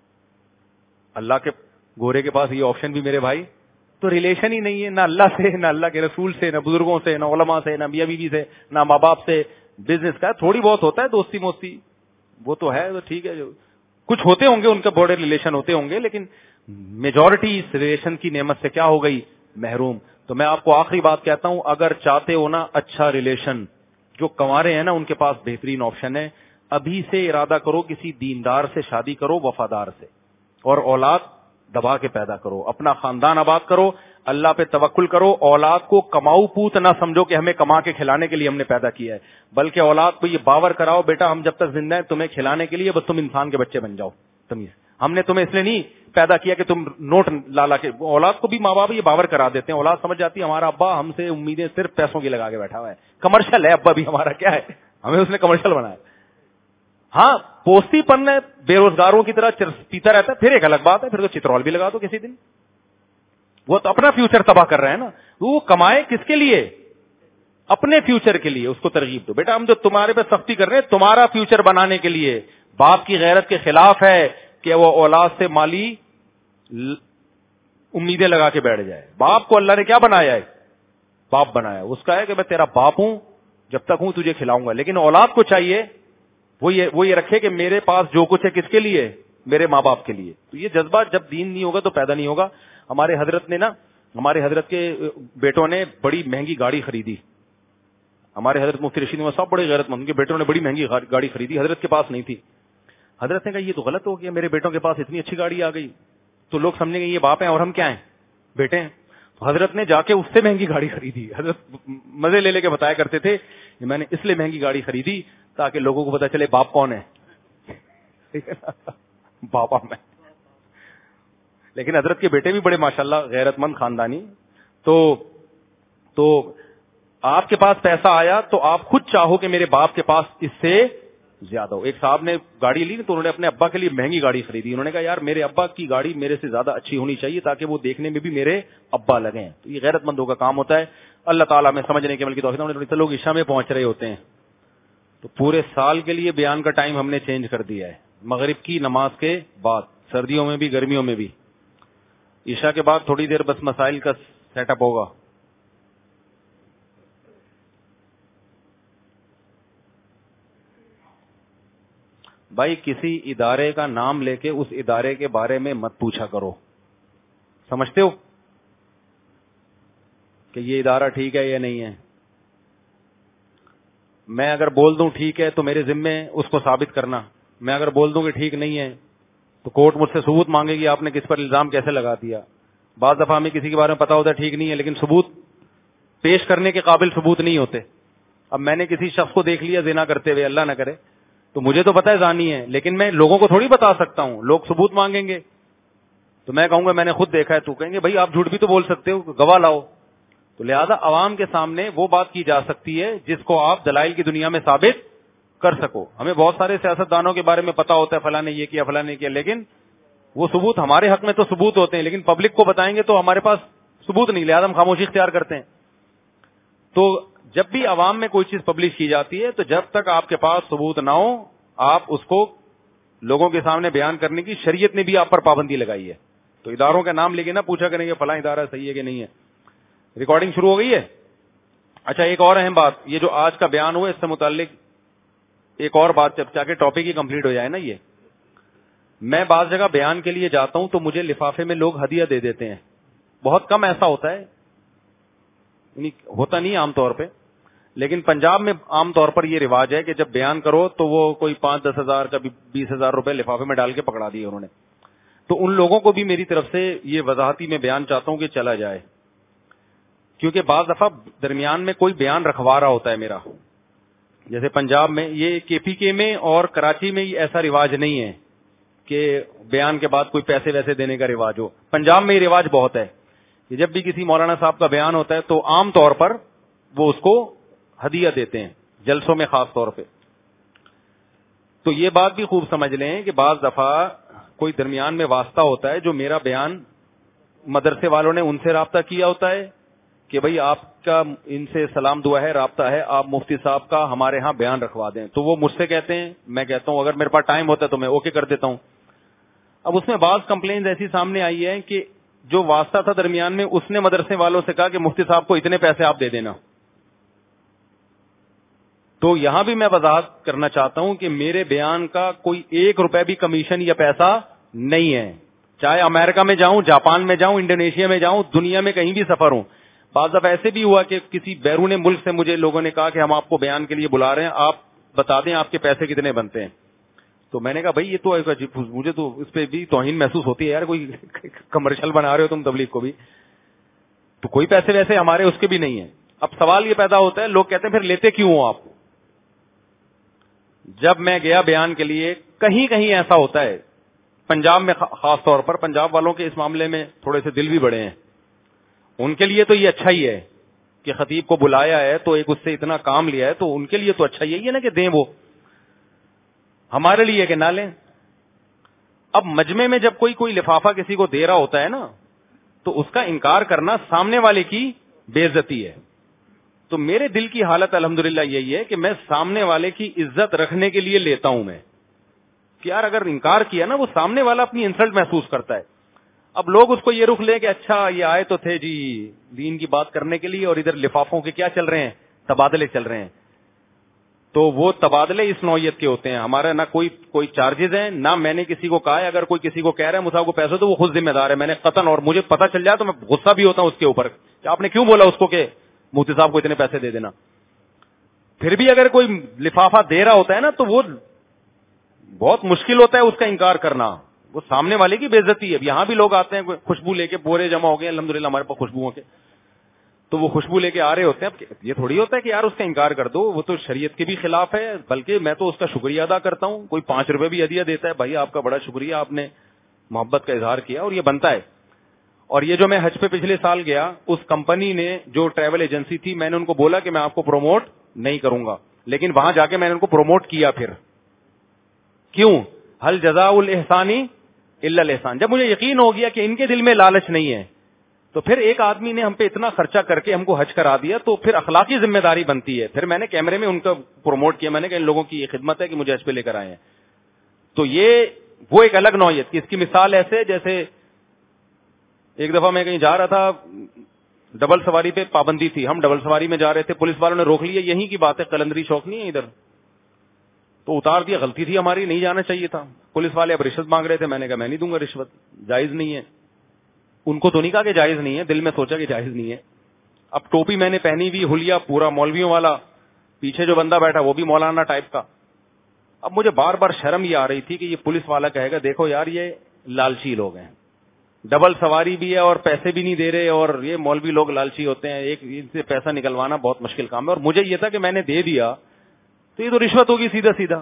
اللہ کے گورے کے پاس یہ آپشن بھی میرے بھائی. تو ریلیشن ہی نہیں ہے نہ اللہ سے, نہ اللہ کے رسول سے, نہ بزرگوں سے, نہ علماء سے, نہ میاں بیوی سے, نہ ماں باپ سے. بزنس کا تھوڑی بہت ہوتا ہے دوستی موستی, وہ تو ہے, تو ٹھیک ہے, جو کچھ ہوتے ہوں گے ان کے بڑے ریلیشن ہوتے ہوں گے, لیکن میجورٹی اس ریلیشن کی نعمت سے کیا ہو گئی؟ محروم. تو میں آپ کو آخری بات کہتا ہوں, اگر چاہتے ہو نا اچھا ریلیشن, جو کنوارے ہیں نا ان کے پاس بہترین آپشن ہے. ابھی سے ارادہ کرو کسی دیندار سے شادی کرو, وفادار سے, اور اولاد دبا کے پیدا کرو, اپنا خاندان آباد کرو, اللہ پہ توکل کرو. اولاد کو کماؤ پوت نہ سمجھو کہ ہمیں کما کے کھلانے کے لیے ہم نے پیدا کیا ہے, بلکہ اولاد کو یہ باور کراؤ بیٹا ہم جب تک زندہ ہیں تمہیں کھلانے کے لیے, بس تم انسان کے بچے بن جاؤ. تمیز, ہم نے تمہیں اس لیے نہیں پیدا کیا کہ تم نوٹ لالا کے. اولاد کو بھی ماں باپ یہ باور کرا دیتے ہیں, اولاد سمجھ جاتی ہے ہمارا ابا ہم سے امیدیں صرف پیسوں کی لگا کے بیٹھا ہوا ہے, کمرشل ہے ابا بھی ہمارا, کیا ہے ہمیں اس نے کمرشل بنایا. ہاں پوستی پن بے روزگاروں کی طرح پیتا رہتا ہے, پھر ایک الگ بات ہے, پھر تو چترول بھی لگا دو کسی دن. وہ تو اپنا فیوچر تباہ کر رہے ہیں نا. وہ کمائے کس کے لیے؟ اپنے فیوچر کے لیے. اس کو ترغیب دو بیٹا ہم جو تمہارے پہ سختی کر رہے ہیں تمہارا فیوچر بنانے کے لیے. باپ کی غیرت کے خلاف ہے کہ وہ اولاد سے مالی امیدیں لگا کے بیٹھ جائے. باپ کو اللہ نے کیا بنایا ہے؟ باپ بنایا. اس کا ہے کہ میں تیرا باپ ہوں, جب تک ہوں تجھے کھلاؤں گا. لیکن اولاد کو چاہیے وہ یہ وہ یہ رکھے کہ میرے پاس جو کچھ ہے کس کے لیے؟ میرے ماں باپ کے لیے. تو یہ جذبہ جب دین نہیں ہوگا تو پیدا نہیں ہوگا. ہمارے حضرت نے نا ہمارے حضرت کے بیٹوں نے بڑی مہنگی گاڑی خریدی. ہمارے حضرت مفتی رشید احمد صاحب بڑے غیرت مند, ان کے بیٹوں نے بڑی مہنگی گاڑی خریدی, حضرت کے پاس نہیں تھی. حضرت نے کہا یہ تو غلط ہو گیا, میرے بیٹوں کے پاس اتنی اچھی گاڑی آ گئی تو لوگ سمجھیں گے یہ باپ ہیں اور ہم کیا ہیں؟ بیٹے ہیں. تو حضرت نے جا کے اس سے مہنگی گاڑی خریدی. حضرت مزے لے لے کے بتایا کرتے تھے میں نے اس لیے مہنگی گاڑی خریدی تاکہ لوگوں کو پتا چلے باپ کون ہے, باپا میں. لیکن حضرت کے بیٹے بھی بڑے ماشاءاللہ غیرت مند خاندانی. تو تو آپ کے پاس پیسہ آیا تو آپ خود چاہو کہ میرے باپ کے پاس اس سے زیادہ ہو. ایک صاحب نے گاڑی لی تو انہوں نے اپنے ابا کے لیے مہنگی گاڑی خریدی. انہوں نے کہا یار میرے ابا کی گاڑی میرے سے زیادہ اچھی ہونی چاہیے تاکہ وہ دیکھنے میں بھی میرے ابا لگیں. تو یہ غیرت مندوں کا کام ہوتا ہے. اللہ تعالیٰ میں سمجھنے کے عمل کی توفیق. لوگ عشاء میں پہنچ رہے ہوتے ہیں تو پورے سال کے لیے بیان کا ٹائم ہم نے چینج کر دیا ہے, مغرب کی نماز کے بعد, سردیوں میں بھی گرمیوں میں بھی. عشاء کے بعد تھوڑی دیر بس مسائل کا سیٹ اپ ہوگا. بھائی کسی ادارے کا نام لے کے اس ادارے کے بارے میں مت پوچھا کرو. سمجھتے ہو کہ یہ ادارہ ٹھیک ہے یا نہیں ہے؟ میں اگر بول دوں ٹھیک ہے تو میرے ذمے اس کو ثابت کرنا. میں اگر بول دوں کہ ٹھیک نہیں ہے تو کورٹ مجھ سے ثبوت مانگے گی آپ نے کس پر الزام کیسے لگا دیا. بعض دفعہ ہمیں کسی کے بارے میں پتا ہوتا ہے ٹھیک نہیں ہے لیکن ثبوت پیش کرنے کے قابل ثبوت نہیں ہوتے. اب میں نے کسی شخص کو دیکھ لیا زنا کرتے ہوئے, اللہ نہ کرے, تو مجھے تو پتا ہے زانی ہے لیکن میں لوگوں کو تھوڑی بتا سکتا ہوں. لوگ ثبوت مانگیں گے تو میں کہوں گا میں نے خود دیکھا ہے. تو کہیں گے بھائی آپ جھوٹ بھی تو بول سکتے ہو, گواہ لاؤ. تو لہذا عوام کے سامنے وہ بات کی جا سکتی ہے جس کو آپ دلائل کی دنیا میں ثابت کر سکو. ہمیں بہت سارے سیاستدانوں کے بارے میں پتا ہوتا ہے فلاں نے یہ کیا فلاں نے کیا, لیکن وہ ثبوت ہمارے حق میں تو ثبوت ہوتے ہیں لیکن پبلک کو بتائیں گے تو ہمارے پاس ثبوت نہیں, لہذا ہم خاموشی اختیار کرتے ہیں. تو جب بھی عوام میں کوئی چیز پبلش کی جاتی ہے تو جب تک آپ کے پاس ثبوت نہ ہو آپ اس کو لوگوں کے سامنے بیان کرنے کی شریعت نے بھی آپ پر پابندی لگائی ہے. تو اداروں کا نام لے کے نہ پوچھا کریں گے فلاں ادارہ صحیح ہے کہ نہیں ہے. ریکارڈنگ شروع ہو گئی ہے. اچھا ایک اور اہم بات, یہ جو آج کا بیان ہوا اس سے متعلق ایک اور بات جب تاکہ ٹاپک ہی کمپلیٹ ہو جائے نا. یہ میں بعض جگہ بیان کے لیے جاتا ہوں تو مجھے لفافے میں لوگ ہدیہ دے دیتے ہیں. بہت کم ایسا ہوتا ہے, یعنی ہوتا نہیں عام طور پہ, لیکن پنجاب میں عام طور پر یہ رواج ہے کہ جب بیان کرو تو وہ کوئی پانچ دس ہزار کا بیس ہزار روپے لفافے میں ڈال کے پکڑا دیے انہوں نے. تو ان لوگوں کو بھی میری طرف سے یہ وضاحتی میں بیان چاہتا ہوں کہ چلا جائے, کیونکہ بعض دفعہ درمیان میں کوئی بیان رکھوا رہا ہوتا ہے میرا. جیسے پنجاب میں یہ کے پی کے میں اور کراچی میں ایسا رواج نہیں ہے کہ بیان کے بعد کوئی پیسے ویسے دینے کا رواج ہو. پنجاب میں یہ رواج بہت ہے کہ جب بھی کسی مولانا صاحب کا بیان ہوتا ہے تو عام طور پر وہ اس کو ہدیہ دیتے ہیں, جلسوں میں خاص طور پہ. تو یہ بات بھی خوب سمجھ لیں کہ بعض دفعہ کوئی درمیان میں واسطہ ہوتا ہے جو میرا بیان مدرسے والوں نے ان سے رابطہ کیا ہوتا ہے کہ بھئی آپ کا ان سے سلام دعا ہے, رابطہ ہے, آپ مفتی صاحب کا ہمارے ہاں بیان رکھوا دیں. تو وہ مجھ سے کہتے ہیں, میں کہتا ہوں اگر میرے پاس ٹائم ہوتا ہے تو میں اوکے کر دیتا ہوں. اب اس میں بعض کمپلینز ایسی سامنے آئی ہے کہ جو واسطہ تھا درمیان میں اس نے مدرسے والوں سے کہا کہ مفتی صاحب کو اتنے پیسے آپ دے دینا. تو یہاں بھی میں وضاحت کرنا چاہتا ہوں کہ میرے بیان کا کوئی ایک روپے بھی کمیشن یا پیسہ نہیں ہے. چاہے امریکہ میں جاؤں, جاپان میں جاؤں, انڈونیشیا میں جاؤں, دنیا میں کہیں بھی سفر ہوں. بعض دفعہ ایسے بھی ہوا کہ کسی بیرون ملک سے مجھے لوگوں نے کہا کہ ہم آپ کو بیان کے لیے بلا رہے ہیں, آپ بتا دیں آپ کے پیسے کتنے بنتے ہیں. تو میں نے کہا بھائی یہ تو مجھے تو اس پہ بھی توہین محسوس ہوتی ہے یار, کوئی کمرشل بنا رہے ہو تم تبلیغ کو بھی, تو کوئی پیسے ویسے ہمارے اس کے بھی نہیں ہیں. اب سوال یہ پیدا ہوتا ہے, لوگ کہتے ہیں پھر لیتے کیوں ہو آپ. جب میں گیا بیان کے لیے, کہیں کہیں ایسا ہوتا ہے پنجاب میں خاص طور پر, پنجاب والوں کے اس معاملے میں تھوڑے سے دل بھی بڑے ہیں, ان کے لیے تو یہ اچھا ہی ہے کہ خطیب کو بلایا ہے تو ایک اس سے اتنا کام لیا ہے, تو ان کے لیے تو اچھا ہی ہے نا کہ دیں. وہ ہمارے لیے کہ نہ لیں. اب مجمع میں جب کوئی کوئی لفافہ کسی کو دے رہا ہوتا ہے نا تو اس کا انکار کرنا سامنے والے کی بے عزتی ہے. تو میرے دل کی حالت الحمدللہ یہی ہے کہ میں سامنے والے کی عزت رکھنے کے لیے لیتا ہوں میں, کہ یار اگر انکار کیا نا وہ سامنے والا اپنی انسلٹ محسوس کرتا ہے. اب لوگ اس کو یہ رخ لیں کہ اچھا یہ آئے تو تھے جی دین کی بات کرنے کے لیے, اور ادھر لفافوں کے کیا چل رہے ہیں, تبادلے چل رہے ہیں. تو وہ تبادلے اس نوعیت کے ہوتے ہیں. ہمارا نہ کوئی کوئی چارجز ہیں, نہ میں نے کسی کو کہا ہے. اگر کوئی کسی کو کہہ رہا ہے مصاحب کو پیسے تو وہ خود ذمہ دار ہے. میں نے قطعاً, اور مجھے پتہ چل جائے تو میں غصہ بھی ہوتا ہوں اس کے اوپر کہ آپ نے کیوں بولا اس کو کہ مفتی صاحب کو اتنے پیسے دے دینا. پھر بھی اگر کوئی لفافہ دے رہا ہوتا ہے نا تو وہ بہت مشکل ہوتا ہے اس کا انکار کرنا, وہ سامنے والے کی بے عزتی ہے. یہاں بھی لوگ آتے ہیں خوشبو لے کے, بورے جمع ہو گئے الحمدللہ ہمارے پاس خوشبوؤں کے, تو وہ خوشبو لے کے آ رہے ہوتے ہیں. اب یہ تھوڑی ہوتا ہے کہ یار اس کا انکار کر دو, وہ تو شریعت کے بھی خلاف ہے. بلکہ میں تو اس کا شکریہ ادا کرتا ہوں. کوئی پانچ روپے بھی ہدیہ دیتا ہے, بھائی آپ کا بڑا شکریہ, آپ نے محبت کا اظہار کیا, اور یہ بنتا ہے. اور یہ جو میں حج پہ پچھلے سال گیا, اس کمپنی نے جو ٹریول ایجنسی تھی, میں نے ان کو بولا کہ میں آپ کو پروموٹ نہیں کروں گا, لیکن وہاں جا کے میں نے ان کو پروموٹ کیا. پھر کیوں؟ ہل جزاء الاحسانی الا الاحسان. جب مجھے یقین ہو گیا کہ ان کے دل میں لالچ نہیں ہے, تو پھر ایک آدمی نے ہم پہ اتنا خرچہ کر کے ہم کو حج کرا دیا, تو پھر اخلاقی ذمہ داری بنتی ہے. پھر میں نے کیمرے میں ان کا پروموٹ کیا, میں نے کہا ان لوگوں کی یہ خدمت ہے کہ مجھے حج پہ لے کر آئے ہیں. تو یہ وہ ایک الگ نوعیت کی. اس کی مثال ایسے جیسے ایک دفعہ میں کہیں جا رہا تھا, ڈبل سواری پہ پابندی تھی, ہم ڈبل سواری میں جا رہے تھے, پولیس والوں نے روک لیا. یہیں کی بات ہے, قلندری چوک نہیں ہے ادھر, تو اتار دیا. غلطی تھی ہماری, نہیں جانا چاہیے تھا. پولیس والے اب رشوت مانگ رہے تھے, میں نے کہا میں نہیں دوں گا رشوت, جائز نہیں ہے. ان کو تو نہیں کہا کہ جائز نہیں ہے, دل میں سوچا کہ جائز نہیں ہے. اب ٹوپی میں نے پہنی ہوئی, حلیہ پورا مولویوں والا, پیچھے جو بندہ بیٹھا وہ بھی مولانا ٹائپ کا. اب مجھے بار بار شرم یہ آ رہی تھی کہ یہ پولیس والا کہے گا دیکھو یار یہ لالچی لوگ ہیں, ڈبل سواری بھی ہے اور پیسے بھی نہیں دے رہے, اور یہ مولوی لوگ لالچی ہوتے ہیں, ایک ان سے پیسہ نکلوانا بہت مشکل کام ہے. اور مجھے یہ تھا کہ میں نے دے دیا تو یہ تو رشوت ہوگی سیدھا سیدھا,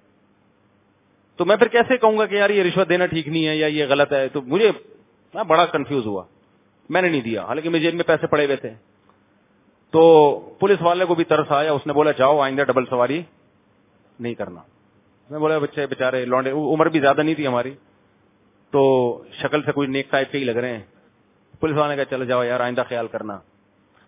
تو میں پھر کیسے کہوں گا کہ یار یہ رشوت دینا ٹھیک نہیں ہے یا یہ غلط ہے. تو مجھے میں بڑا کنفیوز ہوا, میں نے نہیں دیا, حالانکہ میرے جیب میں پیسے پڑے ہوئے تھے. تو پولیس والے کو بھی ترس آیا, اس نے بولا جاؤ آئندہ ڈبل سواری نہیں کرنا. میں بولا بچے بےچارے لونڈے, عمر بھی زیادہ نہیں تھی ہماری, تو شکل سے کوئی نیک ٹائپ کے ہی لگ رہے ہیں. پولیس والے نے کہا چلو جاؤ یار آئندہ خیال کرنا.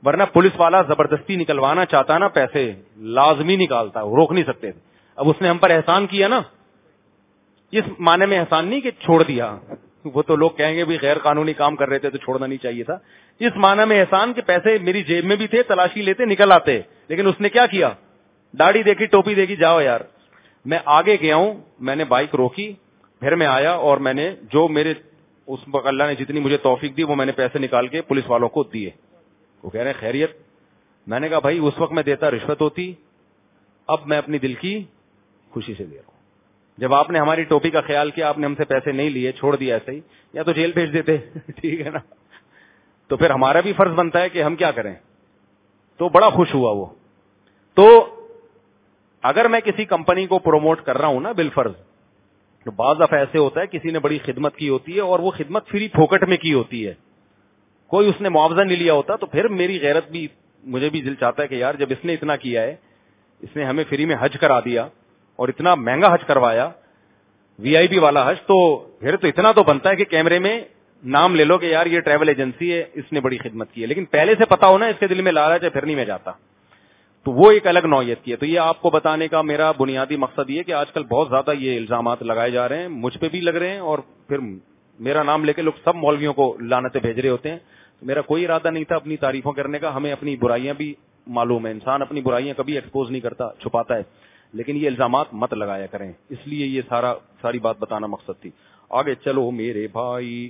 ورنہ پولیس والا زبردستی نکلوانا چاہتا نا پیسے لازمی نکالتا, روک نہیں سکتے. اب اس نے ہم پر احسان کیا نا, اس معنی میں احسان نہیں کہ چھوڑ دیا, وہ تو لوگ کہیں گے بھی غیر قانونی کام کر رہے تھے تو چھوڑنا نہیں چاہیے تھا. اس معنی میں احسان کہ پیسے میری جیب میں بھی تھے, تلاشی لیتے نکل آتے, لیکن اس نے کیا کیا, داڑھی دیکھی ٹوپی دیکھی, جاؤ یار. میں آگے گیا ہوں, میں نے بائک روکی, پھر میں آیا اور میں نے جو میرے اس وقت اللہ نے جتنی مجھے توفیق دی وہ میں نے پیسے نکال کے پولیس والوں کو دیے. وہ کہہ رہے ہیں خیریت. میں نے کہا بھائی اس وقت میں دیتا رشوت ہوتی, اب میں اپنی دل کی خوشی سے دے رہا ہوں. جب آپ نے ہماری ٹوپی کا خیال کیا, آپ نے ہم سے پیسے نہیں لیے, چھوڑ دیا ایسے ہی, یا تو جیل بھیج دیتے. ٹھیک ہے نا, تو پھر ہمارا بھی فرض بنتا ہے کہ ہم کیا کریں. تو بڑا خوش ہوا وہ. تو اگر میں کسی کمپنی کو پروموٹ کر رہا ہوں نا بالفرض, تو بعض دفعہ ایسے ہوتا ہے کسی نے بڑی خدمت کی ہوتی ہے اور وہ خدمت فری پھوکٹ میں کی ہوتی ہے, کوئی اس نے معاوضہ نہیں لیا ہوتا, تو پھر میری غیرت بھی, مجھے بھی دل چاہتا ہے کہ یار جب اس نے اتنا کیا ہے, اس نے ہمیں فری میں حج کرا دیا اور اتنا مہنگا حج کروایا, وی آئی پی والا حج, تو پھر تو اتنا تو بنتا ہے کہ کیمرے میں نام لے لو کہ یار یہ ٹریول ایجنسی ہے, اس نے بڑی خدمت کی ہے. لیکن پہلے سے پتا ہونا اس کے دل میں لالچ ہے, پھر نہیں میں جاتا. تو وہ ایک الگ نوعیت کی ہے. تو یہ آپ کو بتانے کا میرا بنیادی مقصد یہ کہ آج کل بہت زیادہ یہ الزامات لگائے جا رہے ہیں, مجھ پہ بھی لگ رہے ہیں, اور پھر میرا نام لے کے لوگ سب مولویوں کو لعنتیں بھیج رہے ہوتے ہیں. میرا کوئی ارادہ نہیں تھا اپنی تعریفوں کرنے کا, ہمیں اپنی برائیاں بھی معلوم ہے, انسان اپنی برائیاں کبھی ایکسپوز نہیں کرتا, چھپاتا ہے, لیکن یہ الزامات مت لگایا کریں. اس لیے یہ سارا ساری بات بتانا مقصد تھی. آگے چلو میرے بھائی.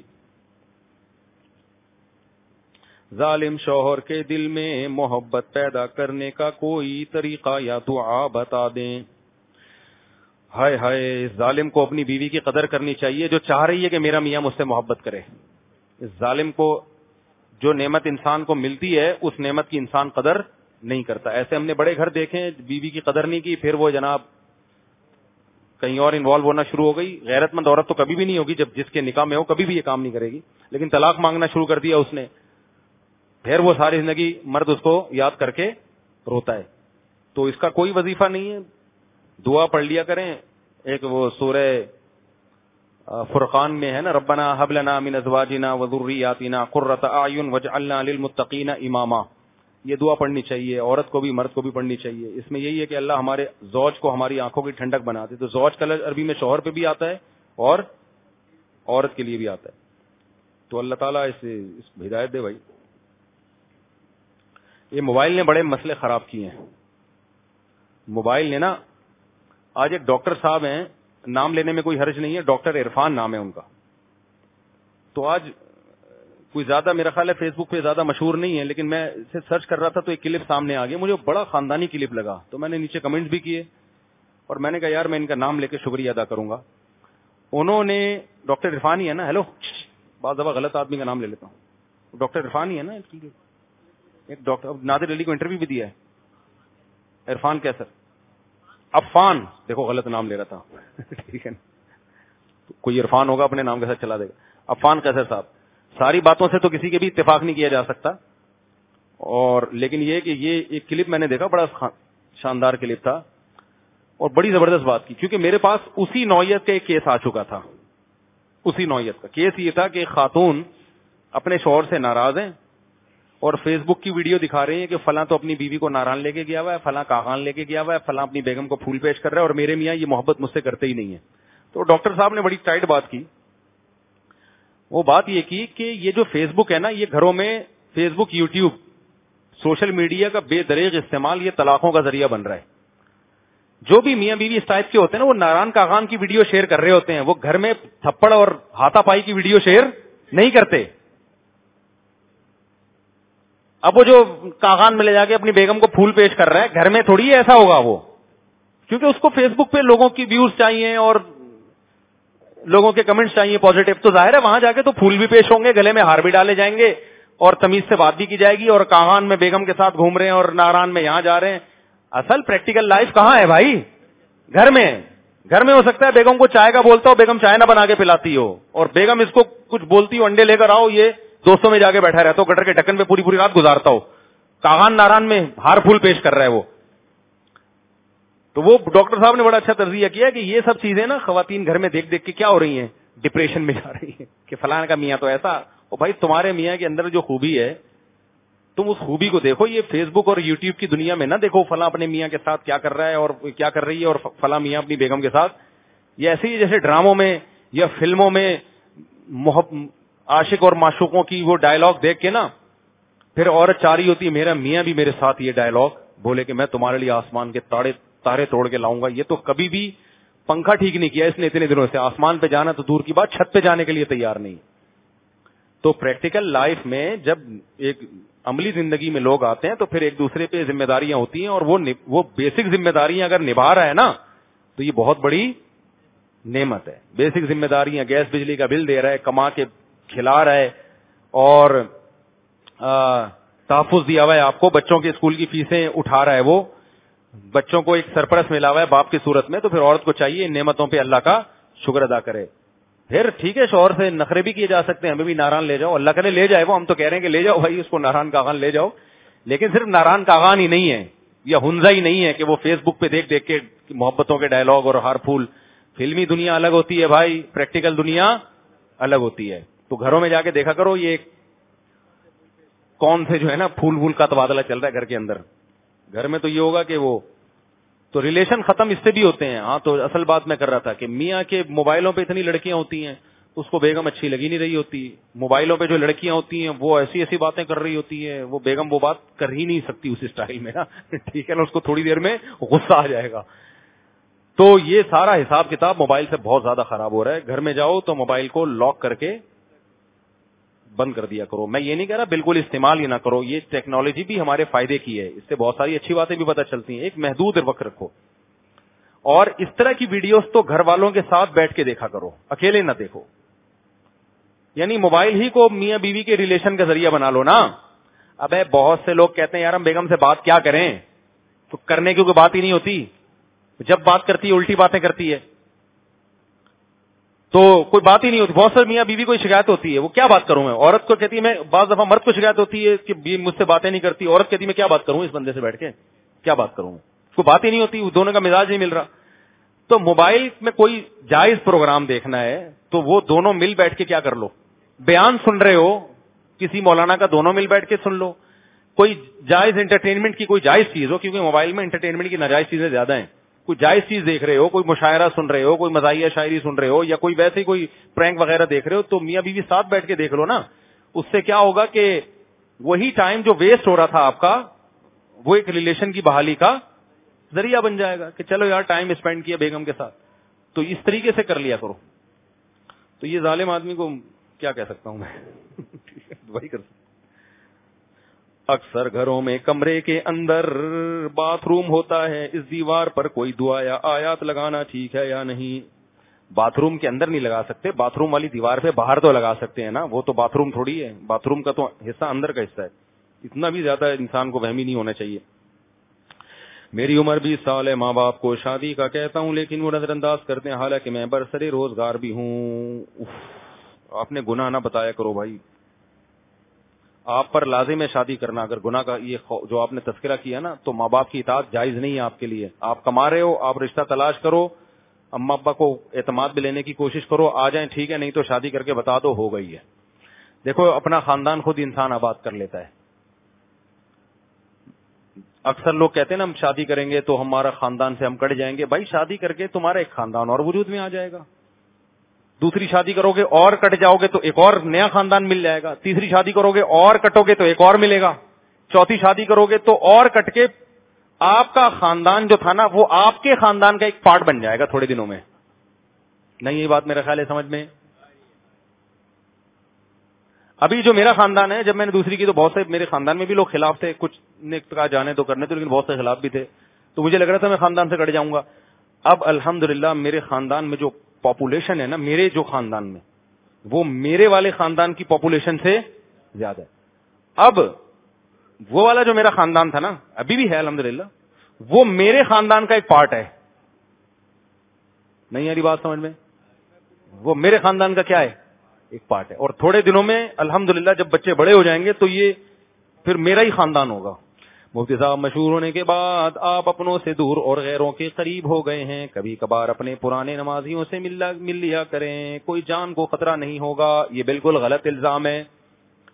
ظالم شوہر کے دل میں محبت پیدا کرنے کا کوئی طریقہ یا دعا بتا دیں. ہائے ہائے, ظالم کو اپنی بیوی کی قدر کرنی چاہیے جو چاہ رہی ہے کہ میرا میاں مجھ سے محبت کرے. اس ظالم کو جو نعمت انسان کو ملتی ہے اس نعمت کی انسان قدر نہیں کرتا. ایسے ہم نے بڑے گھر دیکھے, بیوی کی قدر نہیں کی, پھر وہ جناب کہیں اور انوالو ہونا شروع ہو گئی. غیرت مند عورت تو کبھی بھی نہیں ہوگی, جب جس کے نکاح میں ہو کبھی بھی یہ کام نہیں کرے گی, لیکن طلاق مانگنا شروع کر دیا اس نے, پھر وہ ساری زندگی مرد اس کو یاد کر کے روتا ہے. تو اس کا کوئی وظیفہ نہیں ہے, دعا پڑھ لیا کریں. ایک وہ سورہ فرقان میں ہے نا, ربنا هب لنا من ازواجنا وذرياتنا قرۃ اعین واجعلنا للمتقین اماما. یہ دعا پڑھنی چاہیے, عورت کو بھی مرد کو بھی پڑھنی چاہیے. اس میں یہی ہے کہ اللہ ہمارے زوج کو ہماری آنکھوں کی ٹھنڈک بنا دے. تو زوج کا لفظ عربی میں شوہر پہ بھی آتا ہے اور عورت کے لیے بھی آتا ہے. تو اللہ تعالیٰ اس, اس ہدایت دے بھائی. یہ موبائل نے بڑے مسئلے خراب کیے ہیں. موبائل نے نا, آج ایک ڈاکٹر صاحب ہیں, نام لینے میں کوئی حرج نہیں ہے, ڈاکٹر عرفان نام ہے ان کا. تو آج کوئی زیادہ میرا خیال ہے فیس بک پہ زیادہ مشہور نہیں ہے, لیکن میں اسے سرچ کر رہا تھا تو ایک کلپ سامنے آ گیا, مجھے بڑا خاندانی کلپ لگا. تو میں نے نیچے کمنٹس بھی کیے اور میں نے کہا یار میں ان کا نام لے کے شکریہ ادا کروں گا. انہوں نے, ڈاکٹر عرفان ہی ہے نا, ہیلو, بعض دفعہ غلط آدمی کا نام لے لیتا ہوں, ڈاکٹر عرفان ہی ہے نا, ایک ڈاکٹر نادر علی کو انٹرویو بھی دیا ہے. عرفان کیا سر, عفان, دیکھو غلط نام لے رہا تھا. ٹھیک ہے نا, کوئی عرفان ہوگا اپنے نام کے ساتھ چلا دے گا. عفان کیسر صاحب, ساری باتوں سے تو کسی کے بھی اتفاق نہیں کیا جا سکتا, اور لیکن یہ کہ یہ ایک کلپ میں نے دیکھا, بڑا شاندار کلپ تھا اور بڑی زبردست بات کی, کیونکہ میرے پاس اسی نوعیت کا ایک کیس آ چکا تھا. اسی نوعیت کا کیس یہ تھا کہ ایک خاتون اپنے شوہر سے ناراض ہیں اور فیس بک کی ویڈیو دکھا رہی ہیں کہ فلاں تو اپنی بیوی کو ناران لے کے گیا ہوا ہے, فلاں کاغان لے کے گیا ہوا ہے, فلاں اپنی بیگم کو پھول پیش کر رہا ہے, اور میرے میاں یہ محبت مجھ سے کرتے ہی نہیں ہے. تو ڈاکٹر صاحب نے بڑی ٹائٹ بات کی. وہ بات یہ کی کہ یہ جو فیس بک ہے نا, یہ گھروں میں Facebook, YouTube, social media کا بے دریغ استعمال یہ طلاقوں کا ذریعہ بن رہا ہے. جو بھی میاں بیوی اس ٹائپ کے ہوتے ہیں نا, وہ ناران کاغان کی ویڈیو شیئر کر رہے ہوتے ہیں, وہ گھر میں تھپڑ اور ہاتھا پائی کی ویڈیو شیئر نہیں کرتے. اب وہ جو کاغان میں لے جا کے اپنی بیگم کو پھول پیش کر رہا ہے, گھر میں تھوڑی ایسا ہوگا وہ, کیونکہ اس کو فیس بک پہ لوگوں کی ویوز چاہیے اور لوگوں کے کمنٹس چاہیے پازیٹو. تو ظاہر ہے وہاں جا کے تو پھول بھی پیش ہوں گے, گلے میں ہار بھی ڈالے جائیں گے, اور تمیز سے بات بھی کی جائے گی, اور کاغان میں بیگم کے ساتھ گھوم رہے ہیں اور ناران میں یہاں جا رہے ہیں. اصل پریکٹیکل لائف کہاں ہے بھائی؟ گھر میں. گھر میں ہو سکتا ہے بیگم کو چائے کا بولتا ہو, بیگم چائے نہ بنا کے پلاتی ہو, اور بیگم اس کو کچھ بولتی ہو, انڈے لے کر آؤ, یہ دوستوں میں جا کے بیٹھا رہتا ہو, گٹر کے ڈھکن پہ پوری پوری رات گزارتا ہو, کاغان ناران میں ہار پھول پیش کر رہا ہے وہ. تو وہ ڈاکٹر صاحب نے بڑا اچھا تجزیہ کیا کہ یہ سب چیزیں نا خواتین گھر میں دیکھ دیکھ کے کیا ہو رہی ہیں, ڈپریشن میں جا رہی ہیں کہ فلاں کا میاں تو ایسا. اور بھائی تمہارے میاں کے اندر جو خوبی ہے تم اس خوبی کو دیکھو. یہ فیس بک اور یوٹیوب کی دنیا میں نہ دیکھو فلاں اپنے میاں کے ساتھ کیا کر رہا ہے اور کیا کر رہی ہے اور فلاں میاں اپنی بیگم کے ساتھ. یہ ایسے ہی جیسے ڈراموں میں یا فلموں میں عاشق اور معشوقوں کی وہ ڈائلگ دیکھ کے نا پھر عورت چاہ رہی ہوتی ہے میرا میاں بھی میرے ساتھ یہ ڈائلگ بولے کہ میں تمہارے لیے آسمان کے تارے تارے توڑ کے لاؤں گا. یہ تو کبھی بھی پنکھا ٹھیک نہیں کیا اس نے اتنے دنوں سے. آسمان پہ جانا تو دور کی بات, چھت پہ جانے کے لیے تیار نہیں. تو پریکٹیکل لائف میں جب ایک عملی زندگی میں لوگ آتے ہیں تو پھر ایک دوسرے پہ ذمہ داریاں ہوتی ہیں, اور وہ وہ بیسک ذمہ داریاں اگر نبھا رہا ہے نا تو یہ بہت بڑی نعمت ہے. بیسک ذمہ داریاں, گیس بجلی کا بل دے رہا ہے, کما کے کھلا رہا ہے, اور تحفظ دیا ہوا ہے آپ کو, بچوں کے اسکول کی فیسیں اٹھا رہا ہے, وہ بچوں کو ایک سرپرست ملا ہوا ہے باپ کی صورت میں, تو پھر عورت کو چاہیے ان نعمتوں پہ اللہ کا شکر ادا کرے. پھر ٹھیک ہے شوہر سے نخرے بھی کیے جا سکتے ہیں, ہمیں بھی ناران لے جاؤ, اللہ کرے لے جائے وہ, ہم تو کہہ رہے ہیں کہ لے جاؤ بھائی اس کو ناران کاغان لے جاؤ. لیکن صرف ناران کاغان ہی نہیں ہے یا ہنزا ہی نہیں ہے کہ وہ فیس بک پہ دیکھ دیکھ کے محبتوں کے ڈائلگ اور ہار پھول. فلمی دنیا الگ ہوتی ہے بھائی, پریکٹیکل دنیا الگ ہوتی ہے. تو گھروں میں جا کے دیکھا کرو یہ کون سے جو ہے نا پھول پھول کا تبادلہ چل رہا ہے گھر کے اندر. گھر میں تو یہ ہوگا کہ وہ تو ریلیشن ختم اس سے بھی ہوتے ہیں. ہاں تو اصل بات میں کر رہا تھا کہ میاں کے موبائلوں پہ اتنی لڑکیاں ہوتی ہیں تو اس کو بیگم اچھی لگی نہیں رہی ہوتی. موبائلوں پہ جو لڑکیاں ہوتی ہیں وہ ایسی ایسی باتیں کر رہی ہوتی ہیں, وہ بیگم وہ بات کر ہی نہیں سکتی اس اسٹائل میں نا, ٹھیک ہے نا, اس کو تھوڑی دیر میں غصہ آ جائے گا. تو یہ سارا حساب کتاب موبائل سے بہت زیادہ خراب ہو رہا ہے. گھر میں جاؤ تو موبائل کو لاک کر کے بند کر دیا کرو. میں یہ نہیں کہہ رہا بالکل استعمال ہی نہ کرو, یہ ٹیکنالوجی بھی ہمارے فائدے کی ہے, اس سے بہت ساری اچھی باتیں بھی پتہ چلتی ہیں. ایک محدود وقت رکھو, اور اس طرح کی ویڈیوز تو گھر والوں کے ساتھ بیٹھ کے دیکھا کرو, اکیلے نہ دیکھو. یعنی موبائل ہی کو میاں بیوی کے ریلیشن کا ذریعہ بنا لو نا. اب بہت سے لوگ کہتے ہیں یار ہم بیگم سے بات کیا کریں, تو کرنے کی کوئی بات ہی نہیں ہوتی. جب بات کرتی ہے الٹی باتیں کرتی ہے, تو کوئی بات ہی نہیں ہوتی. بہت سے میاں بیوی کو شکایت ہوتی ہے, وہ کیا بات کروں میں. عورت کو کہتی ہے, میں بعض دفعہ مرد کو شکایت ہوتی ہے کہ مجھ سے باتیں نہیں کرتی. عورت کہتی ہے میں کیا بات کروں اس بندے سے بیٹھ کے, کیا بات کروں, کوئی بات ہی نہیں ہوتی, دونوں کا مزاج نہیں مل رہا. تو موبائل میں کوئی جائز پروگرام دیکھنا ہے تو وہ دونوں مل بیٹھ کے کیا کر لو. بیان سن رہے ہو کسی مولانا کا, دونوں مل بیٹھ کے سن لو. کوئی جائز انٹرٹینمنٹ کی کوئی جائز چیز ہو, کیونکہ موبائل میں انٹرٹینمنٹ کی ناجائز چیزیں زیادہ ہیں. کوئی جائز چیز دیکھ رہے ہو, کوئی مشاعرہ سن رہے ہو, کوئی مزاحیہ شاعری سن رہے ہو, یا کوئی ویسے ہی کوئی پرینک وغیرہ دیکھ رہے ہو, تو میاں بیوی ساتھ بیٹھ کے دیکھ لو نا. اس سے کیا ہوگا کہ وہی ٹائم جو ویسٹ ہو رہا تھا آپ کا, وہ ایک ریلیشن کی بحالی کا ذریعہ بن جائے گا کہ چلو یار ٹائم اسپینڈ کیا بیگم کے ساتھ. تو اس طریقے سے کر لیا کرو. تو یہ ظالم آدمی کو کیا کہہ سکتا ہوں میں, وہی کر سکتا. اکثر گھروں میں کمرے کے اندر باتھ روم ہوتا ہے, اس دیوار پر کوئی دعا یا آیات لگانا ٹھیک ہے یا نہیں. باتھ روم کے اندر نہیں لگا سکتے, باتھ روم والی دیوار پہ باہر تو لگا سکتے ہیں نا, وہ تو باتھ روم تھوڑی ہے. باتھ روم کا تو حصہ اندر کا حصہ ہے. اتنا بھی زیادہ انسان کو وہمی نہیں ہونا چاہیے. میری عمر بیس سال ہے, ماں باپ کو شادی کا کہتا ہوں لیکن وہ نظر انداز کرتے ہیں, حالانکہ میں برسر روزگار بھی ہوں. آپ نے گناہ نہ بتایا کرو بھائی, آپ پر لازم ہے شادی کرنا. اگر گناہ کا یہ جو آپ نے تذکرہ کیا نا, تو ماں باپ کی اطاعت جائز نہیں ہے آپ کے لیے. آپ کما رہے ہو, آپ رشتہ تلاش کرو, اما ابا کو اعتماد بھی لینے کی کوشش کرو, آ جائیں ٹھیک ہے, نہیں تو شادی کر کے بتا دو ہو گئی ہے. دیکھو اپنا خاندان خود انسان آباد کر لیتا ہے. اکثر لوگ کہتے ہیں نا ہم شادی کریں گے تو ہمارا خاندان سے ہم کٹ جائیں گے. بھائی شادی کر کے تمہارا ایک خاندان اور وجود میں آ جائے گا. دوسری شادی کرو گے اور کٹ جاؤ گے تو ایک اور نیا خاندان مل جائے گا. تیسری شادی کرو گے اور کٹو گے تو ایک اور ملے گا. چوتھی شادی کرو گے تو اور کٹ کے آپ کا خاندان جو تھا نا وہ آپ کے خاندان کا ایک پارٹ بن جائے گا تھوڑے دنوں میں. نہیں یہ بات میرا خیال ہے سمجھ میں. ابھی جو میرا خاندان ہے, جب میں نے دوسری کی تو بہت سے میرے خاندان میں بھی لوگ خلاف تھے, کچھ نے کہا جانے تو کرنے تو, لیکن بہت سے خلاف بھی تھے. تو مجھے لگ رہا تھا میں خاندان سے کٹ جاؤں گا. اب الحمدللہ میرے خاندان میں جو پاپولیشن ہے نا, میرے جو خاندان میں, وہ میرے والے خاندان کی پاپولیشن سے زیادہ ہے. اب وہ والا جو میرا خاندان تھا نا, ابھی بھی ہے الحمدللہ, وہ میرے خاندان کا ایک پارٹ ہے. نہیں آ رہی بات سمجھ میں؟ وہ میرے خاندان کا کیا ہے, ایک پارٹ ہے. اور تھوڑے دنوں میں الحمدللہ جب بچے بڑے ہو جائیں گے تو یہ پھر میرا ہی خاندان ہوگا. مفتی صاحب مشہور ہونے کے بعد آپ اپنوں سے دور اور غیروں کے قریب ہو گئے ہیں. کبھی کبھار اپنے پرانے نمازیوں سے مل لیا کریں, کوئی جان کو خطرہ نہیں ہوگا. یہ بالکل غلط الزام ہے.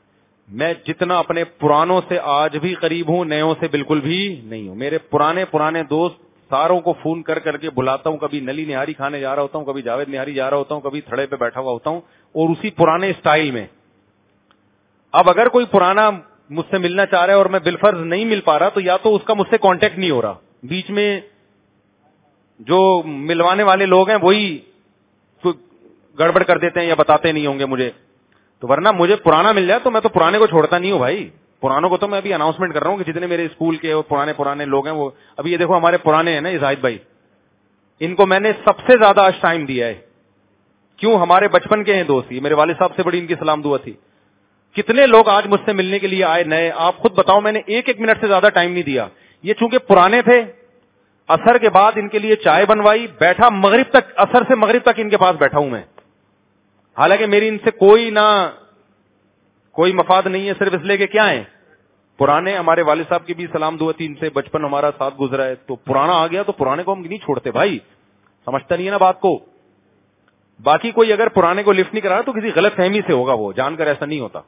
میں جتنا اپنے پرانوں سے آج بھی قریب ہوں، نیوں سے بالکل بھی نہیں ہوں. میرے پرانے پرانے دوست ساروں کو فون کر کر کے بلاتا ہوں. کبھی نلی نہاری کھانے جا رہا ہوتا ہوں، کبھی جاوید نہاری جا رہا ہوتا ہوں، کبھی تھڑے پہ بیٹھا ہوا ہوتا ہوں، اور اسی پرانے اسٹائل میں. اب اگر کوئی پرانا مجھ سے ملنا چاہ رہا ہے اور میں بالفرض نہیں مل پا رہا، تو یا تو اس کا مجھ سے کانٹیکٹ نہیں ہو رہا، بیچ میں جو ملوانے والے لوگ ہیں وہی گڑبڑ کر دیتے ہیں یا بتاتے نہیں ہوں گے مجھے. تو ورنہ مجھے پرانا مل جائے تو میں تو پرانے کو چھوڑتا نہیں ہوں بھائی. پرانوں کو تو میں ابھی اناؤنسمنٹ کر رہا ہوں کہ جتنے میرے اسکول کے اور پرانے پرانے لوگ ہیں، وہ ابھی یہ دیکھو ہمارے پرانے ہیں نا زاہد بھائی، ان کو میں نے سب سے زیادہ آج ٹائم دیا ہے. کیوں؟ ہمارے بچپن کے ہیں دوست، یہ میرے والد صاحب سے بڑی ان کی سلام دعا تھی. کتنے لوگ آج مجھ سے ملنے کے لیے آئے نئے، آپ خود بتاؤ. میں نے ایک ایک منٹ سے زیادہ ٹائم نہیں دیا. یہ چونکہ پرانے تھے، اثر کے بعد ان کے لیے چائے بنوائی، بیٹھا مغرب تک، اثر سے مغرب تک ان کے پاس بیٹھا ہوں میں. حالانکہ میری ان سے کوئی نہ کوئی مفاد نہیں ہے، صرف اس لیے کہ کیا ہیں پرانے. ہمارے والد صاحب کی بھی سلام دعا تھی، ان سے بچپن ہمارا ساتھ گزرا ہے. تو پرانا آ گیا تو پرانے کو ہم نہیں چھوڑتے بھائی. سمجھتا نہیں ہے نا بات کو. باقی کوئی اگر پرانے کو لفٹ نہیں کرا تو کسی غلط فہمی سے ہوگا، وہ جان کر ایسا نہیں ہوتا.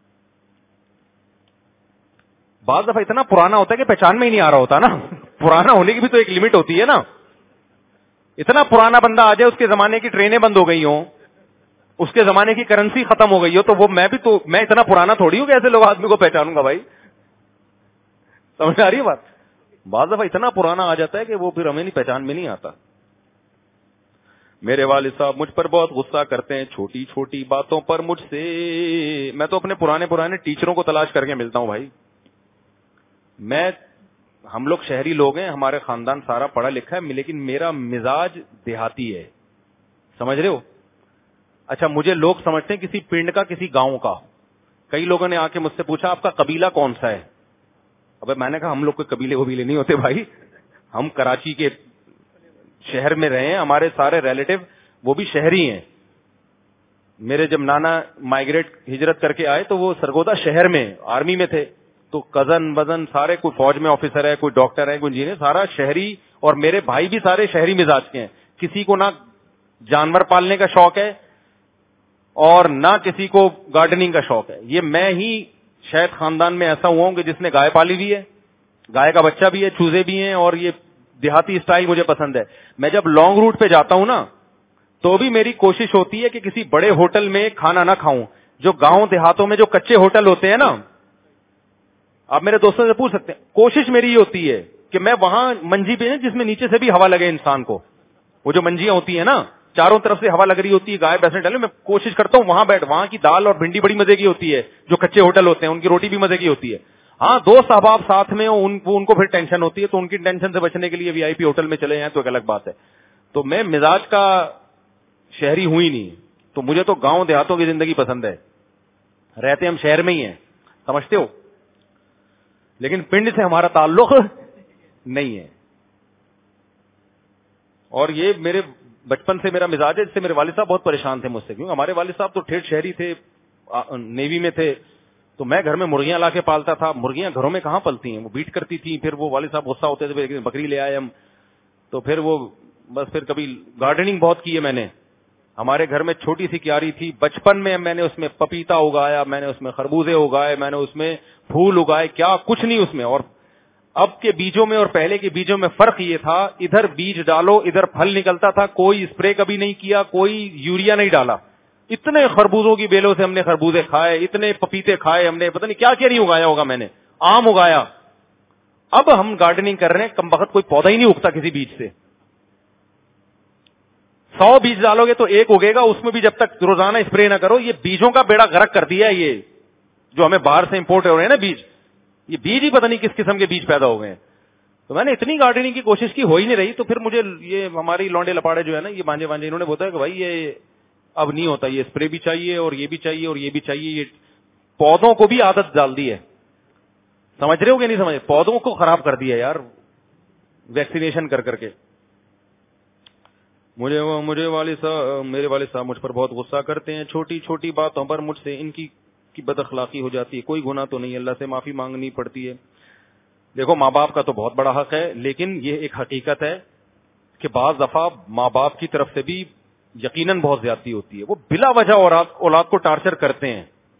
بعض دفعہ اتنا پرانا ہوتا ہے کہ پہچان میں ہی نہیں آ رہا ہوتا نا. پرانا ہونے کی بھی تو ایک لمٹ ہوتی ہے نا. اتنا پرانا بندہ آ جائے، اس کے زمانے کی ٹرینیں بند ہو گئی ہوں، اس کے زمانے کی کرنسی ختم ہو گئی ہو، تو وہ میں بھی تو میں اتنا پرانا تھوڑی ہوں کہ ایسے لوگ آدمی کو پہچانوں گا بھائی. سمجھ آ رہی ہے بات؟ بعض دفعہ اتنا پرانا آ جاتا ہے کہ وہ پھر ہمیں نہیں پہچان میں نہیں آتا. میرے والد صاحب مجھ پر بہت غصہ کرتے ہیں چھوٹی چھوٹی باتوں پر مجھ سے. میں تو اپنے پرانے پرانے ٹیچروں کو تلاش کر کے ملتا ہوں بھائی. میں ہم لوگ شہری لوگ ہیں، ہمارے خاندان سارا پڑھا لکھا ہے، لیکن میرا مزاج دیہاتی ہے. سمجھ رہے ہو؟ اچھا، مجھے لوگ سمجھتے ہیں کسی پنڈ کا، کسی گاؤں کا. کئی لوگوں نے آ کے مجھ سے پوچھا آپ کا قبیلہ کون سا ہے. ابے میں نے کہا ہم لوگ کوئی قبیلے وبیلے نہیں ہوتے بھائی، ہم کراچی کے شہر میں رہے ہیں، ہمارے سارے ریلیٹو وہ بھی شہری ہیں. میرے جب نانا مائگریٹ ہجرت کر کے آئے تو وہ سرگودا شہر میں آرمی میں تھے، تو کزن وزن سارے، کوئی فوج میں آفیسر ہے، کوئی ڈاکٹر ہے، کوئی انجینئر، سارا شہری. اور میرے بھائی بھی سارے شہری مزاج کے ہیں. کسی کو نہ جانور پالنے کا شوق ہے اور نہ کسی کو گارڈننگ کا شوق ہے. یہ میں ہی شاید خاندان میں ایسا ہوا ہوں کہ جس نے گائے پالی بھی ہے، گائے کا بچہ بھی ہے، چوزے بھی ہیں، اور یہ دیہاتی اسٹائل مجھے پسند ہے. میں جب لانگ روٹ پہ جاتا ہوں نا تو بھی میری کوشش ہوتی ہے کہ کسی بڑے ہوٹل میں کھانا نہ کھاؤں. جو گاؤں دیہاتوں میں جو کچے ہوٹل ہوتے ہیں نا، آپ میرے دوستوں سے پوچھ سکتے ہیں، کوشش میری یہ ہوتی ہے کہ میں وہاں منجی پہ جس میں نیچے سے بھی ہوا لگے انسان کو، وہ جو منجیاں ہوتی ہیں نا چاروں طرف سے ہوا لگ رہی ہوتی ہے، گائے بیسنے ڈالے، میں کوشش کرتا ہوں وہاں بیٹھ. وہاں کی دال اور بھنڈی بڑی مزے کی ہوتی ہے. جو کچے ہوٹل ہوتے ہیں ان کی روٹی بھی مزے کی ہوتی ہے. ہاں، دوست احباب ساتھ میں ان کو ان کو پھر ٹینشن ہوتی ہے، تو ان کی ٹینشن سے بچنے کے لیے وی آئی پی ہوٹل میں چلے جائیں تو ایک الگ بات ہے. تو میں مزاج کا شہری ہوں ہی نہیں، تو مجھے تو گاؤں دیہاتوں کی زندگی پسند ہے. رہتے ہم شہر میں ہی ہیں، سمجھتے ہو، لیکن پنڈ سے ہمارا تعلق نہیں ہے. اور یہ میرے بچپن سے میرا مزاج ہے، جس سے میرے والد صاحب بہت پریشان تھے مجھ سے، کیونکہ ہمارے والد صاحب تو ٹھیٹھ شہری تھے، نیوی میں تھے. تو میں گھر میں مرغیاں لا کے پالتا تھا. مرغیاں گھروں میں کہاں پلتی ہیں، وہ بیٹ کرتی تھیں. پھر وہ والد صاحب غصہ ہوتے تھے، بکری لے آئے ہم. تو پھر وہ بس پھر کبھی گارڈننگ بہت کی ہے میں نے. ہمارے گھر میں چھوٹی سی کیاری تھی، بچپن میں میں نے اس میں پپیتا اگایا، میں نے اس میں خربوزے اگائے، میں نے اس میں پھول اگائے، کیا کچھ نہیں اس میں. اور اب کے بیجوں میں اور پہلے کے بیجوں میں فرق یہ تھا، ادھر بیج ڈالو ادھر پھل نکلتا تھا. کوئی اسپرے کبھی نہیں کیا، کوئی یوریا نہیں ڈالا. اتنے خربوزوں کی بیلوں سے ہم نے خربوزے کھائے، اتنے پپیتے کھائے ہم نے، پتہ نہیں کیا کیا نہیں اگایا ہوگا میں نے. آم اگایا. اب ہم گارڈننگ کر رہے ہیں، کم وقت کوئی پودا ہی نہیں اگتا کسی بیج سے. سو بیج ڈالو گے تو ایک اگے گا، اس میں بھی جب تک روزانہ اسپرے نہ کرو. یہ بیجوں کا بیڑا غرق کر دیا ہے، یہ جو ہمیں باہر سے امپورٹ ہو رہے ہیں نا بیج، یہ بیج ہی پتہ نہیں کس قسم کے بیج پیدا ہو گئے ہیں. تو میں نے اتنی گارڈننگ کی کوشش کی، ہو ہی نہیں رہی. تو پھر مجھے یہ ہماری لونڈے لپاڑے جو ہے نا، یہ بانجے بانجے، انہوں نے بولا کہ بھائی یہ اب نہیں ہوتا، یہ اسپرے بھی چاہیے اور یہ بھی چاہیے اور یہ بھی چاہیے. یہ پودوں کو بھی عادت ڈال دی ہے، سمجھ رہے ہو کہ نہیں سمجھ؟ پودوں کو خراب کر دیا یار ویکسینیشن کر کر کے. مجھے مجھے والد صاحب میرے والد صاحب مجھ پر بہت غصہ کرتے ہیں، چھوٹی چھوٹی باتوں پر مجھ سے ان کی کی بد اخلاقی ہو جاتی ہے. کوئی گناہ تو نہیں، اللہ سے معافی مانگنی پڑتی ہے. دیکھو، ماں باپ کا تو بہت بڑا حق ہے، لیکن یہ ایک حقیقت ہے کہ بعض دفعہ ماں باپ کی طرف سے بھی یقیناً بہت زیادتی ہوتی ہے. وہ بلا وجہ اولاد کو ٹارچر کرتے ہیں.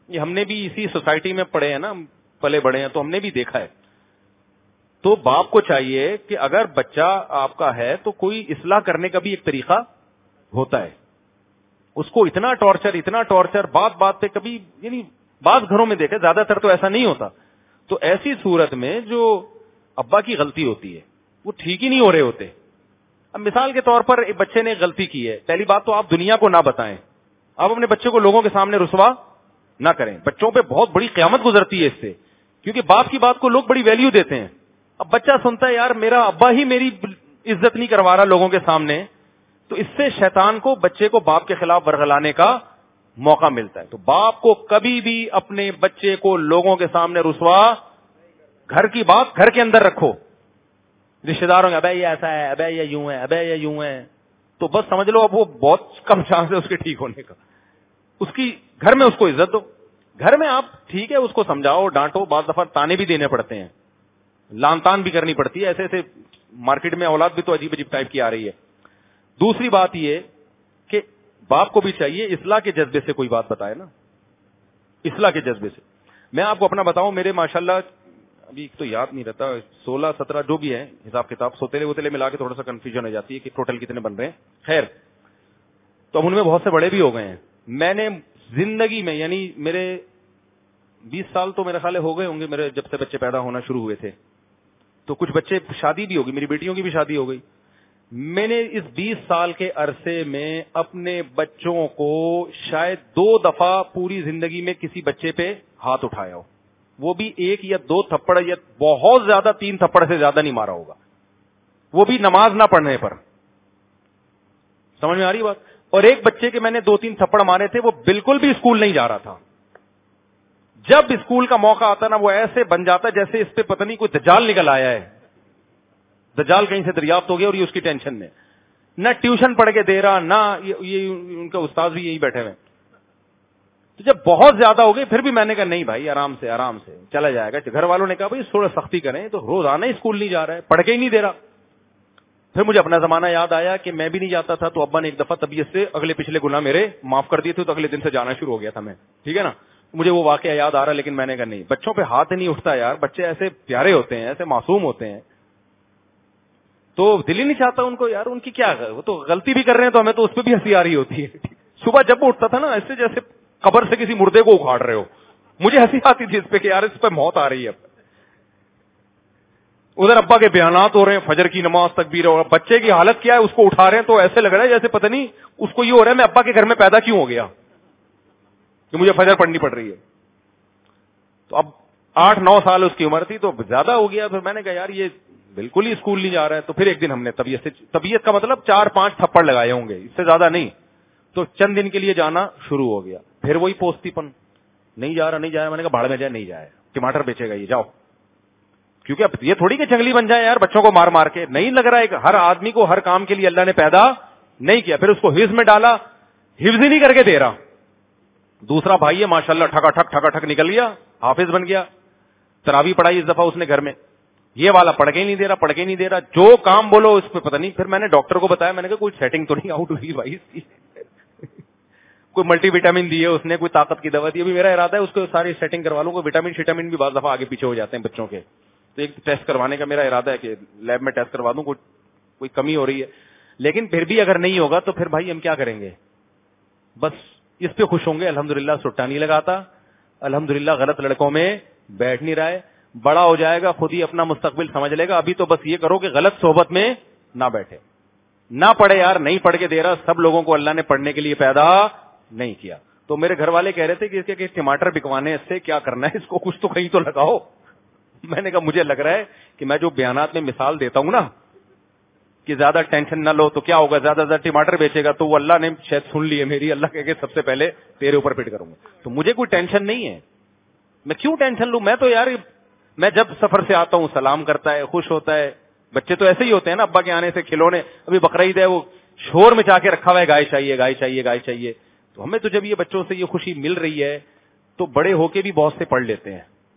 یہ ہم نے بھی اسی سوسائٹی میں پڑے ہیں نا, پلے بڑے ہیں, تو ہم نے بھی دیکھا ہے. تو باپ کو چاہیے کہ اگر بچہ آپ کا ہے تو کوئی اصلاح کرنے کا بھی ایک طریقہ ہوتا ہے. اس کو اتنا ٹارچر اتنا ٹارچر بات بات پہ کبھی, یعنی بعض گھروں میں دیکھے, زیادہ تر تو ایسا نہیں ہوتا. تو ایسی صورت میں جو ابا کی غلطی ہوتی ہے وہ ٹھیک ہی نہیں ہو رہے ہوتے. اب مثال کے طور پر ایک بچے نے غلطی کی ہے, پہلی بات تو آپ دنیا کو نہ بتائیں, آپ اپنے بچے کو لوگوں کے سامنے رسوا نہ کریں. بچوں پہ بہت بڑی قیامت گزرتی ہے اس سے, کیونکہ باپ کی بات کو لوگ بڑی ویلیو دیتے ہیں. اب بچہ سنتا ہے یار میرا ابا ہی میری عزت نہیں کروا رہا لوگوں کے سامنے, تو اس سے شیطان کو بچے کو باپ کے خلاف ورغلانے کا موقع ملتا ہے. تو باپ کو کبھی بھی اپنے بچے کو لوگوں کے سامنے رسوا, گھر کی بات گھر کے اندر رکھو. رشتے داروں میں ابے یہ ایسا ہے, ابے یہ یوں ہے, ابے یہ یوں ہے, تو بس سمجھ لو اب وہ بہت کم چانس ہے اس کے ٹھیک ہونے کا. اس کی گھر میں اس کو عزت دو. گھر میں آپ ٹھیک ہے اس کو سمجھاؤ ڈانٹو, بعض دفعہ تانے بھی دینے پڑتے ہیں, لان تان بھی کرنی پڑتی ہے. ایسے ایسے مارکیٹ میں اولاد بھی تو عجیب عجیب ٹائپ کی آ رہی ہے. دوسری بات یہ کہ باپ کو بھی چاہیے اصلاح کے جذبے سے کوئی بات بتائے نا, اصلاح کے جذبے سے. میں آپ کو اپنا بتاؤں, میرے ماشاءاللہ ابھی تو یاد نہیں رہتا, سولہ سترہ جو بھی ہے حساب کتاب, سوتےلے ووتےلے ملا کے تھوڑا سا کنفیوژن ہو جاتی ہے کہ ٹوٹل کتنے بن رہے ہیں. خیر, تو اب ان میں بہت سے بڑے بھی ہو گئے ہیں. میں نے زندگی میں یعنی میرے بیس سال تو میرے خیال ہو گئے ہوں گے میرے جب سے بچے پیدا ہونا شروع ہوئے تھے, تو کچھ بچے شادی بھی ہوگی, میری بیٹیوں کی بھی شادی ہو گئی. میں نے اس بیس سال کے عرصے میں اپنے بچوں کو شاید دو دفعہ پوری زندگی میں کسی بچے پہ ہاتھ اٹھایا ہو, وہ بھی ایک یا دو تھپڑ, یا بہت زیادہ تین تھپڑ سے زیادہ نہیں مارا ہوگا, وہ بھی نماز نہ پڑھنے پر. سمجھ میں آ رہی بات؟ اور ایک بچے کے میں نے دو تین تھپڑ مارے تھے, وہ بالکل بھی اسکول نہیں جا رہا تھا. جب اسکول کا موقع آتا نا وہ ایسے بن جاتا جیسے اس پہ پتہ نہیں کوئی دجال نکل آیا ہے, دجال کہیں سے دریافت ہو گیا اور یہ اس کی ٹینشن میں, نہ ٹیوشن پڑھ کے دے رہا, نہ یہ ان کا استاد بھی یہی بیٹھے ہوئے. تو جب بہت زیادہ ہو گئی پھر بھی میں نے کہا نہیں بھائی آرام سے آرام سے چلا جائے گا. گھر والوں نے کہا بھائی تھوڑا سختی کریں, تو روزانہ اسکول نہیں جا رہا ہے, پڑھ کے ہی نہیں دے رہا. پھر مجھے اپنا زمانہ یاد آیا کہ میں بھی نہیں جاتا تھا, تو ابا نے ایک دفعہ طبیعت سے اگلے پچھلے گناہ میرے معاف کر دیے تھے, تو اگلے دن سے جانا شروع ہو گیا تھا میں, ٹھیک ہے نا. مجھے وہ واقعہ یاد آ رہا, لیکن میں نے کہا نہیں, بچوں پہ ہاتھ نہیں اٹھتا یار, بچے ایسے پیارے ہوتے ہیں, ایسے معصوم ہوتے ہیں, تو دل ہی نہیں چاہتا ان کو یار, ان کی کیا, وہ تو غلطی بھی کر رہے ہیں تو ہمیں تو اس پہ بھی ہنسی آ رہی ہوتی ہے. صبح جب وہ اٹھتا تھا نا ایسے جیسے قبر سے کسی مردے کو اکھاڑ رہے ہو, مجھے ہنسی آتی تھی اس پہ کہ یار اس پہ موت آ رہی ہے. ادھر ابا کے بیانات ہو رہے ہیں, فجر کی نماز تکبیر ہو رہا, بچے کی حالت کیا ہے, اس کو اٹھا رہے ہیں تو ایسے لگ رہا ہے جیسے پتہ نہیں اس کو یہ ہو رہا ہے میں ابا کے گھر میں پیدا کیوں ہو گیا کہ مجھے فجر پڑھنی پڑ رہی ہے. تو اب آٹھ نو سال اس کی عمر تھی, تو زیادہ ہو گیا. پھر میں نے کہا یار یہ بالکل ہی اسکول نہیں جا رہا ہے. تو پھر ایک دن ہم نے طبیعت سے, طبیعت کا مطلب چار پانچ تھپڑ لگائے ہوں گے, اس سے زیادہ نہیں. تو چند دن کے لیے جانا شروع ہو گیا. پھر وہی پوستی پن, نہیں جا رہا نہیں جا رہا. میں نے کہا بھاڑ میں جائے, نہیں جائے, ٹماٹر بیچے گا یہ, جاؤ. کیونکہ اب یہ تھوڑی کہ جنگلی بن جائے یار بچوں کو مار مار کے, نہیں لگ رہا ہے. ہر آدمی کو ہر کام کے لیے اللہ نے پیدا نہیں کیا. پھر اس کو حفظ میں ڈالا, حفظ ہی نہیں کر کے دے رہا. دوسرا بھائی ہے ماشاءاللہ ٹھکا ٹھک ٹھکا ٹھک نکل گیا, حافظ بن گیا, تراویح پڑھائی اس دفعہ اس نے گھر میں. یہ والا پڑھ کے نہیں دے رہا, پڑھ کے نہیں دے رہا, جو کام بولو اس پہ پتہ نہیں. پھر میں نے ڈاکٹر کو بتایا, میں نے کہا کوئی سیٹنگ تو نہیں آؤٹ ہوئی بھائی اس کی, کوئی ملٹی وٹامن دی ہے اس نے, کوئی طاقت کی دوا دی. ابھی میرا ارادہ ہے اس کو ساری سیٹنگ کروا لوں. کوئی وٹامن شیٹامن بھی بعض دفعہ آگے پیچھے ہو جاتے ہیں بچوں کے, تو ایک ٹیسٹ کروانے کا میرا ارادہ ہے کہ لیب میں ٹیسٹ کروا دوں, کوئی کوئی کمی ہو رہی ہے. لیکن پھر بھی اگر نہیں ہوگا تو پھر بھائی ہم کیا کریں گے, بس اس پہ خوش ہوں گے. الحمدللہ سٹا نہیں لگاتا, الحمدللہ غلط لڑکوں میں بیٹھ نہیں رہا ہے. بڑا ہو جائے گا خود ہی اپنا مستقبل سمجھ لے گا. ابھی تو بس یہ کرو کہ غلط صحبت میں نہ بیٹھے, نہ پڑھے یار, نہیں پڑھ کے دے رہا. سب لوگوں کو اللہ نے پڑھنے کے لیے پیدا نہیں کیا. تو میرے گھر والے کہہ رہے تھے کہ اس کے ٹماٹر بکوانے اس سے کیا کرنا ہے, اس کو کچھ تو کہیں تو لگاؤ. میں نے کہا مجھے لگ رہا ہے کہ میں جو بیانات میں مثال دیتا ہوں نا کہ زیادہ ٹینشن نہ لو, تو کیا ہوگا, زیادہ زیادہ ٹماٹر بیچے گا تو وہ اللہ نے شاید سن لی ہے میری, اللہ کہہ کے سب سے پہلے تیرے اوپر پٹ کروں گا. تو مجھے کوئی ٹینشن نہیں ہے, میں کیوں ٹینشن لوں. میں تو یار میں جب سفر سے آتا ہوں سلام کرتا ہے, خوش ہوتا ہے. بچے تو ایسے ہی ہوتے ہیں نا, ابا کے آنے سے کھلونے, ابھی بقرعید ہے وہ شور مچا کے رکھا ہوا ہے, گائے چاہیے گائے چاہیے گائے چاہیے. تو ہمیں تو جب یہ بچوں سے یہ خوشی مل رہی ہے تو بڑے ہو کے بھی بہت سے پڑھ لیتے ہیں.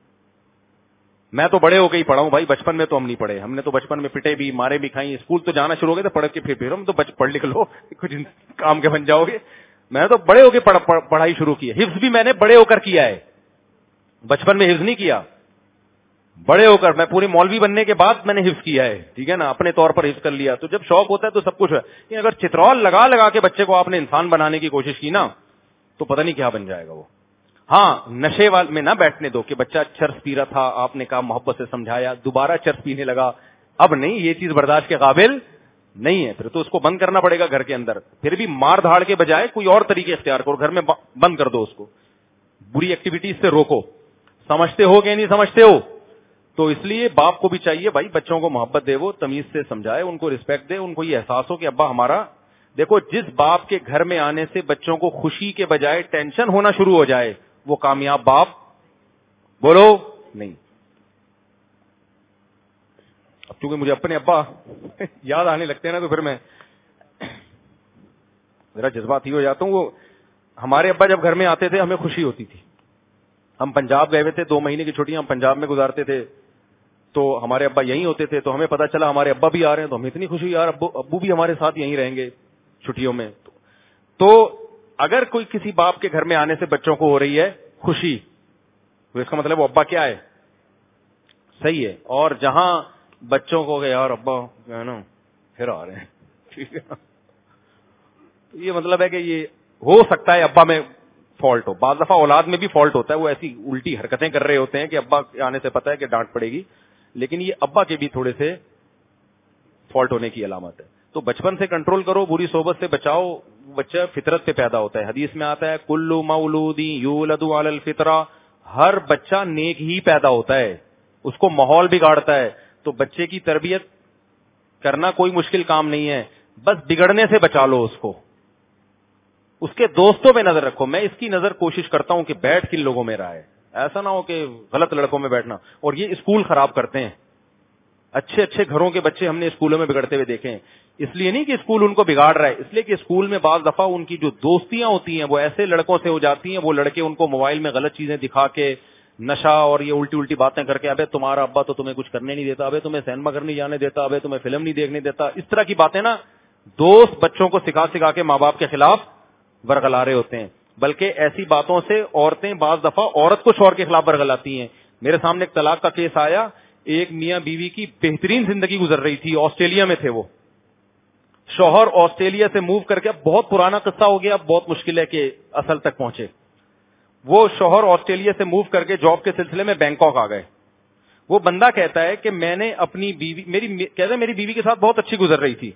میں تو بڑے ہو کے ہی پڑھا ہوں بھائی, بچپن میں تو ہم نہیں پڑھے. ہم نے تو بچپن میں پٹے بھی, مارے بھی کھائی. اسکول تو جانا شروع ہو گئے تو پڑھ کے پھر پھر ہم تو بچ پڑھ لکھ لو, کچھ کام کے بن جاؤ گے. میں نے تو بڑے ہو کے پڑھائی شروع کی ہے. حفظ بھی میں نے بڑے ہو کر کیا ہے, بچپن میں حفظ نہیں کیا, بڑے ہو کر میں پوری مولوی بننے کے بعد میں نے حفظ کیا ہے, ٹھیک ہے نا, اپنے طور پر حفظ کر لیا. تو جب شوق ہوتا ہے تو سب کچھ ہے. اگر چترول لگا لگا کے بچے کو آپ نے انسان بنانے کی کوشش کی نا تو پتہ نہیں کیا بن جائے گا وہ. ہاں, نشے وال میں نہ بیٹھنے دو کہ بچہ چرس پی رہا تھا, آپ نے کہا محبت سے سمجھایا, دوبارہ چرس پینے لگا, اب نہیں, یہ چیز برداشت کے قابل نہیں ہے, پھر تو اس کو بند کرنا پڑے گا گھر کے اندر. پھر بھی مار دھاڑ کے بجائے کوئی اور طریقے اختیار کرو, گھر میں بند کر دو اس کو, بری ایکٹیویٹیز سے روکو. سمجھتے ہو کہ نہیں سمجھتے ہو؟ تو اس لیے باپ کو بھی چاہیے بھائی بچوں کو محبت دے, وہ تمیز سے سمجھائے, ان کو رسپیکٹ دے, ان کو یہ احساس ہو کہ ابا ہمارا. دیکھو, جس باپ کے گھر میں آنے سے بچوں کو خوشی کے بجائے ٹینشن ہونا شروع ہو جائے وہ کامیاب باپ بولو نہیں. اب چونکہ مجھے اپنے ابا یاد آنے لگتے ہیں نا تو پھر میں میرا جذبات ہی ہو جاتا ہوں. وہ ہمارے ابا جب گھر میں آتے تھے ہمیں خوشی ہوتی تھی. ہم پنجاب گئے ہوئے تھے, دو مہینے کی چھٹیاں ہم پنجاب میں گزارتے تھے, تو ہمارے ابا یہیں ہوتے تھے. تو ہمیں پتا چلا ہمارے ابا بھی آ رہے ہیں تو ہمیں اتنی خوشی, یار ابو ابو بھی ہمارے ساتھ یہیں رہیں گے چھٹیوں میں. تو اگر کوئی کسی باپ کے گھر میں آنے سے بچوں کو ہو رہی ہے خوشی تو اس کا مطلب وہ ابا کیا ہے, صحیح ہے. اور جہاں بچوں کو کہ یار ابا ہے نا پھر آ رہے ہیں, ٹھیک ہے, تو یہ مطلب ہے کہ یہ ہو سکتا ہے ابا میں فالٹ ہو. بعض دفعہ اولاد میں بھی فالٹ ہوتا ہے, وہ ایسی الٹی حرکتیں کر رہے ہوتے ہیں کہ ابا آنے سے پتا ہے کہ ڈانٹ پڑے گی, لیکن یہ ابا کے بھی تھوڑے سے فالٹ ہونے کی علامت ہے. تو بچپن سے کنٹرول کرو, بری صحبت سے بچاؤ, بچہ فطرت پہ پیدا ہوتا ہے. حدیث میں آتا ہے کلو مولود یولد علی الفطرہ, ہر بچہ نیک ہی پیدا ہوتا ہے, اس کو ماحول بگاڑتا ہے. تو بچے کی تربیت کرنا کوئی مشکل کام نہیں ہے, بس بگڑنے سے بچا لو اس کو. اس کے دوستوں پہ نظر رکھو. میں اس کی نظر کوشش کرتا ہوں کہ بیٹھ کن لوگوں میں رہا ہے, ایسا نہ ہو کہ غلط لڑکوں میں بیٹھنا. اور یہ اسکول خراب کرتے ہیں, اچھے اچھے گھروں کے بچے ہم نے اسکولوں میں بگڑتے ہوئے دیکھے ہیں. اس لیے نہیں کہ اسکول ان کو بگاڑ رہا ہے, اس لیے کہ اسکول میں بعض دفعہ ان کی جو دوستیاں ہوتی ہیں وہ ایسے لڑکوں سے ہو جاتی ہیں, وہ لڑکے ان کو موبائل میں غلط چیزیں دکھا کے, نشہ اور یہ الٹی الٹی باتیں کر کے, ابے تمہارا ابا تو تمہیں کچھ کرنے نہیں دیتا, ابے تمہیں سینما گھر نہیں جانے دیتا, ابے تمہیں فلم نہیں دیکھنے دیتا, اس طرح کی باتیں نا دوست بچوں کو سکھا سکھا کے ماں باپ کے خلاف ورغلا رہے ہوتے ہیں. بلکہ ایسی باتوں سے عورتیں بعض دفعہ عورت کو شوہر کے خلاف ورغلاتی ہیں. میرے سامنے ایک طلاق کا کیس آیا, ایک میاں بیوی کی بہترین زندگی گزر رہی تھی, آسٹریلیا میں تھے وہ, شوہر آسٹریلیا سے موو کر کے, بہت پرانا قصہ ہو گیا, بہت مشکل ہے کہ اصل تک پہنچے. وہ شوہر آسٹریلیا سے موو کر کے جاب کے سلسلے میں بینکاک آ گئے. وہ بندہ کہتا ہے کہ میں نے اپنی بیوی میری کہتا ہے میری بیوی کے ساتھ بہت اچھی گزر رہی تھی,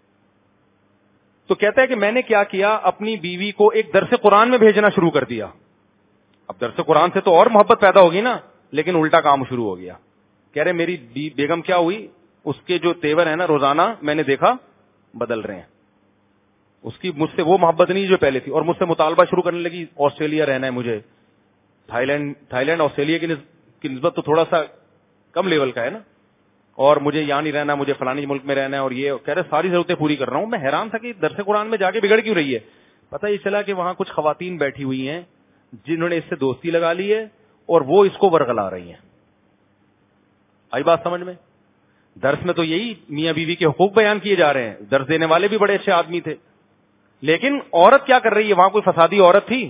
تو کہتا ہے کہ میں نے کیا کیا, اپنی بیوی کو ایک درس قرآن میں بھیجنا شروع کر دیا. اب درس قرآن سے تو اور محبت پیدا ہوگی نا, لیکن الٹا کام شروع ہو گیا. کہہ رہے میری بیگم کیا ہوئی, اس کے جو تیور ہے نا روزانہ میں نے دیکھا بدل رہے ہیں. اس کی مجھ سے وہ محبت نہیں جو پہلے تھی, اور مجھ سے مطالبہ شروع کرنے لگی آسٹریلیا رہنا ہے مجھے. Thailand Thailand Australia کی نسبت تو تھوڑا سا کم لیول کا ہے نا, اور مجھے یہاں نہیں رہنا, مجھے فلانی ملک میں رہنا ہے, اور یہ کہہ رہے ساری ضرورتیں پوری کر رہا ہوں. میں حیران تھا کہ درس قرآن میں جا کے بگڑ کیوں رہی ہے. پتہ یہ چلا کہ وہاں کچھ خواتین بیٹھی ہوئی ہیں جنہوں نے اس سے دوستی لگا لی ہے, اور وہ اس کو ورغلا رہی ہیں. آئی بات سمجھ میں؟ درس میں تو یہی میاں بیوی کے حقوق بیان کیے جا رہے ہیں, درس دینے والے بھی بڑے اچھے آدمی تھے, لیکن عورت کیا کر رہی ہے, وہاں کوئی فسادی عورت تھی,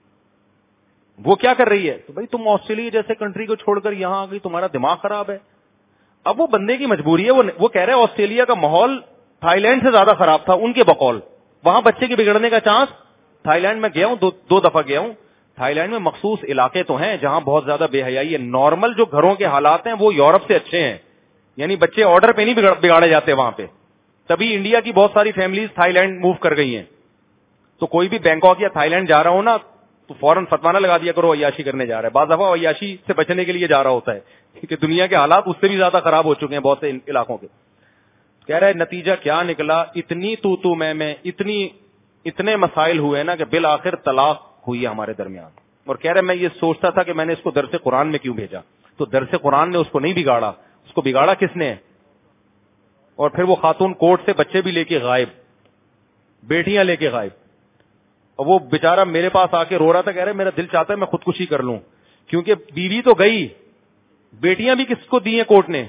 وہ کیا کر رہی ہے, تو بھائی تم آسٹریلیا جیسے کنٹری کو چھوڑ کر یہاں آ گئی, تمہارا دماغ خراب ہے. اب وہ بندے کی مجبوری ہے, وہ وہ کہہ رہے ہیں آسٹریلیا کا ماحول تھائی لینڈ سے زیادہ خراب تھا ان کے بقول, وہاں بچے کے بگڑنے کا چانس. تھائی لینڈ میں گیا ہوں, دو, دو دفعہ گیا ہوں. تھائی لینڈ میں مخصوص علاقے تو ہیں جہاں بہت زیادہ بے حیائی ہے. نارمل جو گھروں کے حالات ہیں وہ یورپ سے اچھے ہیں, یعنی بچے آرڈر پہ نہیں بگاڑے جاتے وہاں پہ. تبھی انڈیا کی بہت ساری فیملیز تھائی لینڈ موو کر گئی ہیں. تو کوئی بھی بینکاک یا تھائی لینڈ جا رہا ہو نا تو فوراً فتوانہ لگا دیا کرو عیاشی کرنے جا رہا ہے. بعض دفعہ عیاشی سے بچنے کے لیے جا رہا ہوتا ہے کہ دنیا کے حالات اس سے بھی زیادہ خراب ہو چکے ہیں بہت سے علاقوں کے. کہہ رہے نتیجہ کیا نکلا, اتنی تو تو میں میں اتنی اتنے مسائل ہوئے نا کہ بالآخر طلاق ہوئی ہے ہمارے درمیان. اور کہہ رہے میں یہ سوچتا تھا کہ میں نے اس کو درس قرآن میں کیوں بھیجا, تو درس قرآن نے اس کو نہیں بگاڑا, اس کو بگاڑا کس نے. اور پھر وہ خاتون کورٹ سے بچے بھی لے کے غائب, بیٹیاں لے کے غائب. اور وہ بیچارہ میرے پاس آ کے رو رہا تھا, کہہ رہے میرا دل چاہتا ہے میں خودکشی کر لوں, کیونکہ بیوی تو گئی, بیٹیاں بھی کس کو دی ہیں کورٹ نے.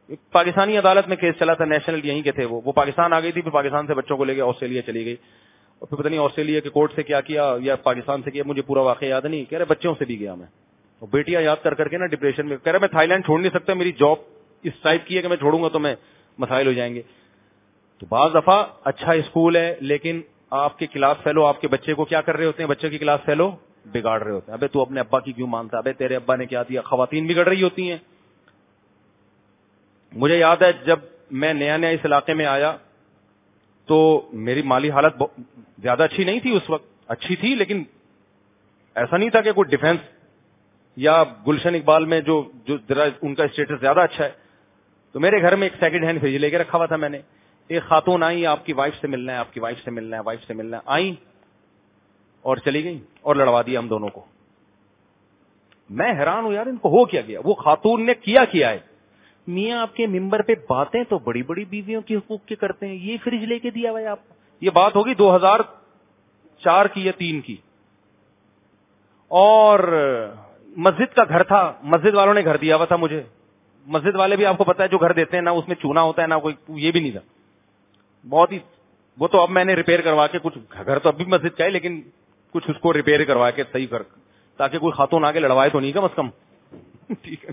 پاکستانی عدالت میں کیس چلا تھا, نیشنل یہیں کے تھے, وہ وہ پاکستان آ گئی تھی, پھر پاکستان سے بچوں کو لے کے آسٹریلیا چلی گئی. اور پھر پتہ نہیں آسٹریلیا کے کورٹ سے کیا کیا یا پاکستان سے کیا, مجھے پورا واقعہ یاد نہیں. کہہ رہے بچوں سے بھی گیا میں, اور بیٹیاں یاد کر کر کے نا ڈپریشن میں. کہہ رہے میں تھائی لینڈ چھوڑ نہیں سکتا, میری جاب اس ٹائپ کی ہے کہ میں چھوڑوں گا تو میں مسائل ہو جائیں گے. تو بعض دفعہ اچھا اسکول ہے لیکن آپ کے کلاس فیلو آپ کے بچے کو کیا کر رہے ہوتے ہیں, بچے کی کلاس فیلو بگاڑ رہے ہوتے ہیں. ابے تو اپنے ابا کی کیوں مانتا, ابے تیرے ابا نے کیا دیا. خواتین بگڑ رہی ہوتی ہیں. مجھے یاد ہے جب میں نیا نیا اس علاقے میں آیا تو میری مالی حالت زیادہ اچھی نہیں تھی اس وقت, اچھی تھی لیکن ایسا نہیں تھا کہ کوئی ڈیفینس یا گلشن اقبال میں جو جو ان کا اسٹیٹس زیادہ اچھا ہے. تو میرے گھر میں ایک سیکنڈ ہینڈ فریج لے کے رکھا ہوا تھا میں نے. ایک خاتون آئی, آپ کی وائف سے ملنا ہے, آپ کی وائف سے ملنا ہے, وائف سے ملنا ہے, آئی اور چلی گئی اور لڑوا دیا ہم دونوں کو. میں حیران ہوں یار ان کو ہو کیا گیا. وہ خاتون نے کیا کیا ہے, میاں آپ کے ممبر پہ باتیں تو بڑی بڑی بیویوں کی حقوق کی کرتے ہیں, یہ فریج لے کے دیا ہوا ہے آپ. یہ بات ہوگی دو ہزار چار کی یا تین کی, اور مسجد کا گھر تھا, مسجد والوں نے گھر دیا ہوا تھا مجھے. مسجد والے بھی آپ کو پتا ہے جو گھر دیتے ہیں نا اس میں چونا ہوتا ہے, نہ کوئی یہ بھی نہیں تھا. بہت ہی وہ تو اب میں نے ریپیئر کروا کے کچھ, گھر تو اب بھی مسجد کا ہے لیکن کچھ اس کو ریپیئر کروا کے صحیح کر, تاکہ کوئی خاتون آگے لڑوائے تو نہیں کم از کم. ٹھیک ہے.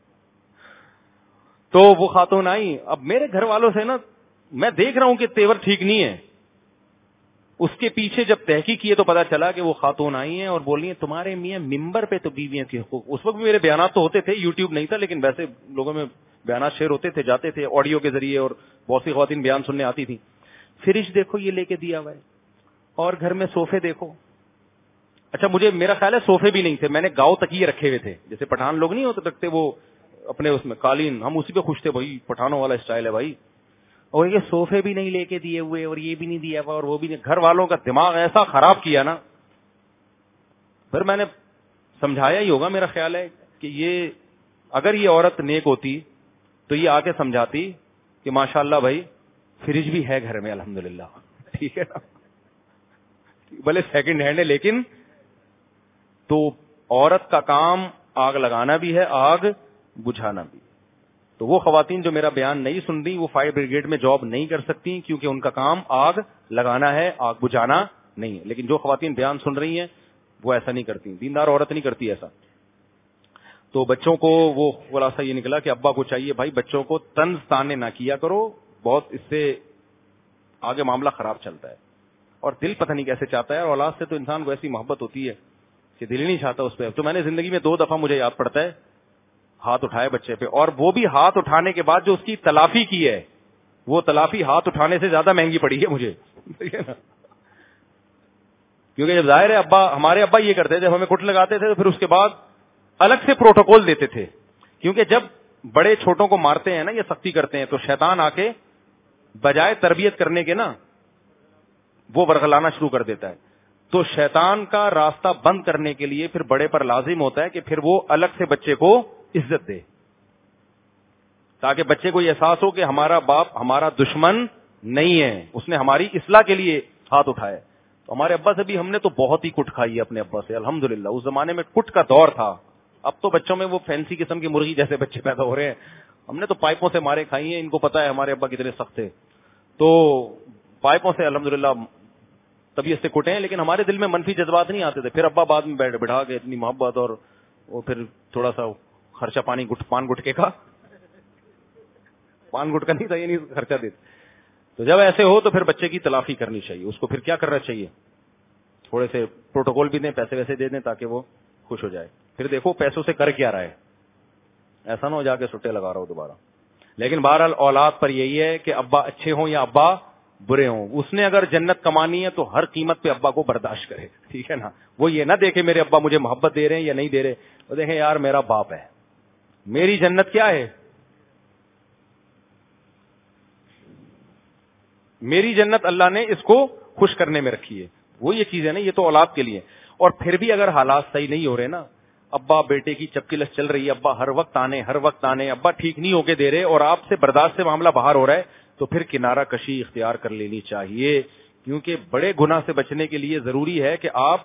تو وہ خاتون آئی. اب میرے گھر والوں سے نا میں دیکھ رہا ہوں کہ تیور ٹھیک نہیں ہے. اس کے پیچھے جب تحقیق کیے تو پتا چلا کہ وہ خاتون آئی ہیں اور بول رہی ہیں تمہارے میاں ممبر پہ تو بیویاں کے حقوق. اس وقت میرے بیانات تو ہوتے تھے, یوٹیوب نہیں تھا لیکن ویسے لوگوں میں بیانات شیئر ہوتے تھے, جاتے تھے آڈیو کے ذریعے, اور بہت سی خواتین بیان سننے آتی تھی. فریج دیکھو یہ لے کے دیا ہوا ہے, اور گھر میں صوفے دیکھو. اچھا مجھے میرا خیال ہے صوفے بھی نہیں تھے, میں نے گاؤں تکیے رکھے ہوئے تھے, جیسے پٹھان لوگ نہیں ہوتے رکھتے وہ اپنے اس میں قالین, ہم اسی پہ خوش تھے, بھائی پٹھانوں والا اسٹائل ہے بھائی. اور یہ صوفے بھی نہیں لے کے دیے ہوئے, اور یہ بھی نہیں دیا ہوا, اور وہ بھی نہیں. گھر والوں کا دماغ ایسا خراب کیا نا. پھر میں نے سمجھایا ہی ہوگا, میرا خیال ہے کہ یہ اگر یہ عورت نیک ہوتی تو یہ آ کے سمجھاتی کہ ماشاء اللہ بھائی فریج بھی ہے گھر میں الحمدللہ. ٹھیک ہے نا, بھلے سیکنڈ ہینڈ ہے لیکن تو عورت کا کام آگ لگانا بھی ہے, آگ بجھانا بھی. تو وہ خواتین جو میرا بیان نہیں سن رہی وہ فائر بریگیڈ میں جاب نہیں کر سکتی, کیونکہ ان کا کام آگ لگانا ہے, آگ بجھانا نہیں ہے. لیکن جو خواتین بیان سن رہی ہیں وہ ایسا نہیں کرتی, دیندار عورت نہیں کرتی ایسا. تو بچوں کو وہ خلاصہ یہ نکلا کہ ابا کو چاہیے بھائی بچوں کو طنز تانے نہ کیا کرو, بہت اس سے آگے معاملہ خراب چلتا ہے. اور دل پتہ نہیں کیسے چاہتا ہے, اور اولاد سے تو انسان کو ایسی محبت ہوتی ہے کہ دل ہی نہیں چاہتا اس پہ. تو میں نے زندگی میں دو دفعہ مجھے یاد پڑتا ہے ہاتھ اٹھائے بچے پہ, اور وہ بھی ہاتھ اٹھانے کے بعد جو اس کی تلافی کی ہے وہ تلافی ہاتھ اٹھانے سے زیادہ مہنگی پڑی ہے مجھے. کیونکہ جب ظاہر ہے ابا ہمارے ابا یہ کرتے تھے, جب ہمیں کٹ لگاتے تھے تو پھر اس کے بعد الگ سے پروٹوکول دیتے تھے, کیونکہ جب بڑے چھوٹوں کو مارتے ہیں نا یا سختی کرتے ہیں تو شیطان آ کے بجائے تربیت کرنے کے نا وہ ورغلانا شروع کر دیتا ہے. تو شیطان کا راستہ بند کرنے کے لیے پھر بڑے پر لازم ہوتا ہے کہ پھر وہ الگ سے بچے کو عزت دے, تاکہ بچے کو یہ احساس ہو کہ ہمارا باپ ہمارا دشمن نہیں ہے, اس نے ہماری اصلاح کے لیے ہاتھ اٹھائے. تو ہمارے ابا سے بھی ہم نے تو بہت ہی کٹ کھائی ہے اپنے ابا سے الحمدللہ. اس زمانے میں کٹ کا دور تھا, اب تو بچوں میں وہ فینسی قسم کی مرغی جیسے بچے پیدا ہو رہے ہیں. ہم نے تو پائپوں سے مارے کھائی ہیں, ان کو پتا ہے ہمارے ابا کتنے سخت تھے. تو پائپوں سے الحمدللہ طبیعت سے کٹے ہیں, لیکن ہمارے دل میں منفی جذبات نہیں آتے تھے. پھر ابا بعد میں بیٹھ بٹھا کے اتنی محبت, اور وہ پھر تھوڑا سا خرچہ پانی گٹ پان گٹکے کا پان گٹکا نہیں تھا, یہ نہیں خرچہ دیتے. تو جب ایسے ہو تو پھر بچے کی تلافی کرنی چاہیے, اس کو پھر کیا کرنا چاہیے, تھوڑے سے پروٹوکول بھی دیں, پیسے ویسے دے دیں تاکہ وہ خوش ہو جائے. پھر دیکھو پیسوں سے کر کیا رہا ہے, ایسا نہ ہو جا کے سٹے لگا رہا ہو دوبارہ. لیکن بہرحال اولاد پر یہی ہے کہ ابا اچھے ہوں یا ابا برے ہوں, اس نے اگر جنت کمانی ہے تو ہر قیمت پہ ابا کو برداشت کرے. ٹھیک ہے نا, وہ یہ نہ دیکھے میرے ابا مجھے محبت دے رہے ہیں یا نہیں دے رہے, وہ دیکھیں یار میرا باپ ہے, میری جنت کیا ہے, میری جنت اللہ نے اس کو خوش کرنے میں رکھی ہے. وہ یہ چیز ہے نا, یہ تو اولاد کے لیے. اور پھر بھی اگر حالات صحیح نہیں ہو رہے نا, ابا بیٹے کی چپکلس چل رہی ہے, ابا ہر وقت آنے ہر وقت آنے, ابا ٹھیک نہیں ہو کے دے رہے, اور آپ سے برداشت سے معاملہ باہر ہو رہا ہے, تو پھر کنارہ کشی اختیار کر لینی چاہیے. کیونکہ بڑے گناہ سے بچنے کے لیے ضروری ہے کہ آپ,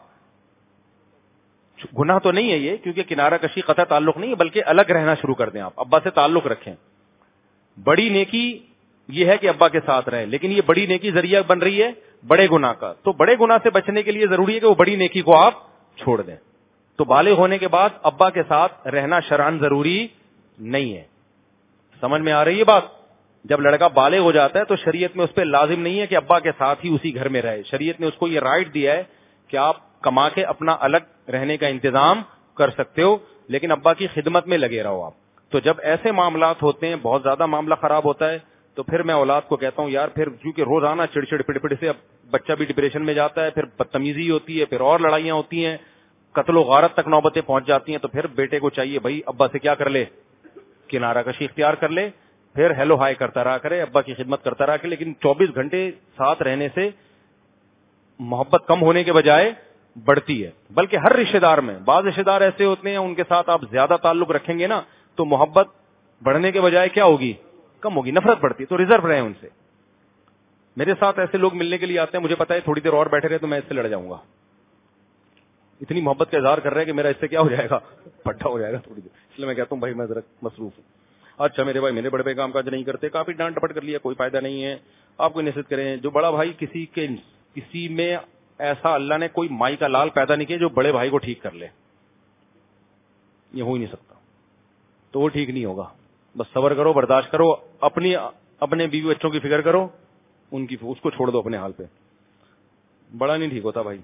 گناہ تو نہیں ہے یہ, کیونکہ کنارہ کشی قطع تعلق نہیں ہے, بلکہ الگ رہنا شروع کر دیں. آپ ابا سے تعلق رکھیں. بڑی نیکی یہ ہے کہ ابا کے ساتھ رہیں, لیکن یہ بڑی نیکی ذریعہ بن رہی ہے بڑے گناہ کا. تو بڑے گناہ سے بچنے کے لیے ضروری ہے کہ وہ بڑی نیکی کو آپ چھوڑ دیں. تو بالغ ہونے کے بعد ابا کے ساتھ رہنا شرعاً ضروری نہیں ہے. سمجھ میں آ رہی ہے بات؟ جب لڑکا بالغ ہو جاتا ہے تو شریعت میں اس پہ لازم نہیں ہے کہ ابا کے ساتھ ہی اسی گھر میں رہے. شریعت نے اس کو یہ رائٹ دیا ہے کہ آپ کما کے اپنا الگ رہنے کا انتظام کر سکتے ہو, لیکن ابا کی خدمت میں لگے رہو آپ. تو جب ایسے معاملات ہوتے ہیں, بہت زیادہ معاملہ خراب ہوتا ہے, تو پھر میں اولاد کو کہتا ہوں یار پھر کیونکہ روزانہ چڑ چڑ پڑ پڑ سے اب بچہ بھی ڈپریشن میں جاتا ہے, پھر بدتمیزی ہوتی ہے, پھر اور لڑائیاں ہوتی ہیں, قتل و غارت تک نوبتیں پہنچ جاتی ہیں. تو پھر بیٹے کو چاہیے بھائی ابا سے کیا کر لے, کنارہ کشی اختیار کر لے, پھر ہیلو ہائی کرتا رہا کرے, ابا کی خدمت کرتا رہا کرے. لیکن چوبیس گھنٹے ساتھ رہنے سے محبت کم ہونے کے بجائے بڑھتی ہے. بلکہ ہر رشتے دار میں, بعض رشتے دار ایسے ہوتے ہیں ان کے ساتھ آپ زیادہ تعلق رکھیں گے نا تو محبت بڑھنے کے بجائے کیا ہوگی, کم ہوگی, نفرت بڑھتی. تو ریزرو رہیں ان سے. میرے ساتھ ایسے لوگ ملنے کے لیے آتے ہیں, مجھے پتا ہے تھوڑی دیر اور بیٹھے رہے تو میں اس سے لڑ جاؤں گا. اتنی محبت کا اظہار کر رہے ہیں کہ میرا اس سے کیا ہو جائے گا, پٹھا ہو جائے گا تھوڑی دیر. اس لیے میں کہتا ہوں بھائی میں ذرا مصروف ہوں. اچھا میرے بھائی میرے بڑے بھائی کام کاج نہیں کرتے, کافی ڈانٹ ڈپٹ کر لیا, کوئی فائدہ نہیں ہے. آپ کو نصیحت کریں, جو بڑا بھائی کسی کے کسی میں ایسا اللہ نے کوئی مائی کا لال پیدا نہیں کیا جو بڑے بھائی کو ٹھیک کر لے, یہ ہو ہی نہیں سکتا. تو وہ ٹھیک نہیں ہوگا. بس صبر کرو, برداشت کرو, اپنی اپنے بیوی بچوں کی فکر کرو, ان کی اس کو چھوڑ دو اپنے حال پہ. بڑا نہیں ٹھیک ہوتا بھائی.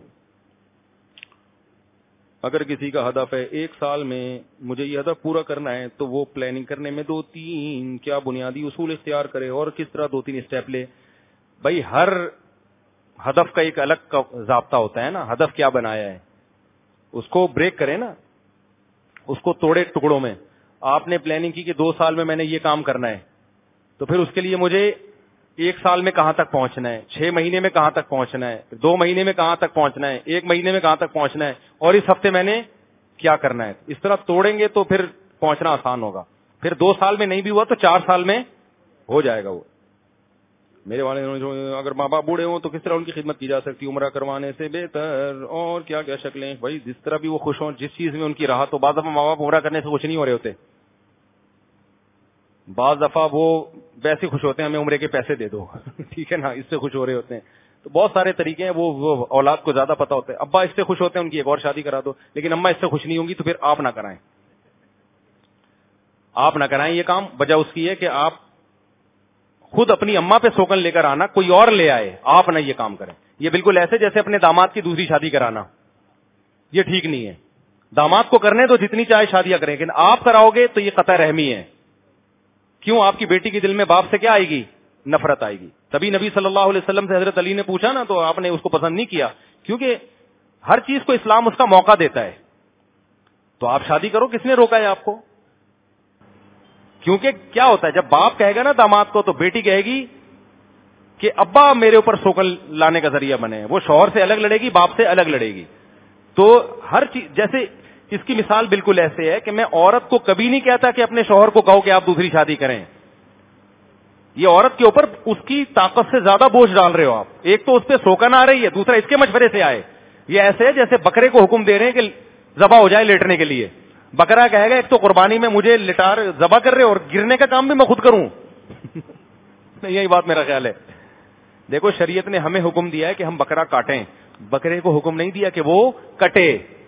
اگر کسی کا ہدف ہے ایک سال میں مجھے یہ ہدف پورا کرنا ہے تو وہ پلاننگ کرنے میں دو تین کیا بنیادی اصول اختیار کرے اور کس طرح دو تین اسٹیپ لے. بھائی ہر ہدف کا ایک الگ ضابطہ ہوتا ہے نا. ہدف کیا بنایا ہے اس کو بریک کرے نا, اس کو توڑے ٹکڑوں میں. آپ نے پلاننگ کی کہ دو سال میں میں نے یہ کام کرنا ہے, تو پھر اس کے لیے مجھے ایک سال میں کہاں تک پہنچنا ہے, چھ مہینے میں کہاں تک پہنچنا ہے, دو مہینے میں کہاں تک پہنچنا ہے, ایک مہینے میں کہاں تک پہنچنا ہے, اور اس ہفتے میں نے کیا کرنا ہے. اس طرح توڑیں گے تو پھر پہنچنا آسان ہوگا. پھر دو سال میں نہیں بھی ہوا تو چار سال میں ہو جائے گا. وہ میرے والے اگر ماں باپ بوڑھے ہوں تو کس طرح ان کی خدمت کی جا سکتی, عمرہ کروانے سے بہتر, اور کیا کیا شکلیں. بھائی جس طرح بھی وہ خوش ہوں, جس چیز میں ان کی راحت ہو. بعض دفعہ ماں باپ عمرہ کرنے سے خوش نہیں ہو رہے ہوتے, بعض دفعہ وہ ویسے خوش ہوتے ہیں ہمیں عمرے کے پیسے دے دو, ٹھیک ہے نا, اس سے خوش ہو رہے ہوتے ہیں. تو بہت سارے طریقے ہیں, وہ, وہ اولاد کو زیادہ پتا ہوتا ہے. ابا اس سے خوش ہوتے ہیں ان کی ایک اور شادی کرا دو, لیکن اماں اس سے خوش نہیں ہوں گی تو پھر آپ نہ کرائیں, آپ نہ کرائیں یہ کام. وجہ اس کی ہے کہ آپ خود اپنی اماں پہ سوکن لے کر آنا, کوئی اور لے آئے, آپ نہ یہ کام کریں. یہ بالکل ایسے جیسے اپنے داماد کی دوسری شادی کرانا, یہ ٹھیک نہیں ہے. داماد کو کرنے تو جتنی چاہے شادیاں کریں, لیکن آپ کراؤ گے تو یہ قطع رحمی ہے. کیوں؟ آپ کی بیٹی کے دل میں باپ سے کیا آئے گی, نفرت آئے گی. تبھی نبی صلی اللہ علیہ وسلم سے حضرت علی نے پوچھا نا تو آپ نے اس کو پسند نہیں کیا, کیونکہ ہر چیز کو اسلام اس کا موقع دیتا ہے. تو آپ شادی کرو, کس نے روکا ہے آپ کو؟ کیونکہ کیا ہوتا ہے جب باپ کہے گا نا داماد کو تو بیٹی کہے گی کہ ابا میرے اوپر سوکن لانے کا ذریعہ بنے. وہ شوہر سے الگ لڑے گی, باپ سے الگ لڑے گی. تو ہر چیز, جیسے اس کی مثال بالکل ایسے ہے کہ میں عورت کو کبھی نہیں کہتا کہ اپنے شوہر کو کہو کہ آپ دوسری شادی کریں. یہ عورت کے اوپر اس کی طاقت سے زیادہ بوجھ ڈال رہے ہو آپ. ایک تو اس پہ سوکن آ رہی ہے, دوسرا اس کے مشورے سے آئے. یہ ایسے ہے جیسے بکرے کو حکم دے رہے ہیں کہ ذبح ہو جائے لیٹنے کے لیے. بکرا کہے گا ایک تو قربانی میں مجھے لٹار ذبح کر رہے اور گرنے کا کام بھی میں خود کروں. یہی بات میرا خیال ہے. دیکھو شریعت نے ہمیں حکم دیا ہے کہ ہم بکرا کاٹیں, بکرے کو حکم نہیں دیا کہ وہ کٹے,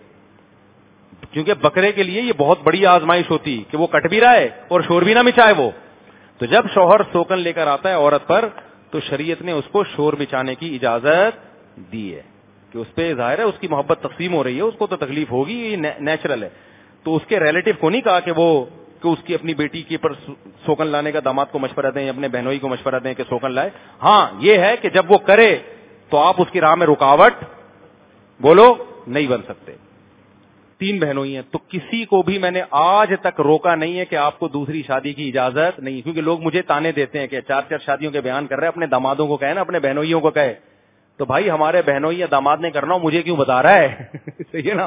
کیونکہ بکرے کے لیے یہ بہت بڑی آزمائش ہوتی کہ وہ کٹ بھی رہا ہے اور شور بھی نہ مچائے وہ. تو جب شوہر سوکن لے کر آتا ہے عورت پر تو شریعت نے اس کو شور مچانے کی اجازت دی ہے کہ اس پہ ظاہر ہے اس کی محبت تقسیم ہو رہی ہے, اس کو تو تکلیف ہوگی, یہ نیچرل ہے. تو اس کے ریلیٹو کو نہیں کہا کہ وہ کہ اس کی اپنی بیٹی کے پر سوکن لانے کا داماد کو مشورہ دیں, اپنے بہنوئی کو مشورہ دیں کہ سوکن لائے. ہاں یہ ہے کہ جب وہ کرے تو آپ اس کی راہ میں رکاوٹ بولو نہیں بن سکتے. تین بہنوئی ہیں تو کسی کو بھی میں نے آج تک روکا نہیں ہے کہ آپ کو دوسری شادی کی اجازت نہیں, کیونکہ لوگ مجھے تانے دیتے ہیں کہ چار چار شادیوں کے بیان کر رہے ہیں, اپنے دامادوں کو کہے نا, اپنے بہنوئیوں کو کہے. تو بھائی ہمارے بہنوئی یا داماد نے کرنا ہو مجھے کیوں بتا رہا ہے؟ صحیح ہے نا,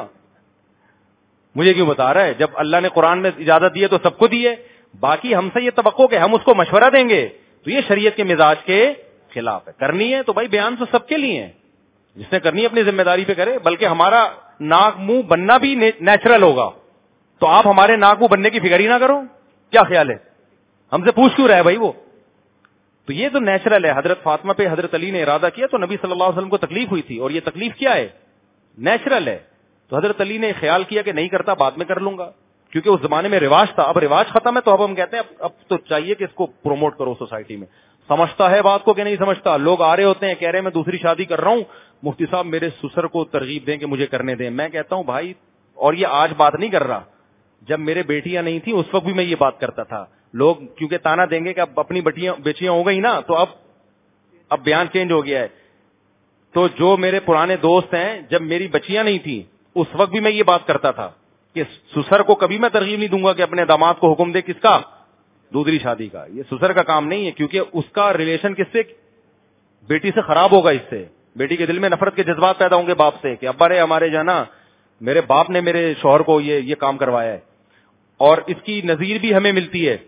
مجھے کیوں بتا رہا ہے؟ جب اللہ نے قرآن میں اجازت دی ہے تو سب کو دی ہے. باقی ہم سے یہ توقع کہ ہم اس کو مشورہ دیں گے تو یہ شریعت کے مزاج کے خلاف ہے. کرنی ہے تو بھائی بیان تو سب کے لیے ہے, جس نے کرنی ہے اپنی ذمہ داری پہ کرے. بلکہ ہمارا ناک منہ بننا بھی نیچرل ہوگا, تو آپ ہمارے ناک منہ بننے کی فکر ہی نہ کرو. کیا خیال ہے؟ ہم سے پوچھ کیوں رہا ہے بھائی وہ؟ تو یہ تو نیچرل ہے. حضرت فاطمہ پہ حضرت علی نے ارادہ کیا تو نبی صلی اللہ علیہ وسلم کو تکلیف ہوئی تھی, اور یہ تکلیف کیا ہے؟ نیچرل ہے. تو حضرت علی نے خیال کیا کہ نہیں کرتا, بعد میں کر لوں گا, کیونکہ اس زمانے میں رواج تھا. اب رواج ختم ہے تو اب ہم کہتے ہیں اب, اب تو چاہیے کہ اس کو پروموٹ کرو سوسائٹی میں. سمجھتا ہے بات کو کہ نہیں سمجھتا؟ لوگ آ رہے ہوتے ہیں کہہ رہے ہیں میں دوسری شادی کر رہا ہوں, مفتی صاحب میرے سسر کو ترغیب دیں کہ مجھے کرنے دیں. میں کہتا ہوں بھائی, اور یہ آج بات نہیں کر رہا, جب میرے بیٹیاں نہیں تھیں اس وقت بھی میں یہ بات کرتا تھا. لوگ کیونکہ تانا دیں گے کہ اب اپنی بیٹیاں بیچیاں ہو گئی نا, تو اب اب بیان چینج ہو گیا ہے. تو جو میرے پرانے دوست ہیں, جب میری بچیاں نہیں تھیں اس وقت بھی میں یہ بات کرتا تھا کہ سسر کو کبھی میں ترغیب نہیں دوں گا کہ اپنے داماد کو حکم دے کس کا, دوسری شادی کا. یہ سسر کا کام نہیں ہے, کیونکہ اس کا ریلیشن کس سے, بیٹی سے خراب ہوگا. اس سے بیٹی کے دل میں نفرت کے جذبات پیدا ہوں گے باپ سے کہ ابا رے ہمارے جانا میرے باپ نے میرے شوہر کو یہ یہ کام کروایا ہے. اور اس کی نظیر بھی ہمیں ملتی ہے.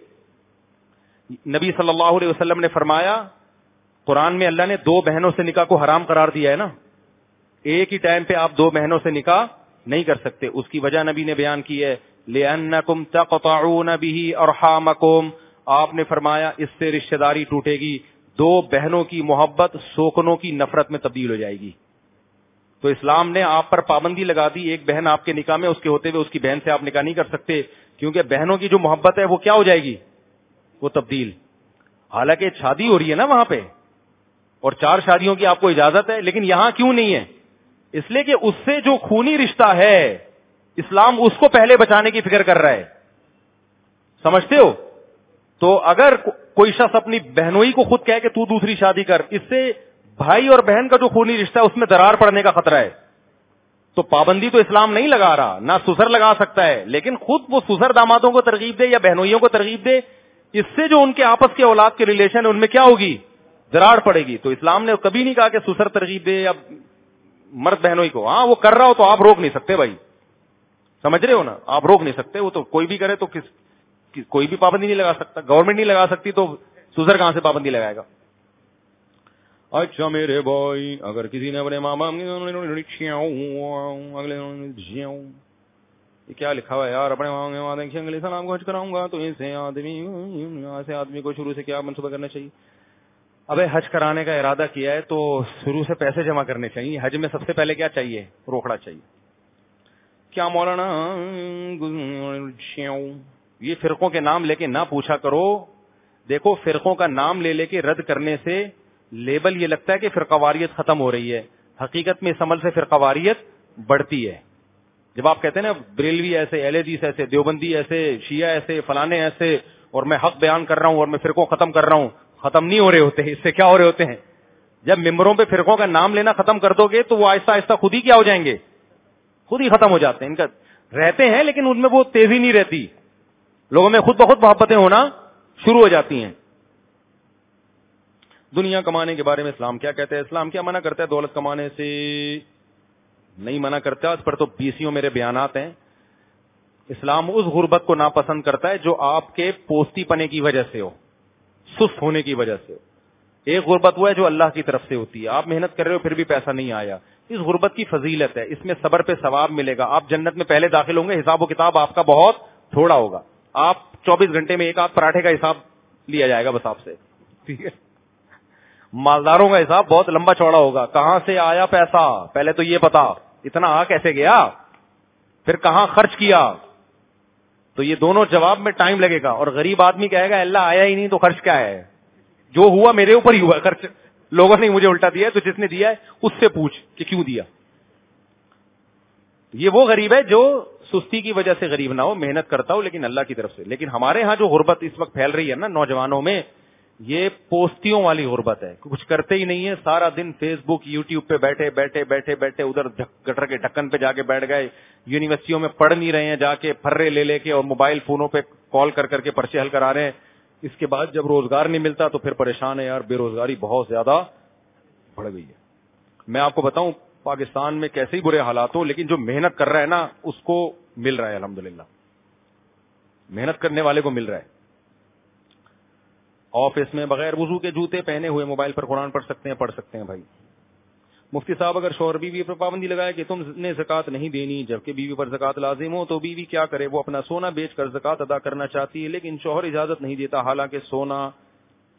نبی صلی اللہ علیہ وسلم نے فرمایا, قرآن میں اللہ نے دو بہنوں سے نکاح کو حرام قرار دیا ہے نا, ایک ہی ٹائم پہ آپ دو بہنوں سے نکاح نہیں کر سکتے. اس کی وجہ نبی نے بیان کی ہے, لِأَنَّكُمْ تَقْطَعُونَ بِهِ أَرْحَامَكُمْ, آپ نے فرمایا اس سے رشتہ داری ٹوٹے گی, دو بہنوں کی محبت سوکنوں کی نفرت میں تبدیل ہو جائے گی. تو اسلام نے آپ پر پابندی لگا دی, ایک بہن آپ کے نکاح میں, اس کے ہوتے ہوئے اس کی بہن سے آپ نکاح نہیں کر سکتے, کیونکہ بہنوں کی جو محبت ہے وہ کیا ہو جائے گی, وہ تبدیل. حالانکہ شادی ہو رہی ہے نا وہاں پہ, اور چار شادیوں کی آپ کو اجازت ہے, لیکن یہاں کیوں نہیں ہے؟ اس لیے کہ اس سے جو خونی رشتہ ہے اسلام اس کو پہلے بچانے کی فکر کر رہا ہے. سمجھتے ہو؟ تو اگر کوئی شخص اپنی بہنوئی کو خود کہے کہ تو دوسری شادی کر, اس سے بھائی اور بہن کا جو خونی رشتہ ہے اس میں درار پڑنے کا خطرہ ہے. تو پابندی تو اسلام نہیں لگا رہا, نہ سسر لگا سکتا ہے, لیکن خود وہ سسر دامادوں کو ترغیب دے یا بہنوئیوں کو ترغیب دے, اس سے جو ان کے آپس کے اولاد کے ریلیشن ہے ان میں کیا ہوگی, درار پڑے گی. تو اسلام نے کبھی نہیں کہا کہ سسر ترغیب دے یا مرد بہنوئی کو. ہاں وہ کر رہا ہو تو آپ روک نہیں سکتے بھائی, سمجھ رہے ہو نا, آپ روک نہیں سکتے. وہ تو کوئی بھی کرے تو کس کوئی بھی پابندی نہیں لگا سکتا, گورنمنٹ نہیں لگا سکتی تو سسر کہاں سے پابندی لگائے گا. اچھا میرے بھائی, اگر کسی نے اپنے ماں باپ یہ کیا لکھا ہوا ہے یار, اپنے ماں علیہ السلام کو حج کراؤں گا تو ایسے آدمی ایسے آدمی کو شروع سے کیا منصوبہ کرنا چاہیے؟ ابے حج کرانے کا ارادہ کیا ہے تو شروع سے پیسے جمع کرنے چاہیے. حج میں سب سے پہلے کیا چاہیے, روکڑا چاہیے. کیا مولانا یہ فرقوں کے نام لے کے نہ پوچھا کرو. دیکھو فرقوں کا نام لے لے کے رد کرنے سے لیبل یہ لگتا ہے کہ فرقہ واریت ختم ہو رہی ہے. حقیقت میں اس عمل سے فرقہ واریت بڑھتی ہے. جب آپ کہتے ہیں نا بریلوی ایسے, اہل حدیث ایسے, دیوبندی ایسے, شیعہ ایسے, فلانے ایسے, اور میں حق بیان کر رہا ہوں اور میں فرقوں ختم کر رہا ہوں, ختم نہیں ہو رہے ہوتے. اس سے کیا ہو رہے ہوتے ہیں, جب ممبروں پہ فرقوں کا نام لینا ختم کر دو گے تو وہ آہستہ آہستہ خود ہی کیا ہو جائیں گے, خود ہی ختم ہو جاتے ہیں. ان کا رہتے ہیں لیکن ان میں وہ تیزی نہیں رہتی, لوگوں میں خود بخود محبتیں ہونا شروع ہو جاتی ہیں. دنیا کمانے کے بارے میں اسلام کیا کہتا ہے؟ اسلام کیا منع کرتا ہے دولت کمانے سے؟ نہیں منع کرتا, اس پر تو بیسیوں میرے بیانات ہیں. اسلام اس غربت کو ناپسند کرتا ہے جو آپ کے پوستی پنے کی وجہ سے ہو, سست ہونے کی وجہ سے ہو. ایک غربت وہ ہے جو اللہ کی طرف سے ہوتی ہے, آپ محنت کر رہے ہو پھر بھی پیسہ نہیں آیا, اس غربت کی فضیلت ہے, اس میں صبر پہ ثواب ملے گا. آپ جنت میں پہلے داخل ہوں گے, حساب و کتاب آپ کا بہت تھوڑا ہوگا, آپ چوبیس گھنٹے میں ایک آدھ پراٹھے کا حساب لیا جائے گا بس آپ سے, ٹھیک ہے. مالداروں کا حساب بہت لمبا چوڑا ہوگا, کہاں سے آیا پیسہ, پہلے تو یہ پتا اتنا آ کیسے گیا, پھر کہاں خرچ کیا. تو یہ دونوں جواب میں ٹائم لگے گا. اور غریب آدمی کہے گا اللہ آیا ہی نہیں تو خرچ کیا ہے, جو ہوا میرے اوپر ہی ہوا خرچ, لوگوں نے مجھے الٹا دیا ہے, تو جس نے دیا ہے اس سے پوچھ کہ کیوں دیا. یہ وہ غریب ہے جو سستی کی وجہ سے غریب نہ ہو, محنت کرتا ہو لیکن اللہ کی طرف سے. لیکن ہمارے ہاں جو غربت اس وقت پھیل رہی ہے نا نوجوانوں میں, یہ پوستیوں والی غربت ہے. کچھ کرتے ہی نہیں ہے, سارا دن فیس بک یوٹیوب پہ بیٹھے بیٹھے بیٹھے بیٹھے ادھر گٹر کے ڈھکن پہ جا کے بیٹھ گئے, یونیورسٹیوں میں پڑھ نہیں رہے ہیں, جا کے پھرے لے لے کے اور موبائل فونوں پہ کال کر کر کے پرچے حل کرا رہے ہیں. اس کے بعد جب روزگار نہیں ملتا تو پھر پریشان ہے یار, بے روزگاری بہت زیادہ بڑھ گئی ہے. میں آپ کو بتاؤں پاکستان میں کیسے ہی برے حالات ہو, لیکن جو محنت کر رہا ہے نا اس کو مل رہا ہے, الحمدللہ محنت کرنے والے کو مل رہا ہے. آفس میں بغیر وضو کے جوتے پہنے ہوئے موبائل پر قرآن پڑھ سکتے ہیں, پڑھ سکتے ہیں بھائی. مفتی صاحب اگر شوہر بیوی پر پابندی لگائے کہ تم نے زکات نہیں دینی جبکہ بیوی پر زکات لازم ہو تو بیوی کیا کرے؟ وہ اپنا سونا بیچ کر زکات ادا کرنا چاہتی ہے لیکن شوہر اجازت نہیں دیتا, حالانکہ سونا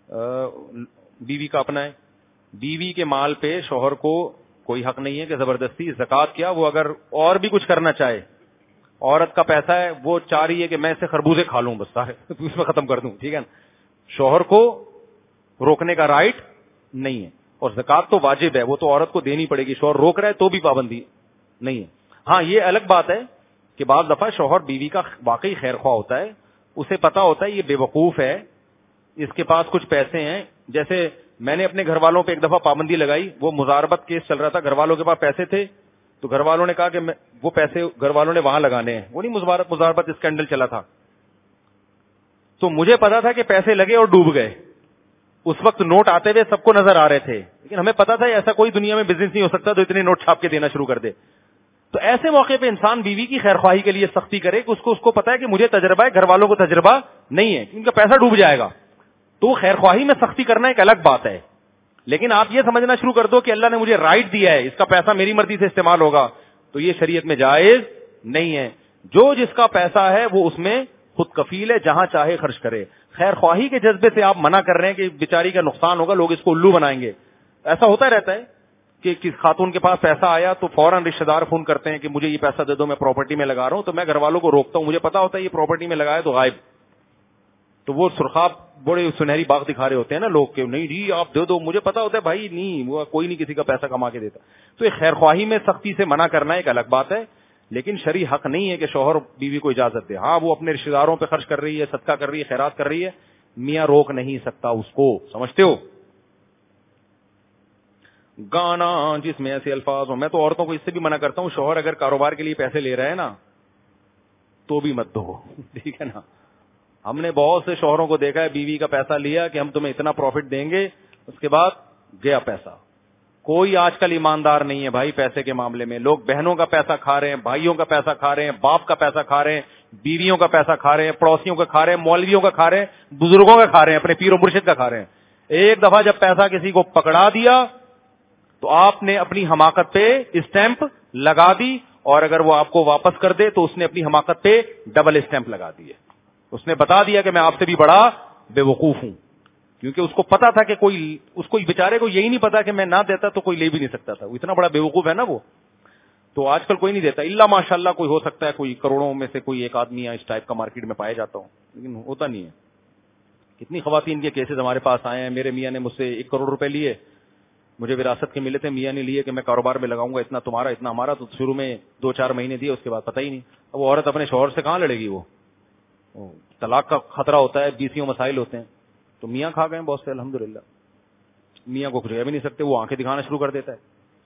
بیوی کا اپنا ہے, بیوی کے مال پہ شوہر کو کوئی حق نہیں ہے کہ زبردستی زکات کیا, وہ اگر اور بھی کچھ کرنا چاہے, عورت کا پیسہ ہے, وہ چاہ رہی ہے کہ میں اسے خربوزے کھا لوں بس سارے اس میں ختم کر دوں, ٹھیک ہے نا, شوہر کو روکنے کا رائٹ نہیں ہے. اور زکات تو واجب ہے, وہ تو عورت کو دینی پڑے گی, شوہر روک رہا ہے تو بھی پابندی نہیں ہے. ہاں یہ الگ بات ہے کہ بعض دفعہ شوہر بیوی کا واقعی خیر خواہ ہوتا ہے, اسے پتا ہوتا ہے یہ بے وقوف ہے, اس کے پاس کچھ پیسے ہیں. جیسے میں نے اپنے گھر والوں پہ ایک دفعہ پابندی لگائی, وہ مزاربت کیس چل رہا تھا, گھر والوں کے پاس پیسے تھے تو گھر والوں نے کہا کہ وہ پیسے گھر والوں نے وہاں لگانے ہیں, وہ نہیں مزاربت مزاربت اسکینڈل چلا تھا, تو مجھے پتا تھا کہ پیسے لگے اور ڈوب گئے. اس وقت نوٹ آتے ہوئے سب کو نظر آ رہے تھے, لیکن ہمیں پتا تھا ایسا کوئی دنیا میں بزنس نہیں ہو سکتا تو اتنے نوٹ چھاپ کے دینا شروع کر دے. تو ایسے موقع پہ انسان بیوی کی خیر خواہی کے لیے سختی کرے کہ اس کو اس کو پتا ہے کہ مجھے تجربہ ہے, گھر والوں کو تجربہ نہیں ہے, ان کا پیسہ ڈوب جائے گا, تو خیر خواہی میں سختی کرنا ایک الگ بات ہے. لیکن آپ یہ سمجھنا شروع کر دو کہ اللہ نے مجھے رائٹ دیا ہے, اس کا پیسہ میری مرضی سے استعمال ہوگا, تو یہ شریعت میں جائز نہیں ہے. جو جس کا پیسہ ہے وہ اس میں خود کفیل ہے, جہاں چاہے خرچ کرے. خیر خواہی کے جذبے سے آپ منع کر رہے ہیں کہ بیچاری کا نقصان ہوگا, لوگ اس کو الو بنائیں گے. ایسا ہوتا رہتا ہے کہ کس خاتون کے پاس پیسہ آیا تو فوراً رشتہ دار فون کرتے ہیں کہ مجھے یہ پیسہ دے دو, میں پراپرٹی میں لگا رہا ہوں. تو میں گھر والوں کو روکتا ہوں, مجھے پتا ہوتا ہے یہ پراپرٹی میں لگایا تو غائب, تو وہ سرخاب بڑے سنہری باغ دکھا رہے ہوتے ہیں نا لوگ کہ نہیں جی آپ دے دو, مجھے پتا ہوتا ہے بھائی نہیں, وہ کوئی نہیں کسی کا پیسہ کما کے دیتا. تو یہ خیر خواہی میں سختی سے منع کرنا ایک الگ بات ہے, لیکن شرعی حق نہیں ہے کہ شوہر بیوی کو اجازت دے. ہاں وہ اپنے رشتہ داروں پہ خرچ کر رہی ہے, صدقہ کر رہی ہے, خیرات کر رہی ہے, میاں روک نہیں سکتا اس کو, سمجھتے ہو. گانا جس میں ایسے الفاظ ہوں, میں تو عورتوں کو اس سے بھی منع کرتا ہوں, شوہر اگر کاروبار کے لیے پیسے لے رہے ہیں نا تو بھی مت دو, ٹھیک ہے نا. ہم نے بہت سے شوہروں کو دیکھا ہے, بیوی کا پیسہ لیا کہ ہم تمہیں اتنا پروفٹ دیں گے, اس کے بعد گیا پیسہ. کوئی آج کل ایماندار نہیں ہے بھائی پیسے کے معاملے میں. لوگ بہنوں کا پیسہ کھا رہے ہیں, بھائیوں کا پیسہ کھا رہے ہیں, باپ کا پیسہ کھا رہے ہیں, بیویوں کا پیسہ کھا رہے ہیں, پڑوسیوں کا کھا رہے ہیں, مولویوں کا کھا رہے ہیں, بزرگوں کا کھا رہے ہیں, اپنے پیر و مرشد کا کھا رہے ہیں. ایک دفعہ جب پیسہ کسی کو پکڑا دیا تو آپ نے اپنی حماقت پہ اسٹیمپ لگا دی, اور اگر وہ آپ کو واپس کر دے تو اس نے اپنی حماقت پہ ڈبل اسٹیمپ لگا دی ہے. اس نے بتا دیا کہ میں آپ سے بھی بڑا بے وقوف ہوں, کیونکہ اس کو پتا تھا کہ کوئی, اس کو بیچارے کو یہی نہیں پتا کہ میں نہ دیتا تو کوئی لے بھی نہیں سکتا تھا. وہ اتنا بڑا بے وقوف ہے نا وہ. تو آج کل کوئی نہیں دیتا, الا ماشاء اللہ کوئی ہو سکتا ہے, کوئی کروڑوں میں سے کوئی ایک آدمی اس ٹائپ کا مارکیٹ میں پایا جاتا ہوں, لیکن ہوتا نہیں ہے. کتنی خواتین کے کیسز ہمارے پاس آئے ہیں, میرے میاں نے مجھ سے ایک کروڑ روپے لیے, مجھے وراثت کے ملے تھے, میاں نے لیے کہ میں کاروبار میں لگاؤں گا, اتنا تمہارا اتنا ہمارا, تو شروع میں دو چار مہینے دیے, اس کے بعد پتہ ہی نہیں. اب وہ عورت اپنے شوہر سے کہاں لڑے گی, وہ طلاق کا خطرہ ہوتا ہے, بیسیوں مسائل ہوتے ہیں. تو میاں کھا گئے بہت سے, الحمدللہ. میاں کو کچھ کہہ بھی نہیں سکتے, وہ آنکھیں دکھانا شروع کر دیتا ہے.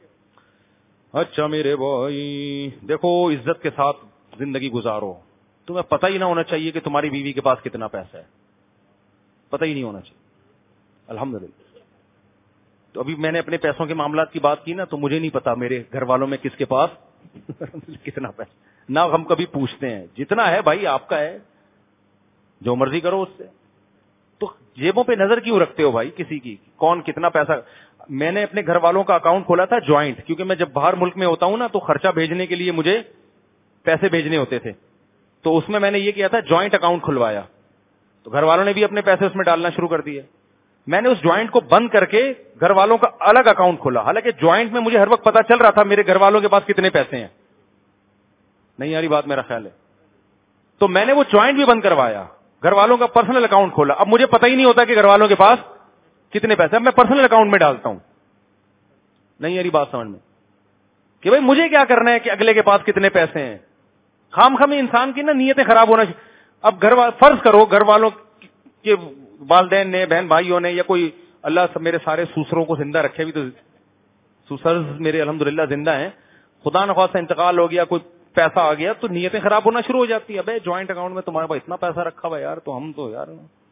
اچھا میرے بھائی دیکھو, عزت کے ساتھ زندگی گزارو. تمہیں پتہ ہی نہ ہونا چاہیے کہ تمہاری بیوی کے پاس کتنا پیسہ ہے, پتہ ہی نہیں ہونا چاہیے, الحمدللہ. تو ابھی میں نے اپنے پیسوں کے معاملات کی بات کی نا, تو مجھے نہیں پتا میرے گھر والوں میں کس کے پاس کتنا پیسہ, نہ ہم کبھی پوچھتے ہیں. جتنا ہے بھائی آپ کا ہے, جو مرضی کرو اس سے. تو جیبوں پہ نظر کیوں رکھتے ہو بھائی کسی کی, کون کتنا پیسہ. میں نے اپنے گھر والوں کا اکاؤنٹ کھولا تھا جوائنٹ, کیونکہ میں جب باہر ملک میں ہوتا ہوں نا تو خرچہ بھیجنے کے لیے مجھے پیسے بھیجنے ہوتے تھے, تو اس میں میں نے یہ کیا تھا جوائنٹ اکاؤنٹ کھلوایا. تو گھر والوں نے بھی اپنے پیسے اس میں ڈالنا شروع کر دیے. میں نے اس جوائنٹ کو بند کر کے گھر والوں کا الگ اکاؤنٹ کھولا, حالانکہ جوائنٹ میں مجھے ہر وقت پتا چل رہا تھا میرے گھر والوں کے پاس کتنے پیسے ہیں. نہیں یاری بات میرا خیال ہے. تو میں نے وہ جوائنٹ بھی بند کروایا, گھر والوں کا پرسنل اکاؤنٹ کھولا. اب مجھے پتہ ہی نہیں ہوتا کہ گھر والوں کے پاس کتنے پیسے, اب میں پرسنل اکاؤنٹ میں ڈالتا ہوں. نہیں یاری بات سمجھ میں کہ بھائی مجھے کیا کرنا ہے کہ اگلے کے پاس کتنے پیسے ہیں. خام خام انسان کی نا نیتیں خراب ہونا چاہیے. اب گھر فرض کرو گھر والوں کے والدین نے, بہن بھائیوں نے, یا کوئی, اللہ سب میرے سارے سوسروں کو زندہ رکھے بھی, تو سوسرز میرے الحمدللہ زندہ ہیں. خدا نخواستہ انتقال ہو گیا, کوئی پیسہ آ گیا, تو نیتیں خراب ہونا شروع ہو جاتی ہے. ابے جوائنٹ اکاؤنٹ میں تمہارے پاس اتنا پیسہ رکھا ہوا یار, تو ہم تو یار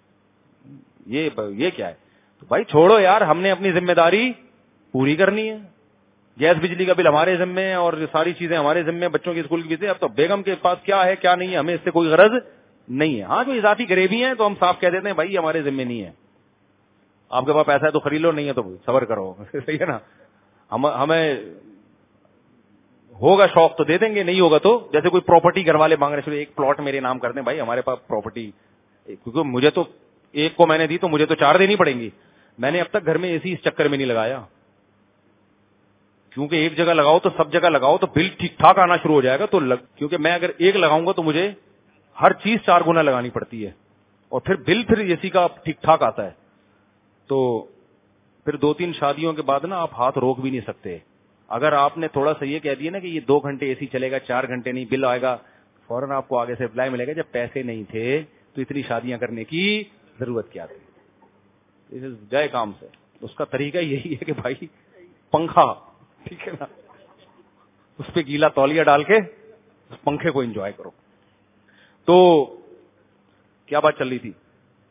یہ یہ کیا ہے. تو بھائی چھوڑو یار, ہم نے اپنی ذمہ داری پوری کرنی ہے. گیس بجلی کا بل ہمارے ذمے ہے, اور ساری چیزیں ہمارے ذمے, بچوں کی اسکول کی فیسیں. اب تو بیگم کے پاس کیا ہے کیا نہیں ہے ہمیں اس سے کوئی غرض نہیں ہے. ہاں جو اضافی غریبی ہیں تو ہم صاف کہہ دیتے ہیں بھائی ہمارے ذمے نہیں ہے, آپ کے پاس پیسہ ہے تو خرید لو, نہیں ہے تو صبر کرو. صحیح ہے نا. ہم ہمیں ہوگا شوق تو دے دیں گے, نہیں ہوگا تو جیسے کوئی پراپرٹی گھر والے مانگ رہے, ایک پلاٹ میرے نام کر دیں بھائی, ہمارے پاس پراپرٹی, کیونکہ مجھے تو ایک کو میں نے دی تو مجھے تو چار دینی پڑیں گی. میں نے اب تک گھر میں اے سی اس چکر میں نہیں لگایا, کیونکہ ایک جگہ لگاؤ تو سب جگہ لگاؤ تو بل ٹھیک ٹھاک آنا شروع ہو جائے گا. تو لگ... کیونکہ میں اگر ایک لگاؤں گا تو مجھے ہر چیز چار گنا لگانی پڑتی ہے, اور پھر بل پھر اے سی کا ٹھیک ٹھاک آتا ہے. تو پھر دو تین شادیوں کے بعد نا آپ ہاتھ روک بھی نہیں سکتے. اگر آپ نے تھوڑا سا یہ کہہ دیا نا کہ یہ دو گھنٹے اے سی چلے گا, چار گھنٹے نہیں, بل آئے گا, فوراً آپ کو آگے سے اپلائی ملے گا جب پیسے نہیں تھے تو اتنی شادیاں کرنے کی ضرورت کیا تھی. جائے کام سے. اس کا طریقہ یہی ہے کہ بھائی پنکھا, ٹھیک ہے نا, اس پہ گیلا تولیہ ڈال کے اس پنکھے کو انجوائے کرو. تو کیا بات چل رہی تھی؟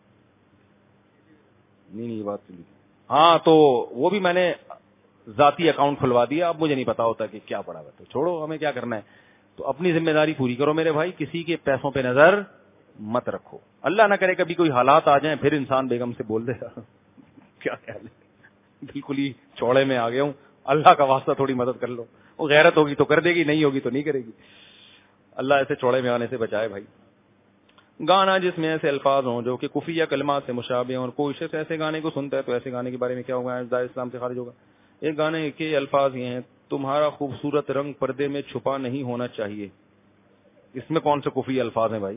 نہیں نہیں یہ بات چل رہی تھی. ہاں تو وہ بھی میں نے ذاتی اکاؤنٹ کھلوا دیا. اب مجھے نہیں پتا ہوتا کہ کیا پڑا ہوا, تو چھوڑو, ہمیں کیا کرنا ہے. تو اپنی ذمہ داری پوری کرو میرے بھائی, کسی کے پیسوں پہ نظر مت رکھو. اللہ نہ کرے کبھی کوئی حالات آ جائیں پھر انسان بیگم سے بول دے گا کیا خیال ہے, بالکل ہی چوڑے میں آ گیا ہوں, اللہ کا واسطہ تھوڑی مدد کر لو. وہ غیرت ہوگی تو کر دے گی, نہیں ہوگی تو نہیں کرے گی. اللہ ایسے چوڑے میں آنے سے بچائے بھائی. گانا جس میں ایسے الفاظ ہوں جو کہ کفریہ کلمات سے مشابہ ہوں, اور کوئی شخص ایسے گانے کو سنتا ہے تو ایسے گانے کے بارے میں کیا ہوگا, دائرہ اسلام سے خارج ہوگا. ایک گانے کے الفاظ یہ ہیں, تمہارا خوبصورت رنگ پردے میں چھپا نہیں ہونا چاہیے. اس میں کون سے کفری الفاظ ہیں بھائی,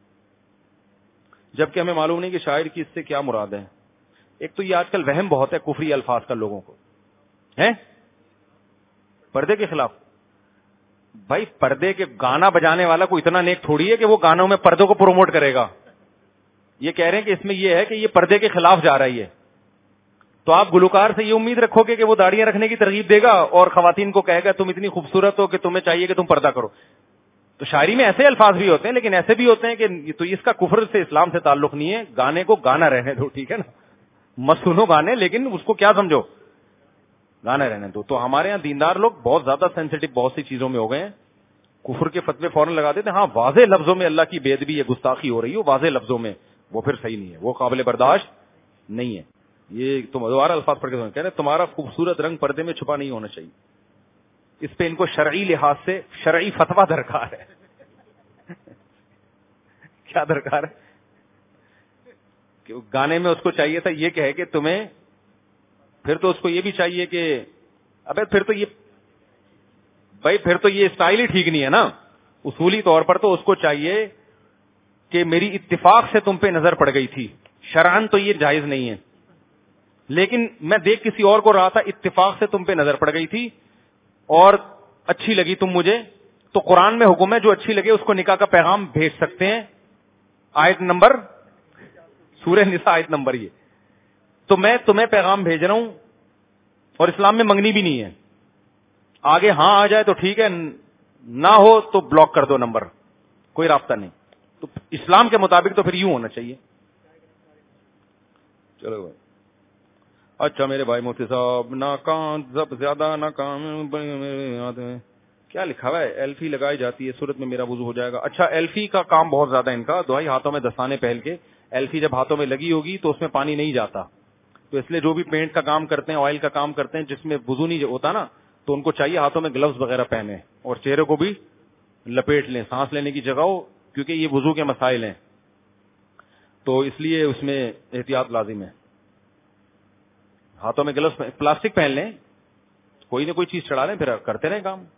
جبکہ ہمیں معلوم نہیں کہ شاعر کی اس سے کیا مراد ہے. ایک تو یہ آج کل وہم بہت ہے کفری الفاظ کا لوگوں کو ہے پردے کے خلاف. بھائی پردے کے گانا بجانے والا کوئی اتنا نیک تھوڑی ہے کہ وہ گانوں میں پردوں کو پروموٹ کرے گا. یہ کہہ رہے ہیں کہ اس میں یہ ہے کہ یہ پردے کے خلاف جا رہی ہے. تو آپ گلوکار سے یہ امید رکھو گے کہ وہ داڑیاں رکھنے کی ترغیب دے گا اور خواتین کو کہے گا تم اتنی خوبصورت ہو کہ تمہیں چاہیے کہ تم پردہ کرو. تو شاعری میں ایسے الفاظ بھی ہوتے ہیں, لیکن ایسے بھی ہوتے ہیں کہ تو اس کا کفر سے اسلام سے تعلق نہیں ہے. گانے کو گانا رہنے دو, ٹھیک ہے نا, مت سنو گانے, لیکن اس کو کیا سمجھو, گانا رہنے دو. تو ہمارے یہاں دیندار لوگ بہت زیادہ سینسیٹیو بہت سی چیزوں میں ہو گئے ہیں. کفر کے فتوے فوراً لگا دیتے ہیں. ہاں واضح لفظوں میں اللہ کی بے ادبی ہے, گستاخی ہو رہی ہے, واضح لفظوں میں, وہ پھر صحیح نہیں ہے, وہ قابل برداشت نہیں ہے. یہ تم دوبارہ الفاظ پڑھ کے کہہ رہے تمہارا خوبصورت رنگ پردے میں چھپا نہیں ہونا چاہیے. اس پہ ان کو شرعی لحاظ سے شرعی فتویٰ درکار ہے. کیا درکار ہے کہ گانے میں اس کو چاہیے تھا یہ کہے کہ تمہیں, پھر تو اس کو یہ بھی چاہیے کہ ابے پھر تو یہ بھائی پھر تو یہ اسٹائل ہی ٹھیک نہیں ہے نا. اصولی طور پر تو اس کو چاہیے کہ میری اتفاق سے تم پہ نظر پڑ گئی تھی. شرعن تو یہ جائز نہیں ہے, لیکن میں دیکھ کسی اور کو رہا تھا, اتفاق سے تم پہ نظر پڑ گئی تھی اور اچھی لگی تم مجھے, تو قرآن میں حکم ہے جو اچھی لگے اس کو نکاح کا پیغام بھیج سکتے ہیں. آیت نمبر سورہ نساء آیت نمبر یہ. تو میں تمہیں پیغام بھیج رہا ہوں, اور اسلام میں منگنی بھی نہیں ہے. آگے ہاں آ جائے تو ٹھیک ہے, نہ ہو تو بلاک کر دو نمبر, کوئی رابطہ نہیں. تو اسلام کے مطابق تو پھر یوں ہونا چاہیے. چلو بھائی. اچھا میرے بھائی مفتی صاحب, ناکام سب زیادہ ناکام کیا لکھا ہوا ہے, ایلفی لگائی جاتی ہے صورت میں میرا وضو ہو جائے گا. اچھا ایلفی کا کام بہت زیادہ ان کا, دوائی ہاتھوں میں دستانے پہن کے, ایلفی جب ہاتھوں میں لگی ہوگی تو اس میں پانی نہیں جاتا, تو اس لیے جو بھی پینٹ کا کام کرتے ہیں, آئل کا کام کرتے ہیں, جس میں وضو نہیں ہوتا نا, تو ان کو چاہیے ہاتھوں میں گلوز وغیرہ پہنے اور چہرے کو بھی لپیٹ لیں, سانس لینے کی جگہ ہو, کیونکہ یہ وضو کے مسائل ہیں, تو اس لیے اس میں احتیاط لازم ہے. ہاتھوں میں گلوز پلاسٹک پہن لیں, کوئی نہ کوئی چیز چڑھا لیں, پھر کرتے رہیں کام.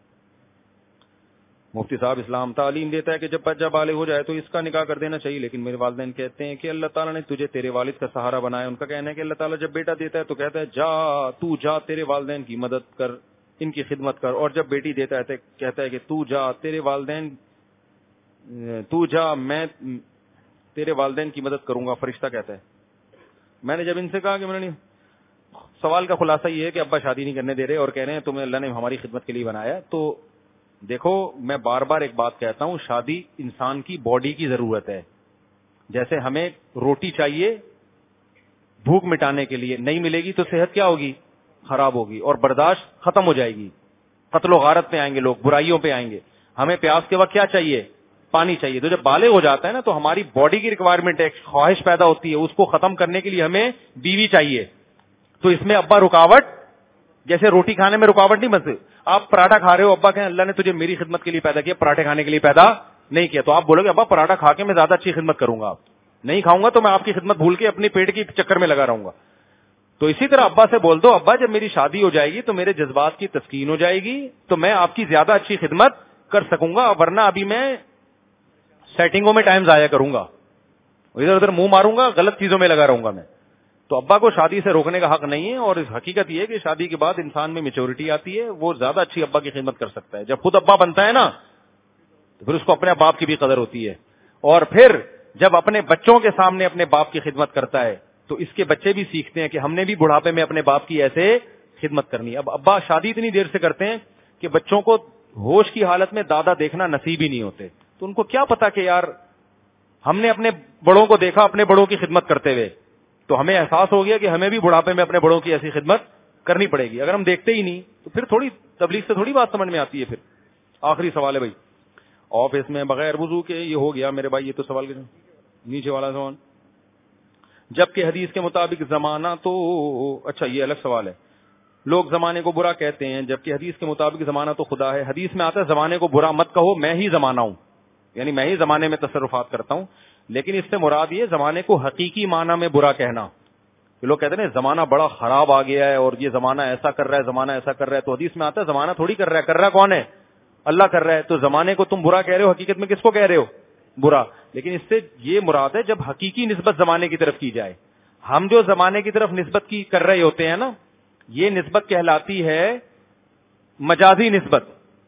مفتی صاحب اسلام تعلیم دیتا ہے کہ جب بچہ بالغ ہو جائے تو اس کا نکاح کر دینا چاہیے, لیکن میرے والدین کہتے ہیں کہ اللہ تعالیٰ نے تجھے تیرے والد کا سہارا بنایا. ان کا کہنا ہے کہ اللہ تعالیٰ جب بیٹا دیتا ہے تو کہتا ہے جا تو جا تیرے والدین کی مدد کر, ان کی خدمت کر, اور جب بیٹی دیتا ہے کہتا ہے کہ تو جا تیرے والدین تو جا میں تیرے والدین کی مدد کروں گا, فرشتہ کہتا ہے. میں نے جب ان سے کہا کہ میں نے سوال کا خلاصہ یہ ہے کہ ابا شادی نہیں کرنے دے رہے اور کہہ رہے ہیں تمہیں اللہ نے ہماری خدمت کے لیے بنایا, تو دیکھو میں بار بار ایک بات کہتا ہوں, شادی انسان کی باڈی کی ضرورت ہے. جیسے ہمیں روٹی چاہیے بھوک مٹانے کے لیے, نہیں ملے گی تو صحت کیا ہوگی, خراب ہوگی, اور برداشت ختم ہو جائے گی, قتل و غارت پہ آئیں گے لوگ, برائیوں پہ آئیں گے. ہمیں پیاس کے وقت کیا چاہیے, پانی چاہیے. تو جب بالغ ہو جاتا ہے نا تو ہماری باڈی کی ریکوائرمنٹ ہے, خواہش پیدا ہوتی ہے, اس کو ختم کرنے کے لیے ہمیں بیوی چاہیے. تو اس میں ابا رکاوٹ, جیسے روٹی کھانے میں رکاوٹ نہیں بنتی. آپ پراٹھا کھا رہے ہو, ابا کہیں اللہ نے تجھے میری خدمت کے لیے پیدا کیا, پراٹھے کھانے کے لیے پیدا نہیں کیا, تو آپ بولو گے ابا پراٹھا کھا کے میں زیادہ اچھی خدمت کروں گا. نہیں کھاؤں گا تو میں آپ کی خدمت بھول کے اپنے پیٹ کے چکر میں لگا رہوں گا. تو اسی طرح ابا سے بول دو, ابا جب میری شادی ہو جائے گی تو میرے جذبات کی تسکین ہو جائے گی تو میں آپ کی زیادہ اچھی خدمت کر سکوں گا, ورنہ ابھی میں سیٹنگوں میں ٹائم ضائع کروں گا, ادھر ادھر منہ ماروں گا, غلط چیزوں میں لگا رہوں گا میں. تو ابا کو شادی سے روکنے کا حق نہیں ہے, اور اس حقیقت یہ ہے کہ شادی کے بعد انسان میں میچورٹی آتی ہے, وہ زیادہ اچھی ابا کی خدمت کر سکتا ہے. جب خود ابا بنتا ہے نا تو پھر اس کو اپنے باپ کی بھی قدر ہوتی ہے, اور پھر جب اپنے بچوں کے سامنے اپنے باپ کی خدمت کرتا ہے تو اس کے بچے بھی سیکھتے ہیں کہ ہم نے بھی بڑھاپے میں اپنے باپ کی ایسے خدمت کرنی ہے. اب ابا شادی اتنی دیر سے کرتے ہیں کہ بچوں کو ہوش کی حالت میں دادا دیکھنا نصیب ہی نہیں ہوتے, تو ان کو کیا پتا کہ یار ہم نے اپنے بڑوں کو دیکھا اپنے بڑوں کی خدمت کرتے ہوئے, تو ہمیں احساس ہو گیا کہ ہمیں بھی بڑھاپے میں اپنے بڑوں کی ایسی خدمت کرنی پڑے گی. اگر ہم دیکھتے ہی نہیں تو پھر تھوڑی تبلیغ سے تھوڑی بات سمجھ میں آتی ہے. پھر آخری سوال ہے بھائی, آفس میں بغیر وضو کے, یہ ہو گیا میرے بھائی, یہ تو سوال کے نیچے والا سوال. جبکہ حدیث کے مطابق زمانہ تو, اچھا یہ الگ سوال ہے, لوگ زمانے کو برا کہتے ہیں جبکہ حدیث کے مطابق زمانہ تو خدا ہے. حدیث میں آتا ہے زمانے کو برا مت کہو, میں ہی زمانہ ہوں, یعنی میں ہی زمانے میں تصرفات کرتا ہوں. لیکن اس سے مراد یہ زمانے کو حقیقی معنی میں برا کہنا. لوگ کہتے ہیں زمانہ بڑا خراب آ گیا ہے اور یہ زمانہ ایسا کر رہا ہے, زمانہ ایسا کر رہا ہے. تو حدیث میں آتا ہے زمانہ تھوڑی کر رہا ہے, کر رہا کون ہے, اللہ کر رہا ہے. تو زمانے کو تم برا کہہ رہے ہو, حقیقت میں کس کو کہہ رہے ہو, برا. لیکن اس سے یہ مراد ہے جب حقیقی نسبت زمانے کی طرف کی جائے. ہم جو زمانے کی طرف نسبت کی کر رہے ہوتے ہیں نا, یہ نسبت کہلاتی ہے مجازی نسبت.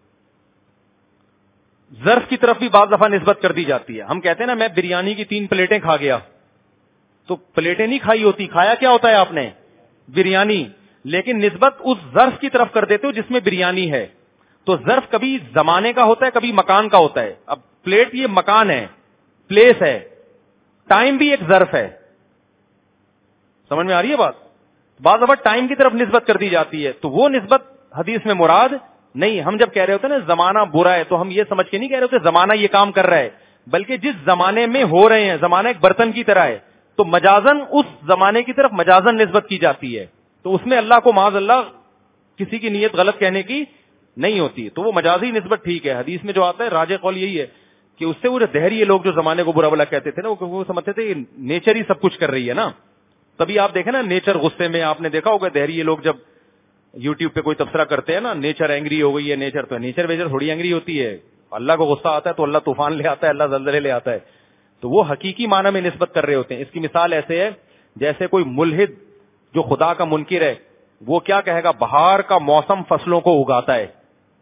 ظرف کی طرف بھی بعض دفعہ نسبت کر دی جاتی ہے. ہم کہتے ہیں نا میں بریانی کی تین پلیٹیں کھا گیا, تو پلیٹیں نہیں کھائی ہوتی, کھایا کیا ہوتا ہے آپ نے, بریانی. لیکن نسبت اس ظرف کی طرف کر دیتے ہو جس میں بریانی ہے. تو ظرف کبھی زمانے کا ہوتا ہے, کبھی مکان کا ہوتا ہے. اب پلیٹ یہ مکان ہے, پلیس ہے, ٹائم بھی ایک ظرف ہے. سمجھ میں آ رہی ہے بات؟ بعض دفعہ ٹائم کی طرف نسبت کر دی جاتی ہے, تو وہ نسبت حدیث میں مراد نہیں. ہم جب کہہ رہے ہوتے ہیں نا زمانہ برا ہے, تو ہم یہ سمجھ کے نہیں کہہ رہے ہوتے زمانہ یہ کام کر رہا ہے, بلکہ جس زمانے میں ہو رہے ہیں, زمانہ ایک برتن کی طرح ہے, تو مجازن اس زمانے کی طرف مجازن نسبت کی جاتی ہے. تو اس میں اللہ کو معاذ اللہ کسی کی نیت غلط کہنے کی نہیں ہوتی, تو وہ مجازی نسبت ٹھیک ہے. حدیث میں جو آتا ہے راجح قول یہی ہے کہ اس سے وہ دہریے لوگ جو زمانے کو برا بلا کہتے تھے نا, وہ سمجھتے تھے نیچر ہی سب کچھ کر رہی ہے نا. تبھی آپ دیکھیں نا نیچر غصے میں, آپ نے دیکھا ہوگا دہریے لوگ جب یوٹیوب پہ کوئی تبصرہ کرتے ہیں نا, نیچر اینگری ہو گئی ہے, نیچر تو نیچر ویچر تھوڑی اینگری ہوتی ہے. اللہ کو غصہ آتا ہے تو اللہ طوفان لے آتا ہے, اللہ زلزلے لے آتا ہے. تو وہ حقیقی معنی میں نسبت کر رہے ہوتے ہیں. اس کی مثال ایسے ہے جیسے کوئی ملحد جو خدا کا منکر ہے, وہ کیا کہے گا, بہار کا موسم فصلوں کو اگاتا ہے.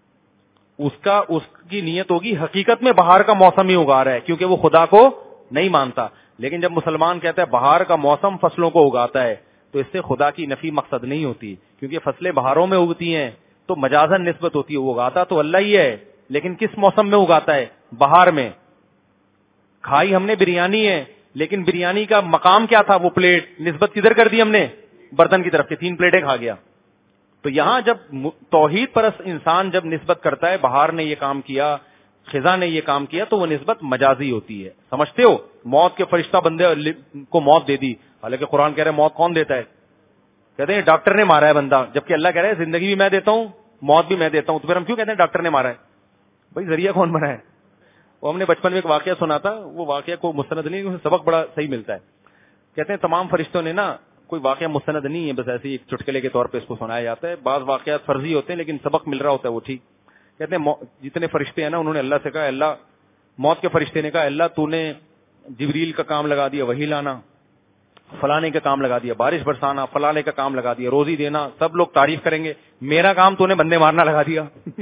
اس کا اس کی نیت ہوگی حقیقت میں بہار کا موسم ہی اگا رہا ہے, کیونکہ وہ خدا کو نہیں مانتا. لیکن جب مسلمان کہتا ہے بہار کا موسم فصلوں کو اگاتا ہے, تو اس سے خدا کی نفی مقصد نہیں ہوتی, کیونکہ فصلیں بہاروں میں اگتی ہیں تو مجازن نسبت ہوتی ہے. وہ اگاتا تو اللہ ہی ہے, لیکن کس موسم میں اگاتا ہے, بہار میں. کھائی ہم نے بریانی ہے, لیکن بریانی کا مقام کیا تھا, وہ پلیٹ, نسبت کدھر کر دی ہم نے, برتن کی طرف, کے تین پلیٹیں کھا گیا. تو یہاں جب توحید پرست انسان جب نسبت کرتا ہے بہار نے یہ کام کیا, خزاں نے یہ کام کیا, تو وہ نسبت مجازی ہوتی ہے. سمجھتے ہو, موت کے فرشتہ بندے کو موت دے دی, حالانکہ قرآن کہہ رہا ہے موت کون دیتا ہے, کہتے ہیں ڈاکٹر نے مارا ہے بندہ, جبکہ اللہ کہہ رہا ہے زندگی بھی میں دیتا ہوں, موت بھی میں دیتا ہوں. تو پھر ہم کیوں کہتے ہیں ڈاکٹر نے مارا ہے؟ بھائی ذریعہ کون بنا ہے؟ وہ ہم نے بچپن میں ایک واقعہ سنا تھا, وہ واقعہ کو مستند نہیں, اس سے سبق بڑا صحیح ملتا ہے. کہتے ہیں تمام فرشتوں نے نا, کوئی واقعہ مستند نہیں ہے, بس ایسے ایک چٹکلے کے طور پہ اس کو سنایا جاتا ہے. بعض واقعات فرضی ہوتے ہیں لیکن سبق مل رہا ہوتا ہے وہ ٹھیک. کہتے ہیں جتنے فرشتے ہیں نا, انہوں نے اللہ سے کہا, اللہ, موت کے فرشتے نے کہا, اللہ تو نے جبریل کا کام لگا دیا وہی لانا, فلانے کا کام لگا دیا بارش برسانا, فلانے کا کام لگا دیا روزی دینا, سب لوگ تعریف کریں گے, میرا کام تو نے بندے مارنا لگا دیا.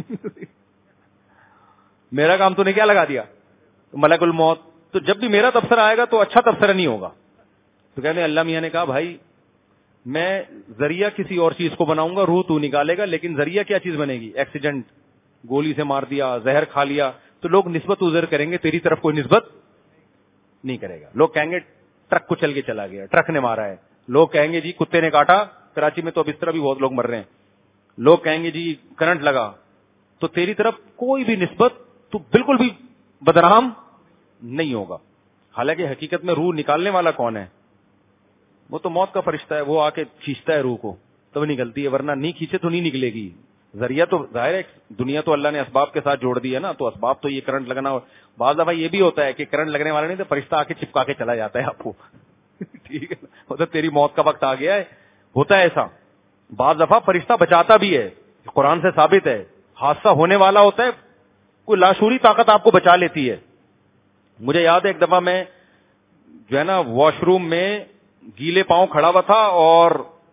میرا کام تو نے کیا لگا دیا, ملک الموت. تو جب بھی میرا تبصرہ آئے گا تو اچھا تبصرہ نہیں ہوگا. تو کہتے ہیں اللہ میاں نے کہا, بھائی میں ذریعہ کسی اور چیز کو بناؤں گا, روح تو نکالے گا, لیکن ذریعہ کیا چیز بنے گی, ایکسیڈنٹ, گولی سے مار دیا, زہر کھا لیا, تو لوگ نسبت ادھر کریں گے, تیری طرف کوئی نسبت نہیں کرے گا. لوگ کہیں گے ٹرک کو چل کے چلا گیا, ٹرک نے مارا ہے. لوگ کہیں گے جی کتے نے کاٹا, کراچی میں تو اب اس طرح بھی بہت لوگ مر رہے ہیں. لوگ کہیں گے جی کرنٹ لگا, تو تیری طرف کوئی بھی نسبت, تو بالکل بھی بدنام نہیں ہوگا. حالانکہ حقیقت میں روح نکالنے والا کون ہے, وہ تو موت کا فرشتہ ہے, وہ آ کے کھینچتا ہے روح کو تب نکلتی ہے, ورنہ نہیں کھینچے تو نہیں نکلے گی. ذریعہ تو ظاہر ہے دنیا تو اللہ نے اسباب کے ساتھ جوڑ دی ہے نا, تو اسباب تو یہ کرنٹ لگنا, بعض دفعہ یہ بھی ہوتا ہے کہ کرنٹ لگنے والا نہیں تو فرشتہ آ کے چپکا کے چلا جاتا ہے آپ کو. ٹھیک ہے, مطلب تیری موت کا وقت آ گیا ہے, ہوتا ہے ایسا. بعض دفعہ فرشتہ بچاتا بھی ہے, قرآن سے ثابت ہے. حادثہ ہونے والا ہوتا ہے, کوئی لاشعوری طاقت آپ کو بچا لیتی ہے. مجھے یاد ہے ایک دفعہ میں جو ہے نا واش روم میں گیلے پاؤں کھڑا ہوا تھا اور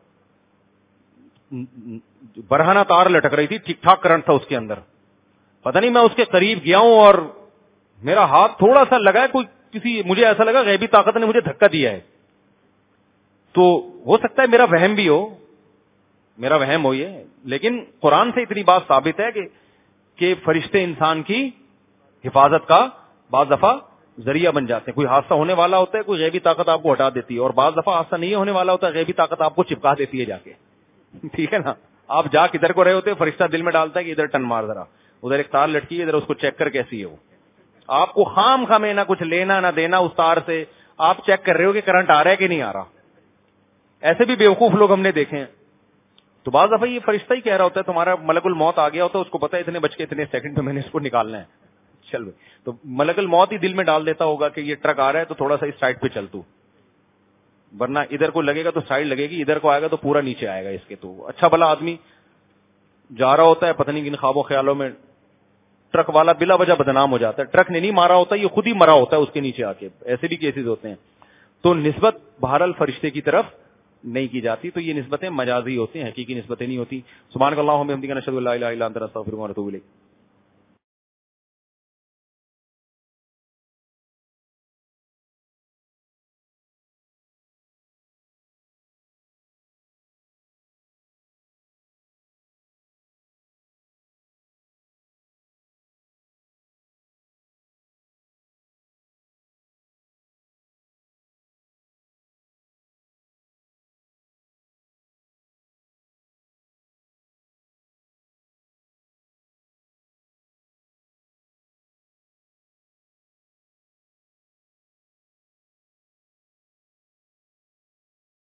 برہنہ تار لٹک رہی تھی, ٹھیک ٹھاک کرنٹ تھا اس کے اندر. پتہ نہیں میں اس کے قریب گیا ہوں اور میرا ہاتھ تھوڑا سا لگا ہے, کوئی کسی مجھے ایسا لگا غیبی طاقت نے مجھے دھکا دیا ہے. تو ہو سکتا ہے میرا وہم بھی ہو, میرا وہم ہو یہ, لیکن قرآن سے اتنی بات ثابت ہے کہ کہ فرشتے انسان کی حفاظت کا بعض دفعہ ذریعہ بن جاتے ہیں. کوئی حادثہ ہونے والا ہوتا ہے, کوئی غیبی طاقت آپ کو ہٹا دیتی ہے, اور بعض دفعہ حادثہ نہیں ہونے والا ہوتا ہے, غیبی طاقت آپ کو چپکا دیتی ہے جا کے. ٹھیک ہے نا, آپ جا کدھر کو رہے ہوتے, فرشتہ دل میں ڈالتا ہے کہ ادھر ٹن مار, ذرا ادھر ایک تار لٹکی ہے, ادھر اس کو چیک کر کیسی ہے وہ. آپ کو خام خامے نہ کچھ لینا نہ دینا اس تار سے, آپ چیک کر رہے ہو کہ کرنٹ آ رہا ہے کہ نہیں آ رہا. ایسے بھی بیوقوف لوگ ہم نے دیکھے ہیں. تو بعض دفعہ یہ فرشتہ ہی کہہ رہا ہوتا ہے تمہارا ملک الموت آ گیا ہوتا ہے, اس کو پتا ہے اتنے بچ کے اتنے سیکنڈ میں میں نے اس کو نکالنا ہے, چل بھائی. تو ملک الموت ہی دل میں ڈال دیتا ہوگا کہ یہ ٹرک آ رہا ہے تو تھوڑا سا اس سائڈ پہ چل تو, ورنہ ادھر کو لگے گا تو سائڈ لگے گی, ادھر کو آئے گا تو پورا نیچے آئے گا اس کے. تو اچھا بھلا آدمی جا رہا ہوتا ہے, پتہ نہیں کن خوابوں خیالوں میں ٹرک والا بلا وجہ بدنام ہو جاتا ہے. ٹرک نے نہیں مارا ہوتا, یہ خود ہی مرا ہوتا ہے اس کے نیچے آ کے. ایسے بھی کیسز ہوتے ہیں. تو نسبت بہرحال فرشتے کی طرف نہیں کی جاتی, تو یہ نسبتیں مجازی ہوتی ہیں, حقیقی نسبتیں نہیں ہوتی. سبحانک اللہم و بحمدک نشہد ان لا الہ الا انت نستغفرک و نتوب الیک.